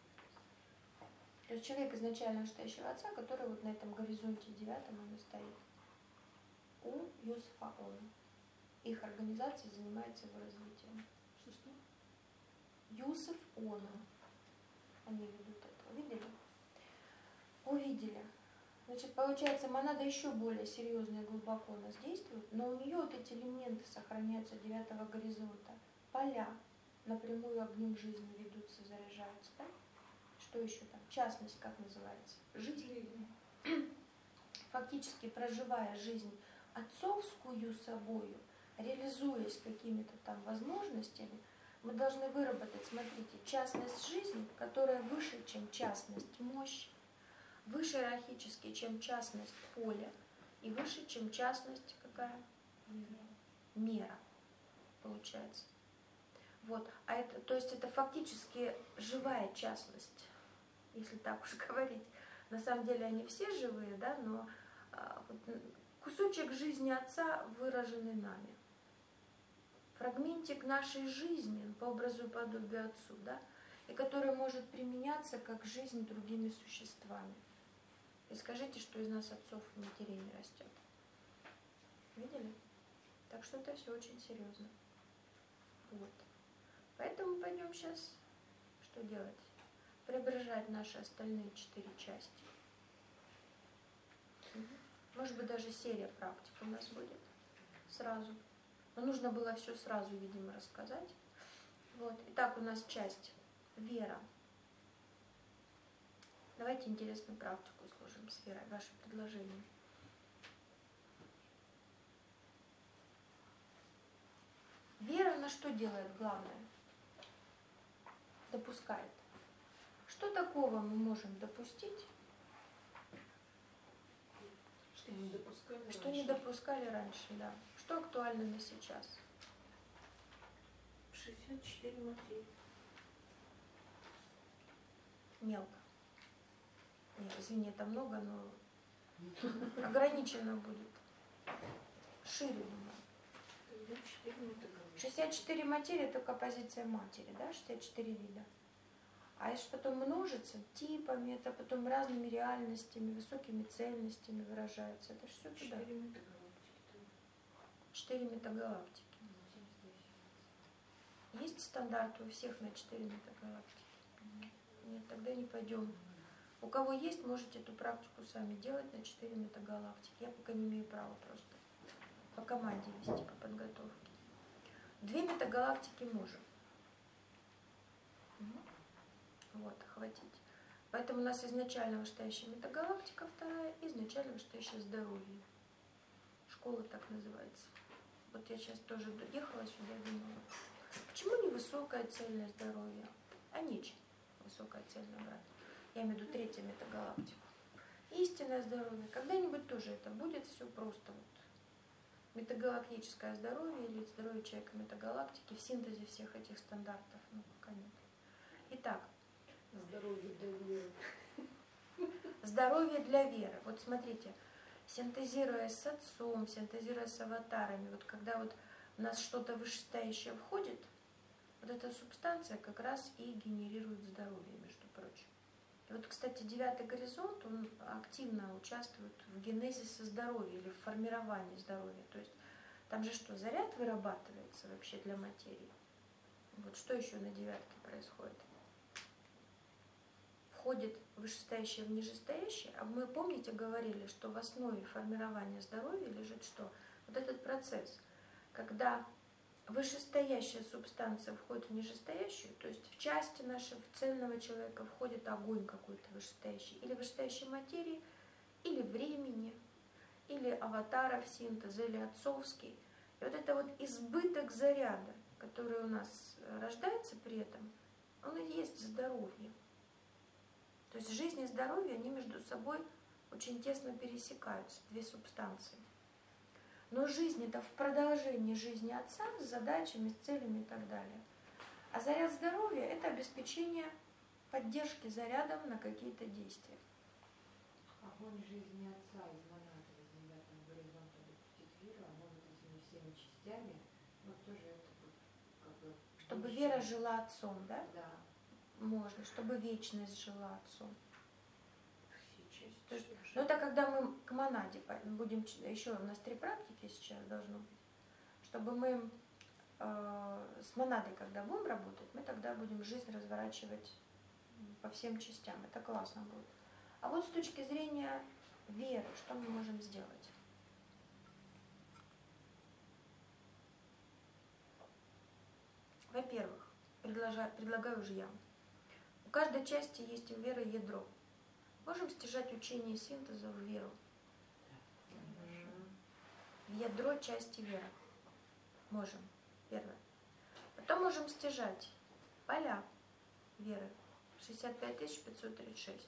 То есть человек изначально вышестоящего отца, который вот на этом горизонте 9 он и стоит. У Юсуфа он. Их организация занимается его развитием. Что? Юсуф он. Они ведут это. Видели? Увидели. Значит, получается, монада еще более серьезно и глубоко у нас действует, но у нее вот эти элементы сохраняются 9-го горизонта. Поля напрямую огнем жизни ведутся, заряжаются, да? Что еще там? Частность, как называется? Жизнь. Фактически проживая жизнь отцовскую собою, реализуясь какими-то там возможностями, мы должны выработать, смотрите, частность жизни, которая выше, чем частность мощи, выше иерархически, чем частность поля, и выше, чем частность какая? Мера, получается. Вот. А это, то есть это фактически живая частность, если так уж говорить. На самом деле они все живые, да, но вот, кусочек жизни Отца выраженный нами. Фрагментик нашей жизни по образу и подобию Отцу, да, и который может применяться как жизнь другими существами. И скажите, что из нас отцов и матерей не растет. Видели? Так что это все очень серьезно. Вот. Поэтому пойдем сейчас что делать? Преображать наши остальные 4 части. Может быть, даже серия практик у нас будет сразу. Но нужно было все сразу, видимо, рассказать. Вот. Итак, у нас часть вера. Давайте интересную практику сложим с верой. Ваше предложение. Вера на что делает главное? Допускает. Что такого мы можем допустить, Что не допускали раньше. Что не допускали раньше, да. Что актуально на сейчас? 64 материи. Мелко. Нет, извини, это много, но ограничено будет. Шире, думаю. 64 материи, только позиция матери, да, 64 вида. А если потом множится типами, это потом разными реальностями, высокими цельностями выражается. Это все туда. 4 метагалактики. Есть стандарты у всех на 4 метагалактики? Нет, тогда не пойдем. У кого есть, можете эту практику сами делать на 4 метагалактики. Я пока не имею права просто по команде вести, по подготовке. 2 метагалактики можем. Вот, охватить. Поэтому у нас изначально вышестоящая метагалактика вторая, изначально вышестоящее здоровье. Школа так называется. Вот я сейчас тоже ехала сюда и думала, почему не высокое цельное здоровье, а нечем высокое цельное брать. Я имею в виду 3-ю метагалактику. Истинное здоровье. Когда-нибудь тоже это будет все просто вот. Метагалактическое здоровье или здоровье человека метагалактики в синтезе всех этих стандартов. Ну, пока нет. Итак. Здоровье для веры. Здоровье для веры. Вот смотрите, синтезируя с отцом, синтезируя с аватарами, вот когда вот у нас что-то вышестоящее входит, вот эта субстанция как раз и генерирует здоровье, между прочим. И вот, кстати, 9-й горизонт, он активно участвует в генезисе здоровья или в формировании здоровья. То есть там же что, заряд вырабатывается вообще для материи? Вот что еще на 9-ке происходит? Входит вышестоящее в нижестоящее, а мы, помните, говорили, что в основе формирования здоровья лежит что? Вот этот процесс, когда вышестоящая субстанция входит в нижестоящую, то есть в части нашего цельного человека входит огонь какой-то вышестоящий, или вышестоящей материи, или времени, или аватаров синтеза, или отцовский. И вот это вот избыток заряда, который у нас рождается при этом, он и есть здоровье. То есть жизнь и здоровье, они между собой очень тесно пересекаются, две субстанции. Но жизнь это в продолжении жизни Отца с задачами, с целями и так далее. А заряд здоровья это обеспечение поддержки зарядом на какие-то действия. Огонь жизни Отца из монады, из девятого горизонта выпустить веру, а может этими всеми частями, но тоже это будет как бы... Чтобы вера жила Отцом, да? Да. Можно, чтобы вечность жила Отцом. То есть, Сейчас ну это когда мы к монаде будем, еще у нас 3 практики сейчас должно быть, чтобы мы с монадой, когда будем работать, мы тогда будем жизнь разворачивать по всем частям. Это классно будет. А вот с точки зрения веры, что мы можем сделать? Во-первых, предлагаю уже я. У каждой части есть у веры ядро. Можем стяжать учение синтеза в веру. В ядро части веры. Можем. Первое. Потом можем стяжать поля веры. 65 536.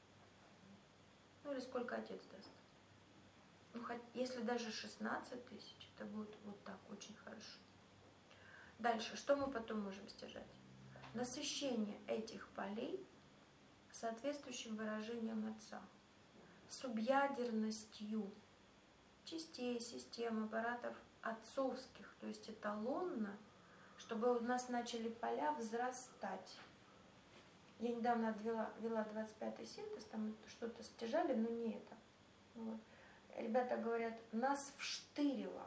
Ну или сколько Отец даст. Ну, если даже 16 тысяч, это будет вот так, очень хорошо. Дальше, что мы потом можем стяжать? Насыщение этих полей соответствующим выражением Отца, субъядерностью частей, систем, аппаратов отцовских, то есть эталонно, чтобы у нас начали поля взрастать. Я недавно вела 25-й синтез, там что-то стяжали, но не это. Вот. Ребята говорят, нас вштырило.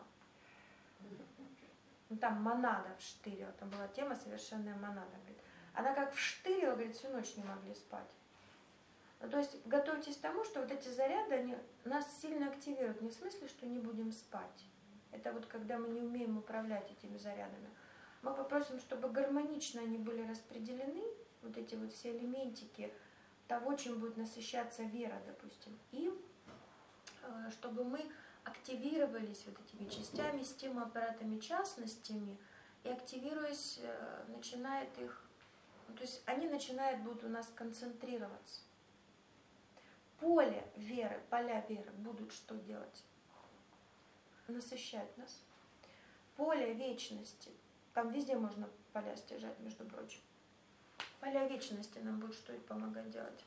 Ну, там монада вштырила, там была тема совершенная монада. Говорит. Она как вштырила, говорит, всю ночь не могли спать. Ну, то есть готовьтесь к тому, что вот эти заряды, они нас сильно активируют. Не в смысле, что не будем спать. Это вот когда мы не умеем управлять этими зарядами. Мы попросим, чтобы гармонично они были распределены, вот эти вот все элементики того, чем будет насыщаться вера, допустим. И чтобы мы активировались вот этими частями, системой, аппаратами, частностями, и активируясь, начинает их, то есть они будут у нас концентрироваться. Поле веры, поля веры будут что делать? Насыщать нас. Поле вечности, там везде можно поля стяжать, между прочим. Поля вечности нам будут что помогать делать?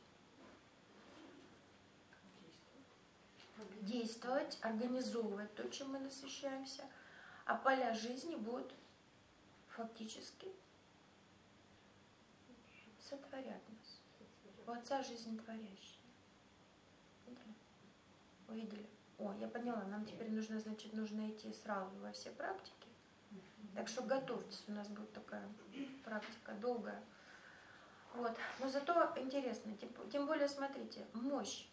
Действовать, организовывать то, чем мы насыщаемся. А поля жизни будут фактически сотворять нас. У Отца жизнь творящая. Видели? Увидели? О, я поняла, нам теперь нужно идти сразу во все практики. Так что готовьтесь, у нас будет такая практика долгая. Вот. Но зато интересно, тем более, смотрите, мощь.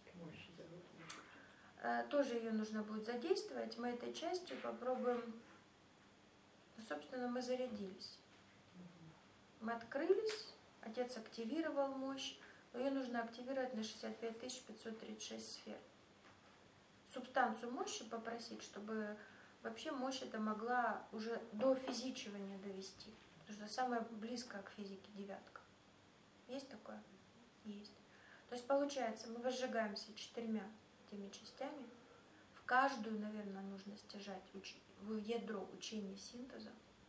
Тоже ее нужно будет задействовать. Мы этой частью попробуем, собственно, мы зарядились. Мы открылись, Отец активировал мощь, но ее нужно активировать на 65 536 сфер. Субстанцию мощи попросить, чтобы вообще мощь это могла уже до физичивания довести. Потому что самое близкое к физике девятка. Есть такое? Есть. То есть получается, мы возжигаемся 4 этими частями. В каждую, наверное, нужно стяжать в ядро учения синтеза.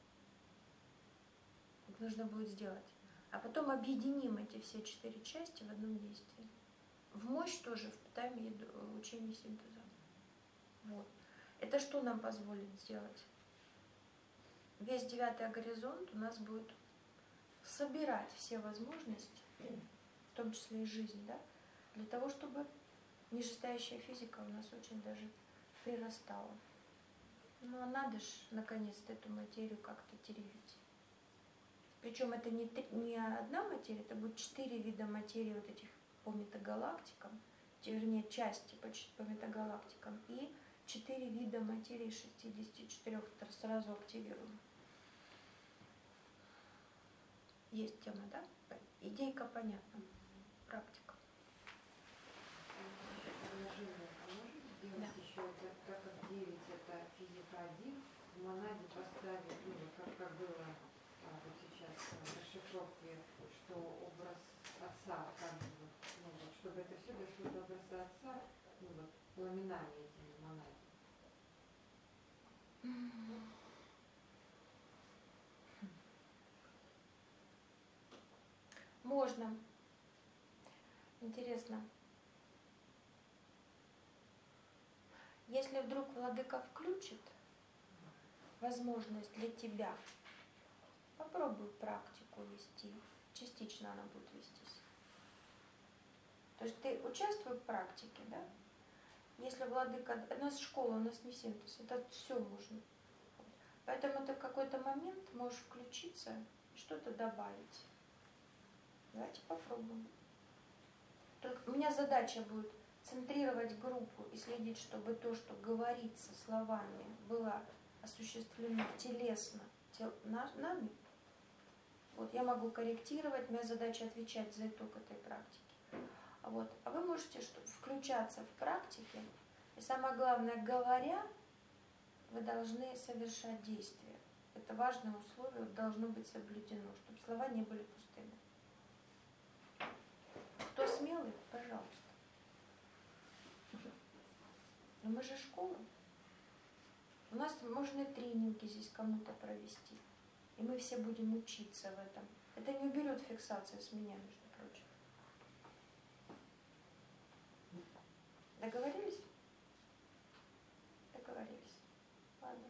Это нужно будет сделать. А потом объединим эти все 4 части в одном действии. В мощь тоже впитаем учение синтеза. Вот. Это что нам позволит сделать? Весь 9-й горизонт у нас будет собирать все возможности, в том числе и жизнь, да, для того, чтобы нижестоящая физика у нас очень даже прирастала. Ну а надо ж наконец-то эту материю как-то теребить. Причем это не одна материя, это будет 4 вида материи вот этих по метагалактикам, вернее части по метагалактикам, и 4 вида материи 64 сразу активируем. Есть тема, да? Идейка понятна. Практика. Предложение. А можно сделать еще это, так как 9 это физика 1, в монаде поставить, ну, как было вот сейчас в расшифровке, что образ отца, как бы, ну, вот, чтобы это все дошло до образа отца, ну, вот, пламенами этими в монаде. Можно. Интересно. Если вдруг владыка включит возможность для тебя, попробуй практику вести. Частично она будет вестись. То есть ты участвуешь в практике, да? Если владыка... У нас школа, у нас не синтез. Это все можно. Поэтому ты в какой-то момент можешь включиться и что-то добавить. Давайте попробуем. Только у меня задача будет центрировать группу и следить, чтобы то, что говорится словами, было осуществлено телесно нами. Вот, я могу корректировать, моя задача отвечать за итог этой практики. Вот. А вы можете включаться в практике, и самое главное, говоря, вы должны совершать действия. Это важное условие, должно быть соблюдено, чтобы слова не были пустыми. Кто смелый, пожалуйста. Но мы же школа. У нас можно тренинги здесь кому-то провести. И мы все будем учиться в этом. Это не уберет фиксации с меня, между прочим. Договорились? Договорились. Ладно.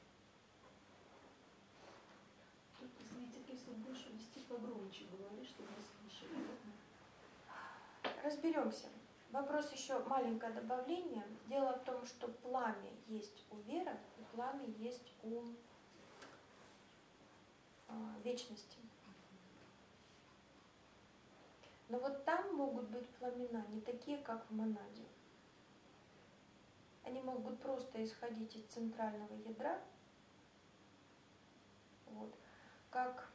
Тут, извините, если больше вести погромче говори, чтобы нас слышали. Разберемся. Вопрос еще, маленькое добавление. Дело в том, что пламя есть у веры, и пламя есть у вечности. Но вот там могут быть пламена не такие, как в монаде. Они могут просто исходить из центрального ядра, вот, как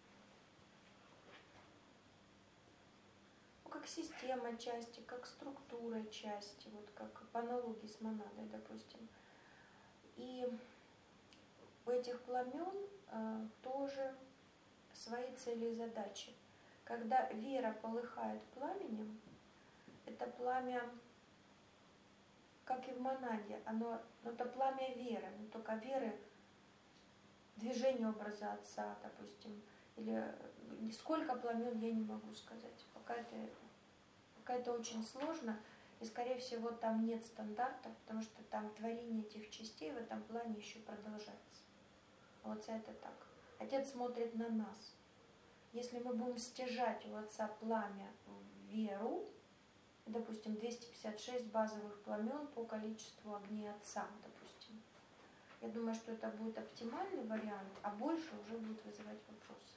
система части, как структура части, вот как по аналогии с монадой, допустим. И у этих пламен тоже свои цели и задачи. Когда вера полыхает пламенем, это пламя, как и в монаде, это пламя веры, но только веры движение образа Отца, допустим, или сколько пламен, я не могу сказать. Пока это очень сложно, и, скорее всего, там нет стандартов, потому что там творение этих частей в этом плане еще продолжается. Вот это так. Отец смотрит на нас. Если мы будем стяжать у Отца пламя в веру, допустим, 256 базовых пламен по количеству огней Отца, допустим, я думаю, что это будет оптимальный вариант, а больше уже будет вызывать вопросы.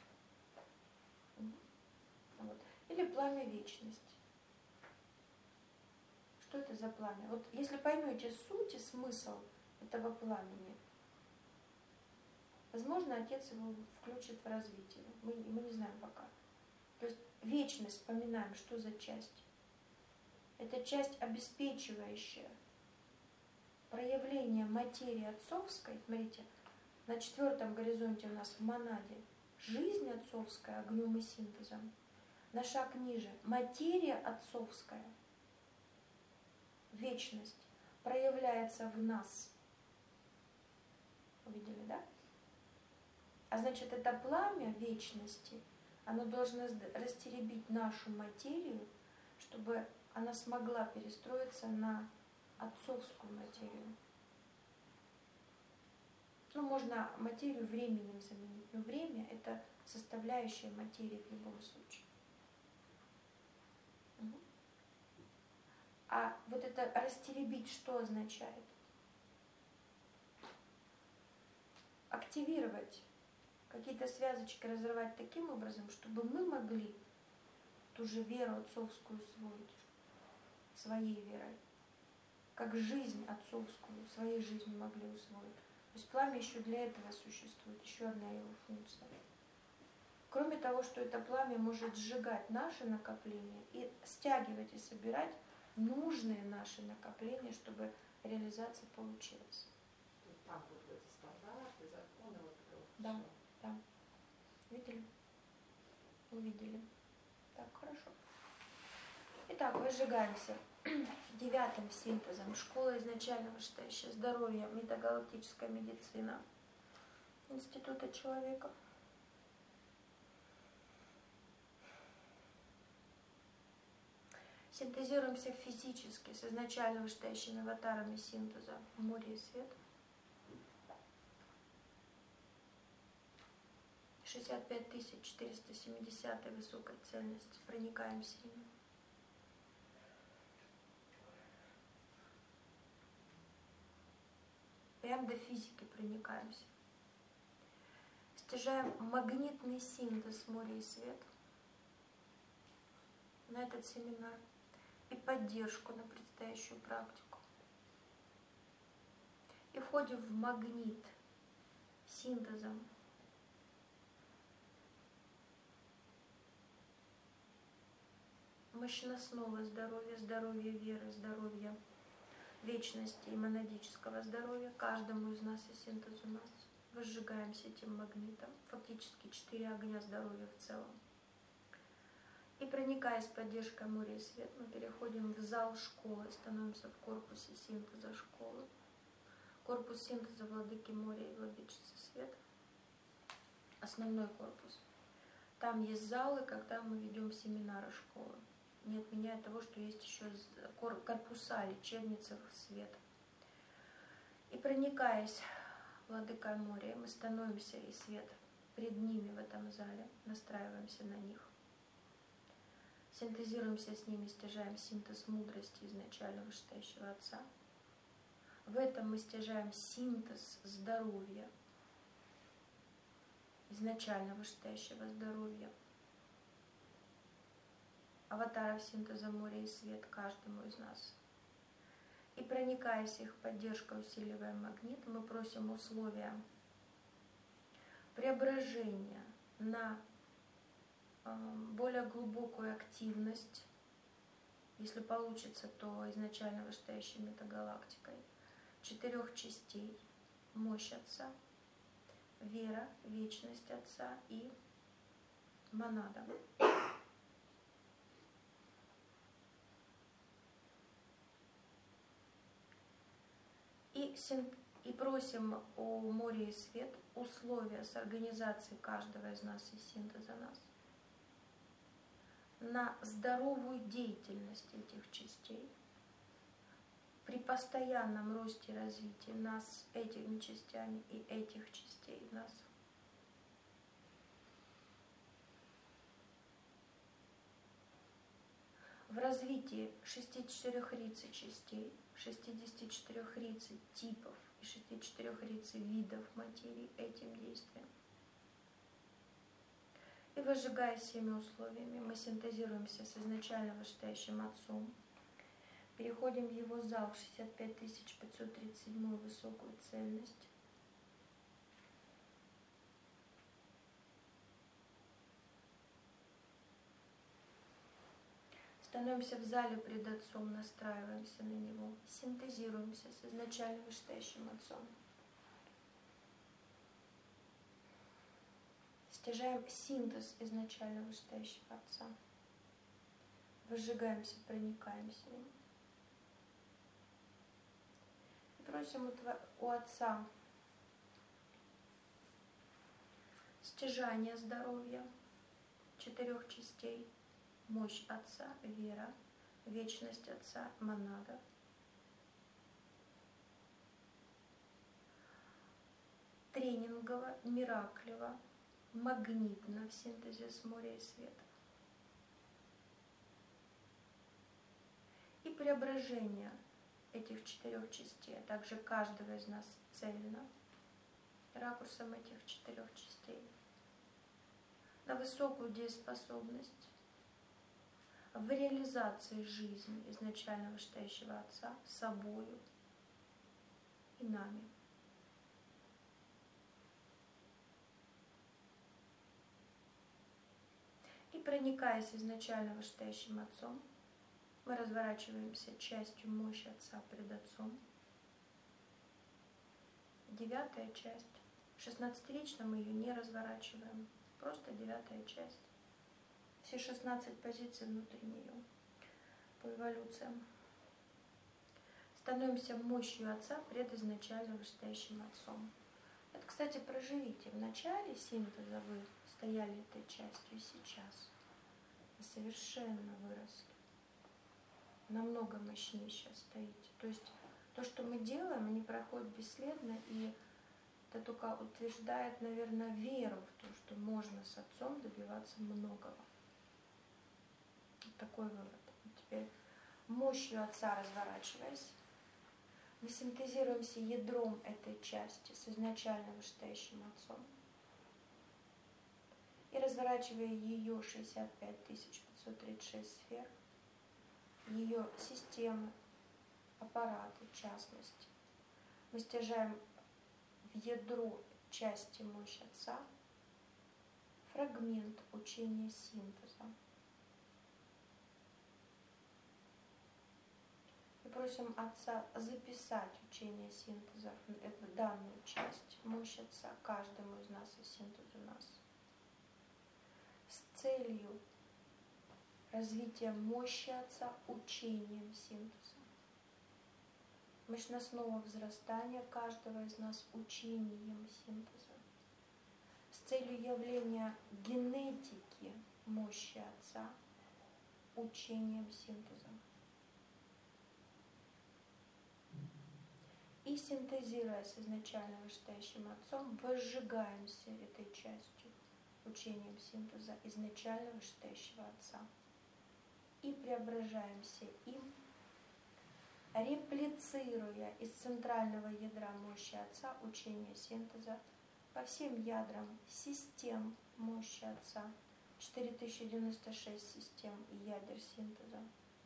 Вот. Или пламя вечности. Что это за пламя? Вот если поймете суть и смысл этого пламени, возможно, Отец его включит в развитие. Мы не знаем пока. То есть вечность, вспоминаем, что за часть. Это часть обеспечивающая проявление материи отцовской. Смотрите, на 4-м горизонте у нас в монаде жизнь отцовская огнем и синтезом. На шаг ниже материя отцовская, вечность, проявляется в нас. Увидели, да? А значит, это пламя вечности, оно должно растеребить нашу материю, чтобы она смогла перестроиться на отцовскую материю. Ну, можно материю временем заменить, но время – это составляющая материи в любом случае. А вот это растеребить что означает? Активировать какие-то связочки, разрывать таким образом, чтобы мы могли ту же веру отцовскую усвоить своей верой, как жизнь отцовскую своей жизнью могли усвоить. То есть пламя еще для этого существует, еще одна его функция. Кроме того, что это пламя может сжигать наши накопления и стягивать и собирать нужные наши накопления, чтобы реализация получилась. Там будут эти стандарты, законы, вот это вот Да, всё. да. Видели? Увидели. Так, хорошо. Итак, выжигаемся 9-м синтезом. Школа изначального считающая здоровья, метагалактическая медицина Института человека. Синтезируемся физически с изначально вышестоящими аватарами синтеза море и свет. 65 470 высокой цельности. Проникаемся ими. Прям до физики проникаемся. Стяжаем магнитный синтез моря и свет на этот семинар и поддержку на предстоящую практику. И входим в магнит синтезом мощностного здоровья, здоровья веры, здоровья вечности и монадического здоровья. Каждому из нас и синтез у нас. Возжигаемся этим магнитом. Фактически 4 огня здоровья в целом. И проникая с поддержкой моря и свет, мы переходим в зал школы, становимся в корпусе синтеза школы. Корпус синтеза владыки моря и владычицы света. Основной корпус. Там есть залы, когда мы ведем семинары школы. Не отменяя того, что есть еще корпуса лечебниц света. И проникаясь владыкой моря, мы становимся и свет пред ними в этом зале, настраиваемся на них. Синтезируемся с ними, стяжаем синтез мудрости изначально вышестоящего Отца. В этом мы стяжаем синтез здоровья, изначально вышестоящего здоровья, аватаров синтеза моря и свет каждому из нас. И проникаясь их поддержкой, усиливая магнит, мы просим условия преображения на более глубокую активность, если получится, то изначально вышестоящей метагалактикой, 4 частей: мощь Отца, вера, вечность Отца и монада. И просим о море и свет условия с организацией каждого из нас и синтеза нас на здоровую деятельность этих частей при постоянном росте и развитии нас этими частями и этих частей нас. В развитии 64 частей, 64 типов и 64 видов материи этим действием. И возжигая всеми условиями, мы синтезируемся с изначально вышестоящим Отцом, переходим в его зал 65 537 высокую цельность. Становимся в зале пред Отцом, настраиваемся на него, синтезируемся с изначально вышестоящим Отцом. Стяжаем синтез изначально вышестоящего Отца. Возжигаемся, проникаемся им. И просим у Отца стяжания здоровья 4 частей: мощь Отца, вера, вечность Отца, монада. Тренингово, мираклево, магнитно в синтезе с моря и света. И преображение этих 4 частей, а также каждого из нас цельно, ракурсом этих 4 частей, на высокую дееспособность в реализации жизни изначально вышестоящего Отца собою и нами. проникаясь изначально вышестоящим Отцом, мы разворачиваемся частью мощи Отца пред Отцом. 9-я часть. В 16-рично мы ее не разворачиваем. Просто 9-я часть. Все 16 позиций внутри нее. По эволюциям. Становимся мощью Отца пред изначально вышестоящим Отцом. Это, кстати, проживите. В начале синтеза вы стояли этой частью, и сейчас вы совершенно выросли. Намного мощнее сейчас стоите. То есть то, что мы делаем, не проходит бесследно, и это только утверждает, наверное, веру в то, что можно с Отцом добиваться многого. Вот такой вывод. Теперь мощью Отца разворачиваясь, мы синтезируемся ядром этой части с изначально вышестоящим Отцом и разворачивая ее 65 536 сфер, ее системы, аппараты, в частности, мы стяжаем в ядро части мощи Отца фрагмент учения синтеза. И просим Отца записать учение синтеза в эту данную часть мощи Отца каждому из нас и синтезу нас с целью развития мощи Отца учением синтеза. Мощностного взрастания каждого из нас учением синтеза. С целью явления генетики мощи Отца учением синтеза. И синтезируя с изначально вышестоящим Отцом, возжигаемся этой частью учением синтеза изначально вышестоящего Отца. И преображаемся им, реплицируя из центрального ядра мощи Отца учение синтеза по всем ядрам систем мощи Отца, 4096 систем и ядер синтеза.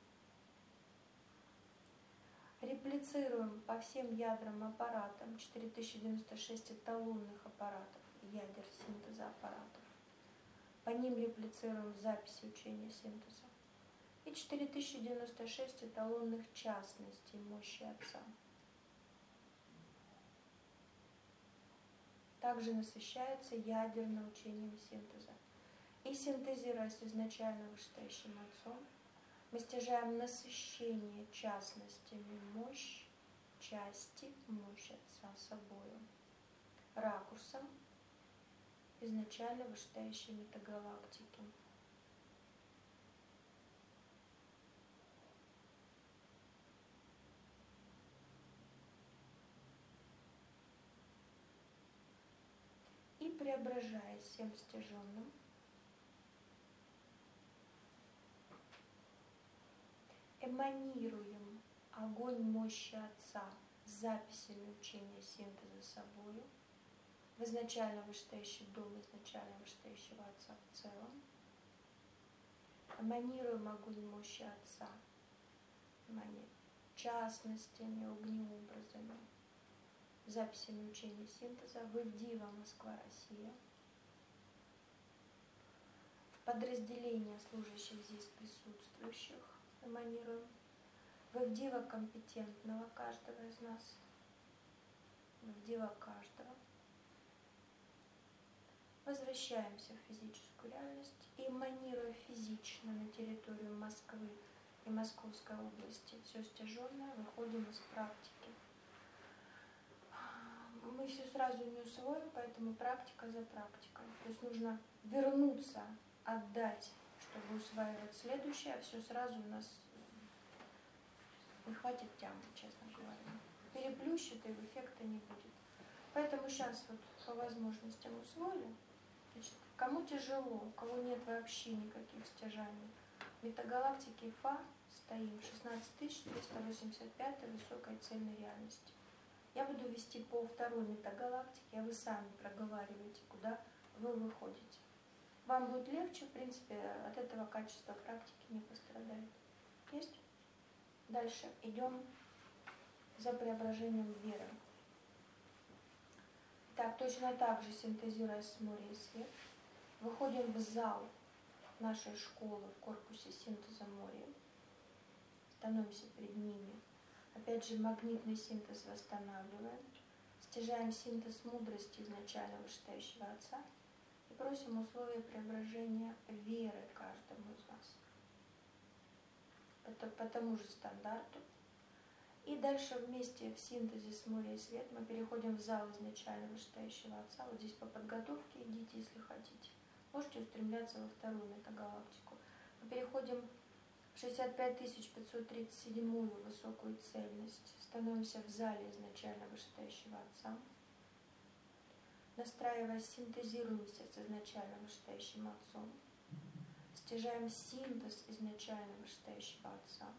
Реплицируем по всем ядрам аппаратам 4096 эталонных аппаратов, ядер синтеза аппаратов. По ним реплицируем записи учения синтеза. И 4096 эталонных частностей мощи Отца. Также насыщается ядерным учением синтеза. И синтезируя с изначально вышестоящим Отцом, мы стяжаем насыщение частностями части мощи Отца собою, ракурсом изначально вышестоящей метагалактики. И преображаясь всем стяженным, эманируем огонь мощи Отца с записями учения синтеза собою в изначально вышестоящий дом изначально вышестоящего Отца в целом. Эманируем огонь мощи Отца частностями, огнеобразами, записями учения синтеза в Ивдива, Москва, Россия. В подразделения служащих здесь присутствующих эманируем, в Ивдива компетентного каждого из нас, в Ивдива каждого. Возвращаемся в физическую реальность и эманируя физично на территорию Москвы и Московской области все стяженное, выходим из практики. Мы все сразу не усвоим, поэтому практика за практикой. То есть нужно вернуться, отдать, чтобы усваивать следующее, а все сразу у нас не хватит тямы, честно говоря. Переплющит, и эффекта не будет. Поэтому сейчас вот по возможностям усвоили. Значит, кому тяжело, у кого нет вообще никаких стяжаний, в метагалактике Фа стоим 16385 высокой цельной реальности. Я буду вести по второй метагалактике, а вы сами проговариваете, куда вы выходите. Вам будет легче, в принципе, от этого качество практики не пострадает. Есть? Дальше идем за преображением веры. Так, точно так же, синтезируя с моря и свет, выходим в зал нашей школы в корпусе синтеза моря. Становимся перед ними. Опять же, магнитный синтез восстанавливаем. Стяжаем синтез мудрости изначально вышестоящего Отца и просим условия преображения веры каждому из нас. По тому же стандарту. И дальше вместе в синтезе с моря и свет мы переходим в зал изначально вышестоящего Отца. Вот здесь по подготовке идите, если хотите. Можете устремляться во вторую метагалактику. Мы переходим в 65537 высокую цельность. Становимся в зале изначально вышестоящего Отца. Настраиваясь, синтезируемся с изначально вышестоящим Отцом. Стяжаем синтез изначально вышестоящего Отца.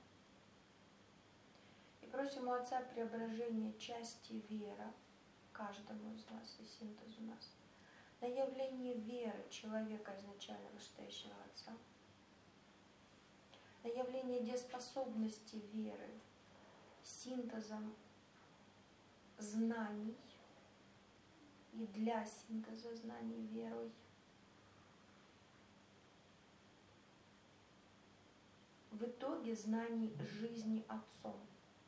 И просим у Отца преображения части вера каждому из нас и синтезу нас. На явление веры человека изначально вышестоящего Отца. На явление дееспособности веры синтезом знаний и для синтеза знаний верой. В итоге знаний жизни Отцом.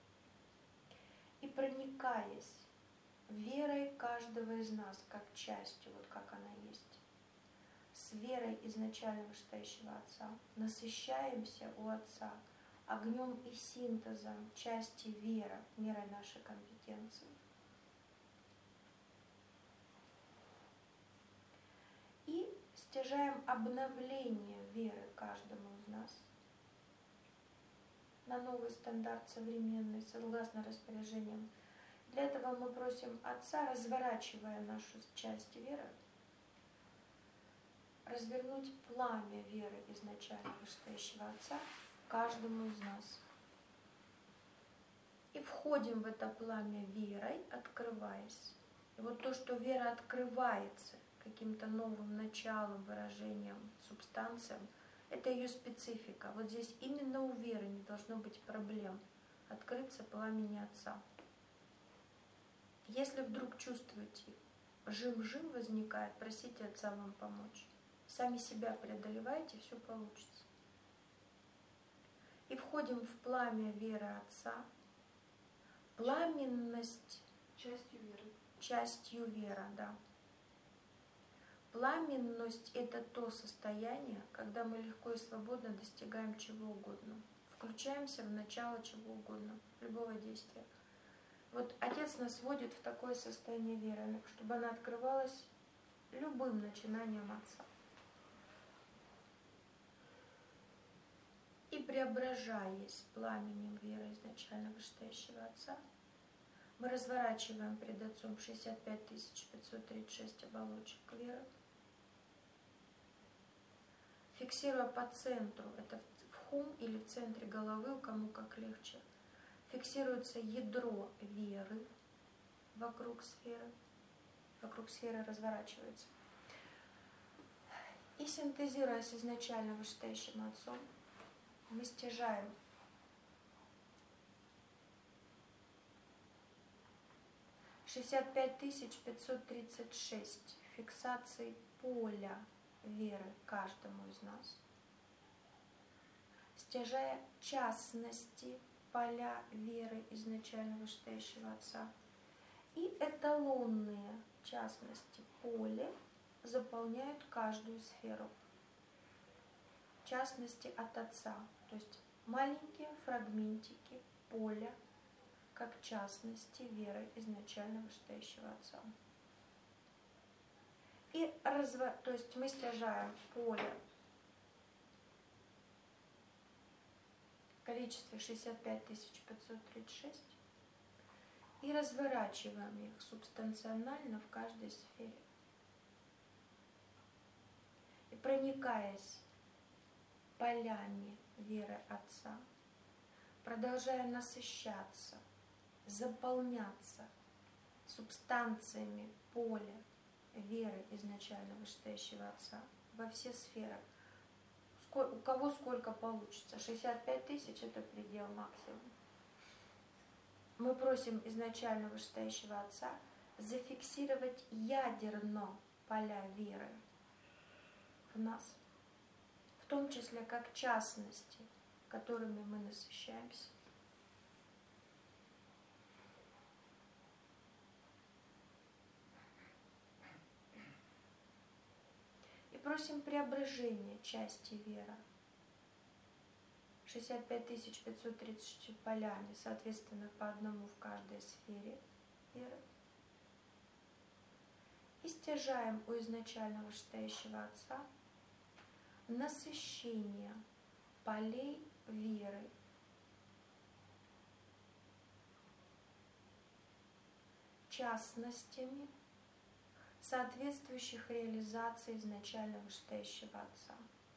И проникаясь верой каждого из нас, как частью, вот как она есть, с верой изначально вышестоящего Отца, насыщаемся у Отца огнем и синтезом части вера, мерой нашей компетенции. И стяжаем обновление веры каждому из нас на новый стандарт современный, согласно распоряжениям. Для этого мы просим Отца, разворачивая нашу часть веры, развернуть пламя веры изначально вышестоящего Отца каждому из нас. И входим в это пламя верой, открываясь. И вот то, что вера открывается каким-то новым началом, выражением, субстанциям, это ее специфика. Вот здесь именно у веры не должно быть проблем открыться пламени Отца. Если вдруг чувствуете, жим-жим возникает, просите Отца вам помочь. Сами себя преодолеваете, все получится. И входим в пламя веры Отца. Пламенность частью веры, да. Пламенность – это то состояние, когда мы легко и свободно достигаем чего угодно. Включаемся в начало чего угодно, любого действия. Вот Отец нас вводит в такое состояние веры, чтобы она открывалась любым начинанием Отца. И преображаясь пламенем веры изначально вышестоящего Отца, мы разворачиваем перед Отцом 65536 оболочек веры, фиксируя по центру, это в хум или в центре головы, у кому как легче, фиксируется ядро веры вокруг сферы разворачивается. И синтезируя с изначально вышестоящим Отцом, мы стяжаем $65536 фиксаций поля веры каждому из нас, стяжая частности поля веры изначально вышестоящего Отца и эталонные частности поля заполняют каждую сферу. Частности от Отца, то есть маленькие фрагментики поля, как частности веры изначально вышестоящего Отца. И то есть мы стяжаем поле в количестве 65536 и разворачиваем их субстанционально в каждой сфере. И проникаясь полями веры Отца, продолжая насыщаться, заполняться субстанциями поля веры изначально вышестоящего Отца во все сферы. У кого сколько получится. 65 тысяч – это предел максимум. Мы просим изначально вышестоящего Отца зафиксировать ядерно поля веры в нас, в том числе как частности, которыми мы насыщаемся. И просим преображения части вера. 65 534 поляне, соответственно, по одному в каждой сфере веры. И стяжаем у изначального вышестоящего Отца насыщение полей веры частностями, соответствующих реализации изначального вышестоящего Отца.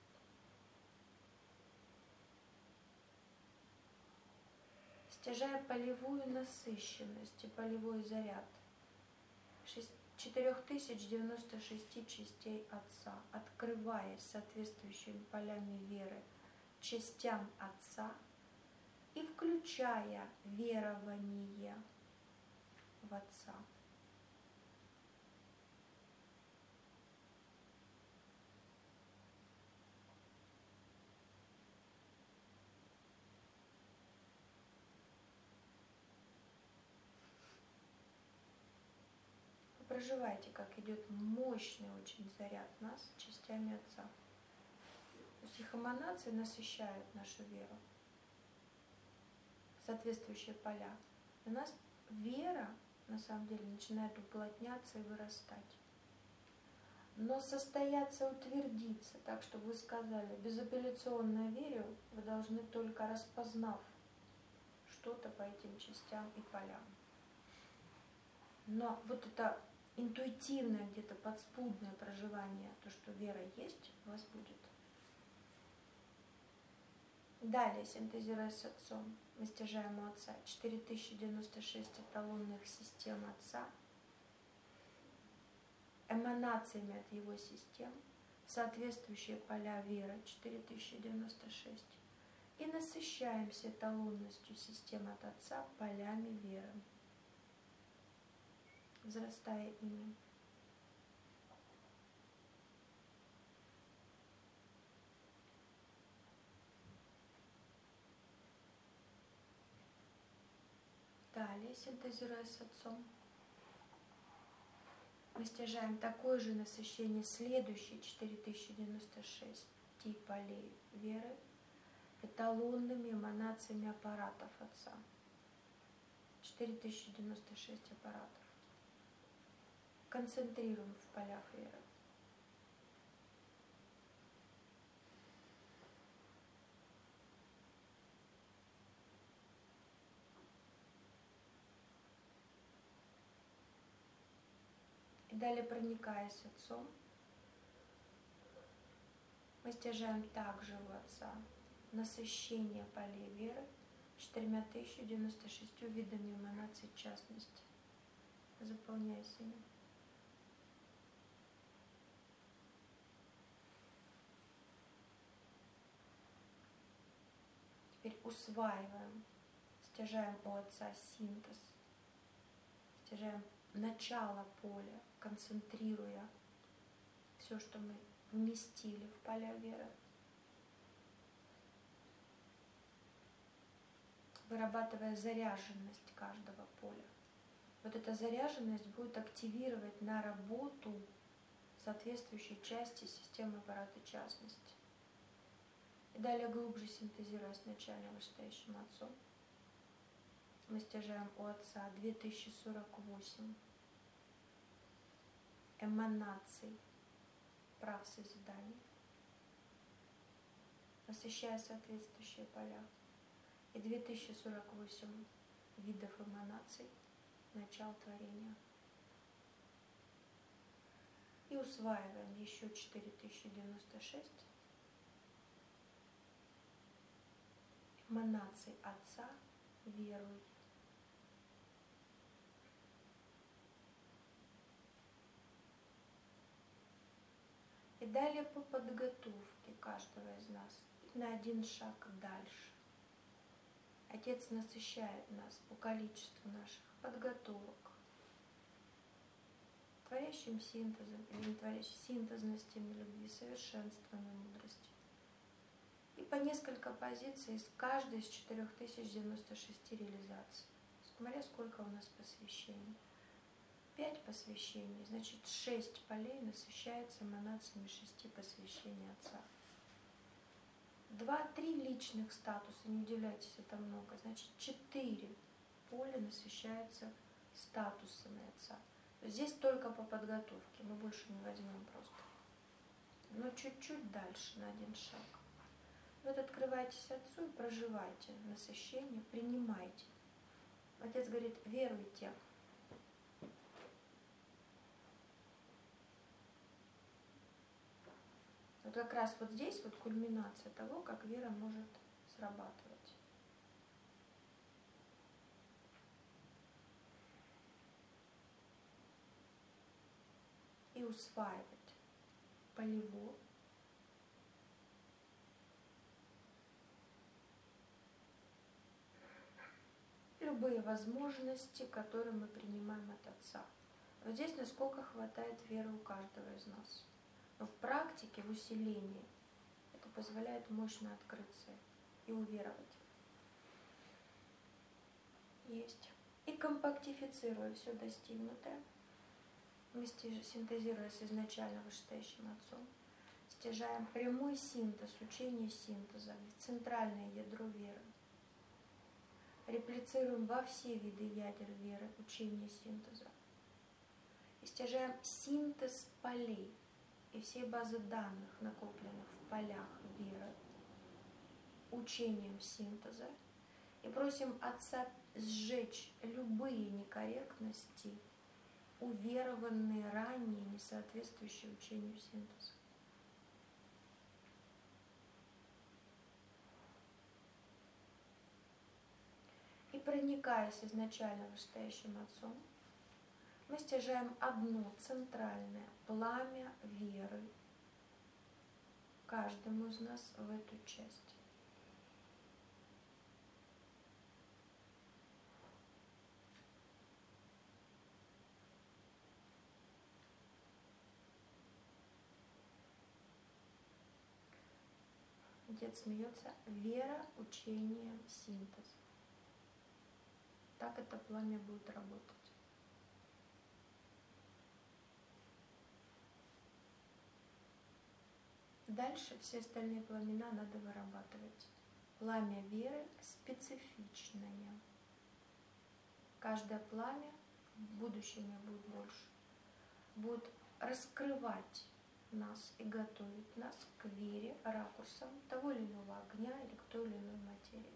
Стяжая полевую насыщенность и полевой заряд 4096 частей Отца, открываясь соответствующими полями веры частям Отца и включая верование в Отца. Проживайте, как идет мощный очень заряд нас частями Отца. То есть их эманации насыщают нашу веру, соответствующие поля. И у нас вера, на самом деле, начинает уплотняться и вырастать. Но состояться, утвердиться, так, чтобы вы сказали, безапелляционно верю, вы должны только распознав что-то по этим частям и полям. Но вот это интуитивное, где-то подспудное проживание, то, что вера есть, у вас будет. Далее, синтезируя с Отцом, мы стяжаем у Отца 4096 эталонных систем Отца, эманациями от Его систем, соответствующие поля веры 4096, и насыщаемся эталонностью систем от Отца полями веры, взрастая ими. Далее, синтезируя с Отцом, мы стяжаем такое же насыщение следующие 4096 полей веры эталонными эманациями аппаратов Отца. 4096 аппаратов. Концентрируем в полях веры. И далее, проникаясь Отцом, мы стяжаем также у Отца насыщение полей веры 4096 видами эманаций частности, заполняясь ими. Теперь усваиваем, стяжаем у Отца синтез, стяжаем начало поля, концентрируя все, что мы вместили в поля веры. Вырабатывая заряженность каждого поля. Вот эта заряженность будет активировать на работу соответствующей части системы аппарата частности. И далее, глубже синтезируя с начальным вышестоящим Отцом, мы стяжаем у Отца 2048 эманаций прав созидания, насыщая соответствующие поля, и 2048 видов эманаций начал творения. И усваиваем еще 4096 эманаций Отца верой. И далее по подготовке каждого из нас на один шаг дальше. Отец насыщает нас по количеству наших подготовок, творящим синтезом или не творящим синтезностями любви, совершенствованием мудрости, И по несколько позиций из каждой из 4096 реализаций. Смотря сколько у нас посвящений. 5 посвящений, значит 6 полей насыщается эманациями 6 посвящений Отца. 2-3 личных статуса, не удивляйтесь, это много, значит 4 поля насыщаются статусами Отца. Здесь только по подготовке, мы больше не возьмем просто. Но чуть-чуть дальше, на один шаг. Вот открывайтесь Отцу и проживайте насыщение, принимайте. Отец говорит, веруйте. Вот как раз вот здесь вот кульминация того, как вера может срабатывать. И усваивать полево. Любые возможности, которые мы принимаем от Отца. Вот здесь насколько хватает веры у каждого из нас. Но в практике, в усилении, это позволяет мощно открыться и уверовать. Есть. И компактифицируя все достигнутое, мы синтезируя с изначально вышестоящим Отцом, стяжаем прямой синтез, учение синтеза, центральное ядро веры. Реплицируем во все виды ядер веры учение синтеза. И стяжаем синтез полей и все базы данных, накопленных в полях веры, учением синтеза. И просим Отца сжечь любые некорректности, уверованные ранее, не соответствующие учению синтеза. И проникаясь изначально вышестоящим Отцом, мы стяжаем одно центральное пламя веры каждому из нас в эту часть. Отец смеется. Вера учением синтеза. Так это пламя будет работать. Дальше все остальные пламена надо вырабатывать. Пламя веры специфичное. Каждое пламя, в будущем их будет больше, будет раскрывать нас и готовить нас к вере ракурсом того или иного огня или к той или иной материи.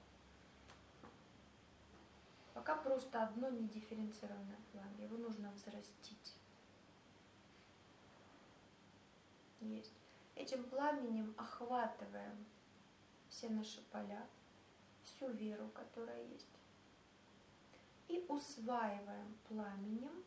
Пока просто одно недифференцированное пламя, его нужно взрастить. Есть. Этим пламенем охватываем все наши поля, всю веру, которая есть, и усваиваем пламенем,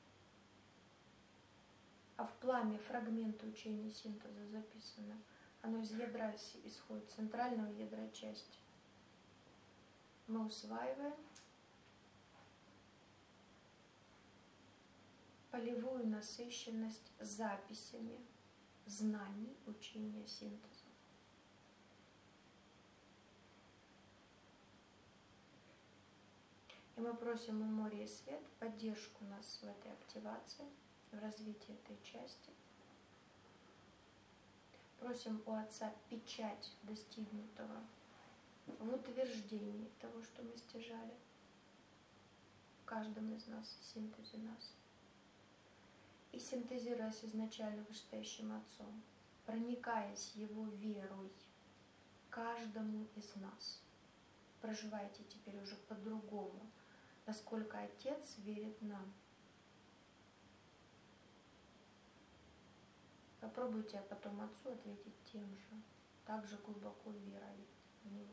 а в пламя фрагменты учения синтеза записаны, оно из ядра исходит, центрального ядра части. Мы усваиваем полевую насыщенность записями знаний учения синтеза. И мы просим у моря и свет поддержку нас в этой активации, в развитии этой части. Просим у Отца печать достигнутого в утверждении того, что мы стяжали в каждом из нас, в синтезе нас. И синтезируясь изначально вышестоящим Отцом, проникаясь Его верой каждому из нас, проживайте теперь уже по-другому, насколько Отец верит нам. Попробуйте потом Отцу ответить тем же, так же глубоко верой в Него.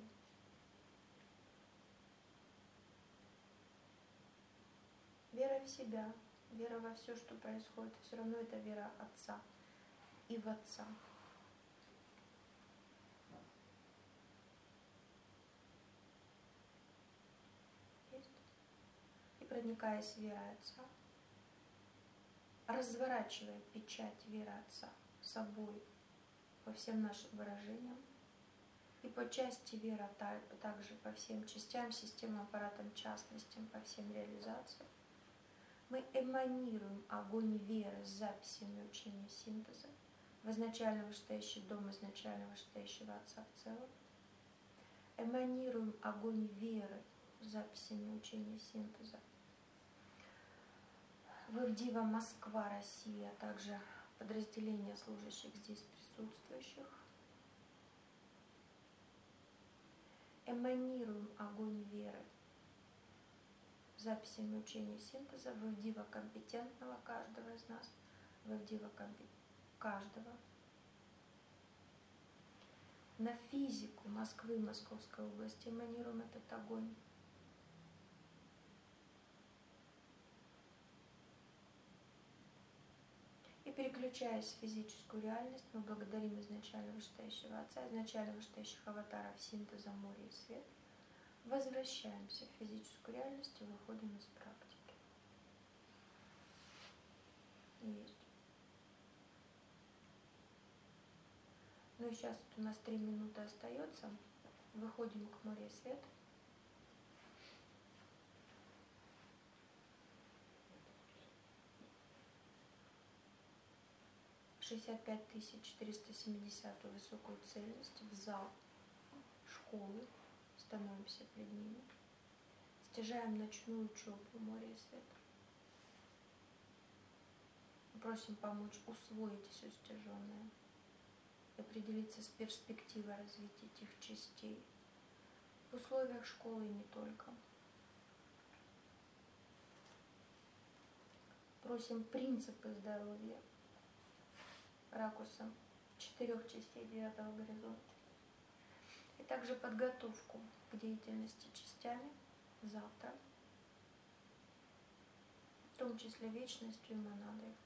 Вера в себя, вера во все, что происходит, все равно это вера Отца и в Отца. Есть? И проникаясь верой Отца, разворачивая печать веры Отца собой по всем нашим выражениям, И по части вера также по всем частям, системам, аппаратам, частностям, по всем реализациям. Мы эманируем огонь веры с записями учения синтеза в изначально вышестоящий дом изначально вышестоящего Отца в целом. Эманируем огонь веры с записями учения синтеза в Ивдива, Москва, Россия, а также подразделения служащих здесь присутствующих. Эманируем огонь веры записями учения синтеза в Ивдива компетентного каждого из нас, в Ивдива каждого. На физику Москвы, Московской области эманируем этот огонь. И переключаясь в физическую реальность, мы благодарим изначально вышестоящего Отца, изначально вышестоящих аватаров синтеза, моря и свет. Возвращаемся в физическую реальность и выходим из практики. Есть. Ну и сейчас у нас 3 минуты остается. Выходим к морю и свет. — 65 470 высокую цельность в зал школы. Становимся перед ними. Стяжаем ночную учебу моря и света. Просим помочь усвоить все стяженное и определиться с перспективой развития этих частей в условиях школы и не только. Просим принципы здоровья ракурсом 4 частей 9-го горизонта. И также подготовку к деятельности частями завтра, в том числе вечностью и монадой.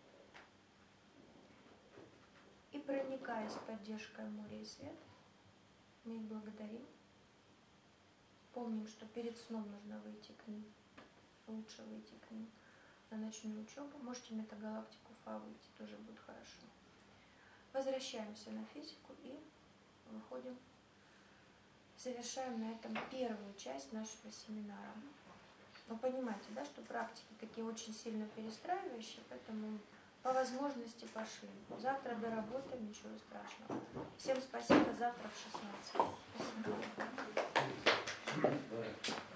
И проникая с поддержкой моря и свет, мы их благодарим. Помним, что перед сном нужно выйти к ним, лучше выйти к ним на ночную учебу. Можете метагалактику Фа выйти, тоже будет хорошо. Возвращаемся на физику и выходим. Завершаем на этом первую часть нашего семинара. Вы понимаете, да, что практики такие очень сильно перестраивающие, поэтому по возможности пошли. Завтра доработаем, ничего страшного. Всем спасибо, завтра в 16. Спасибо.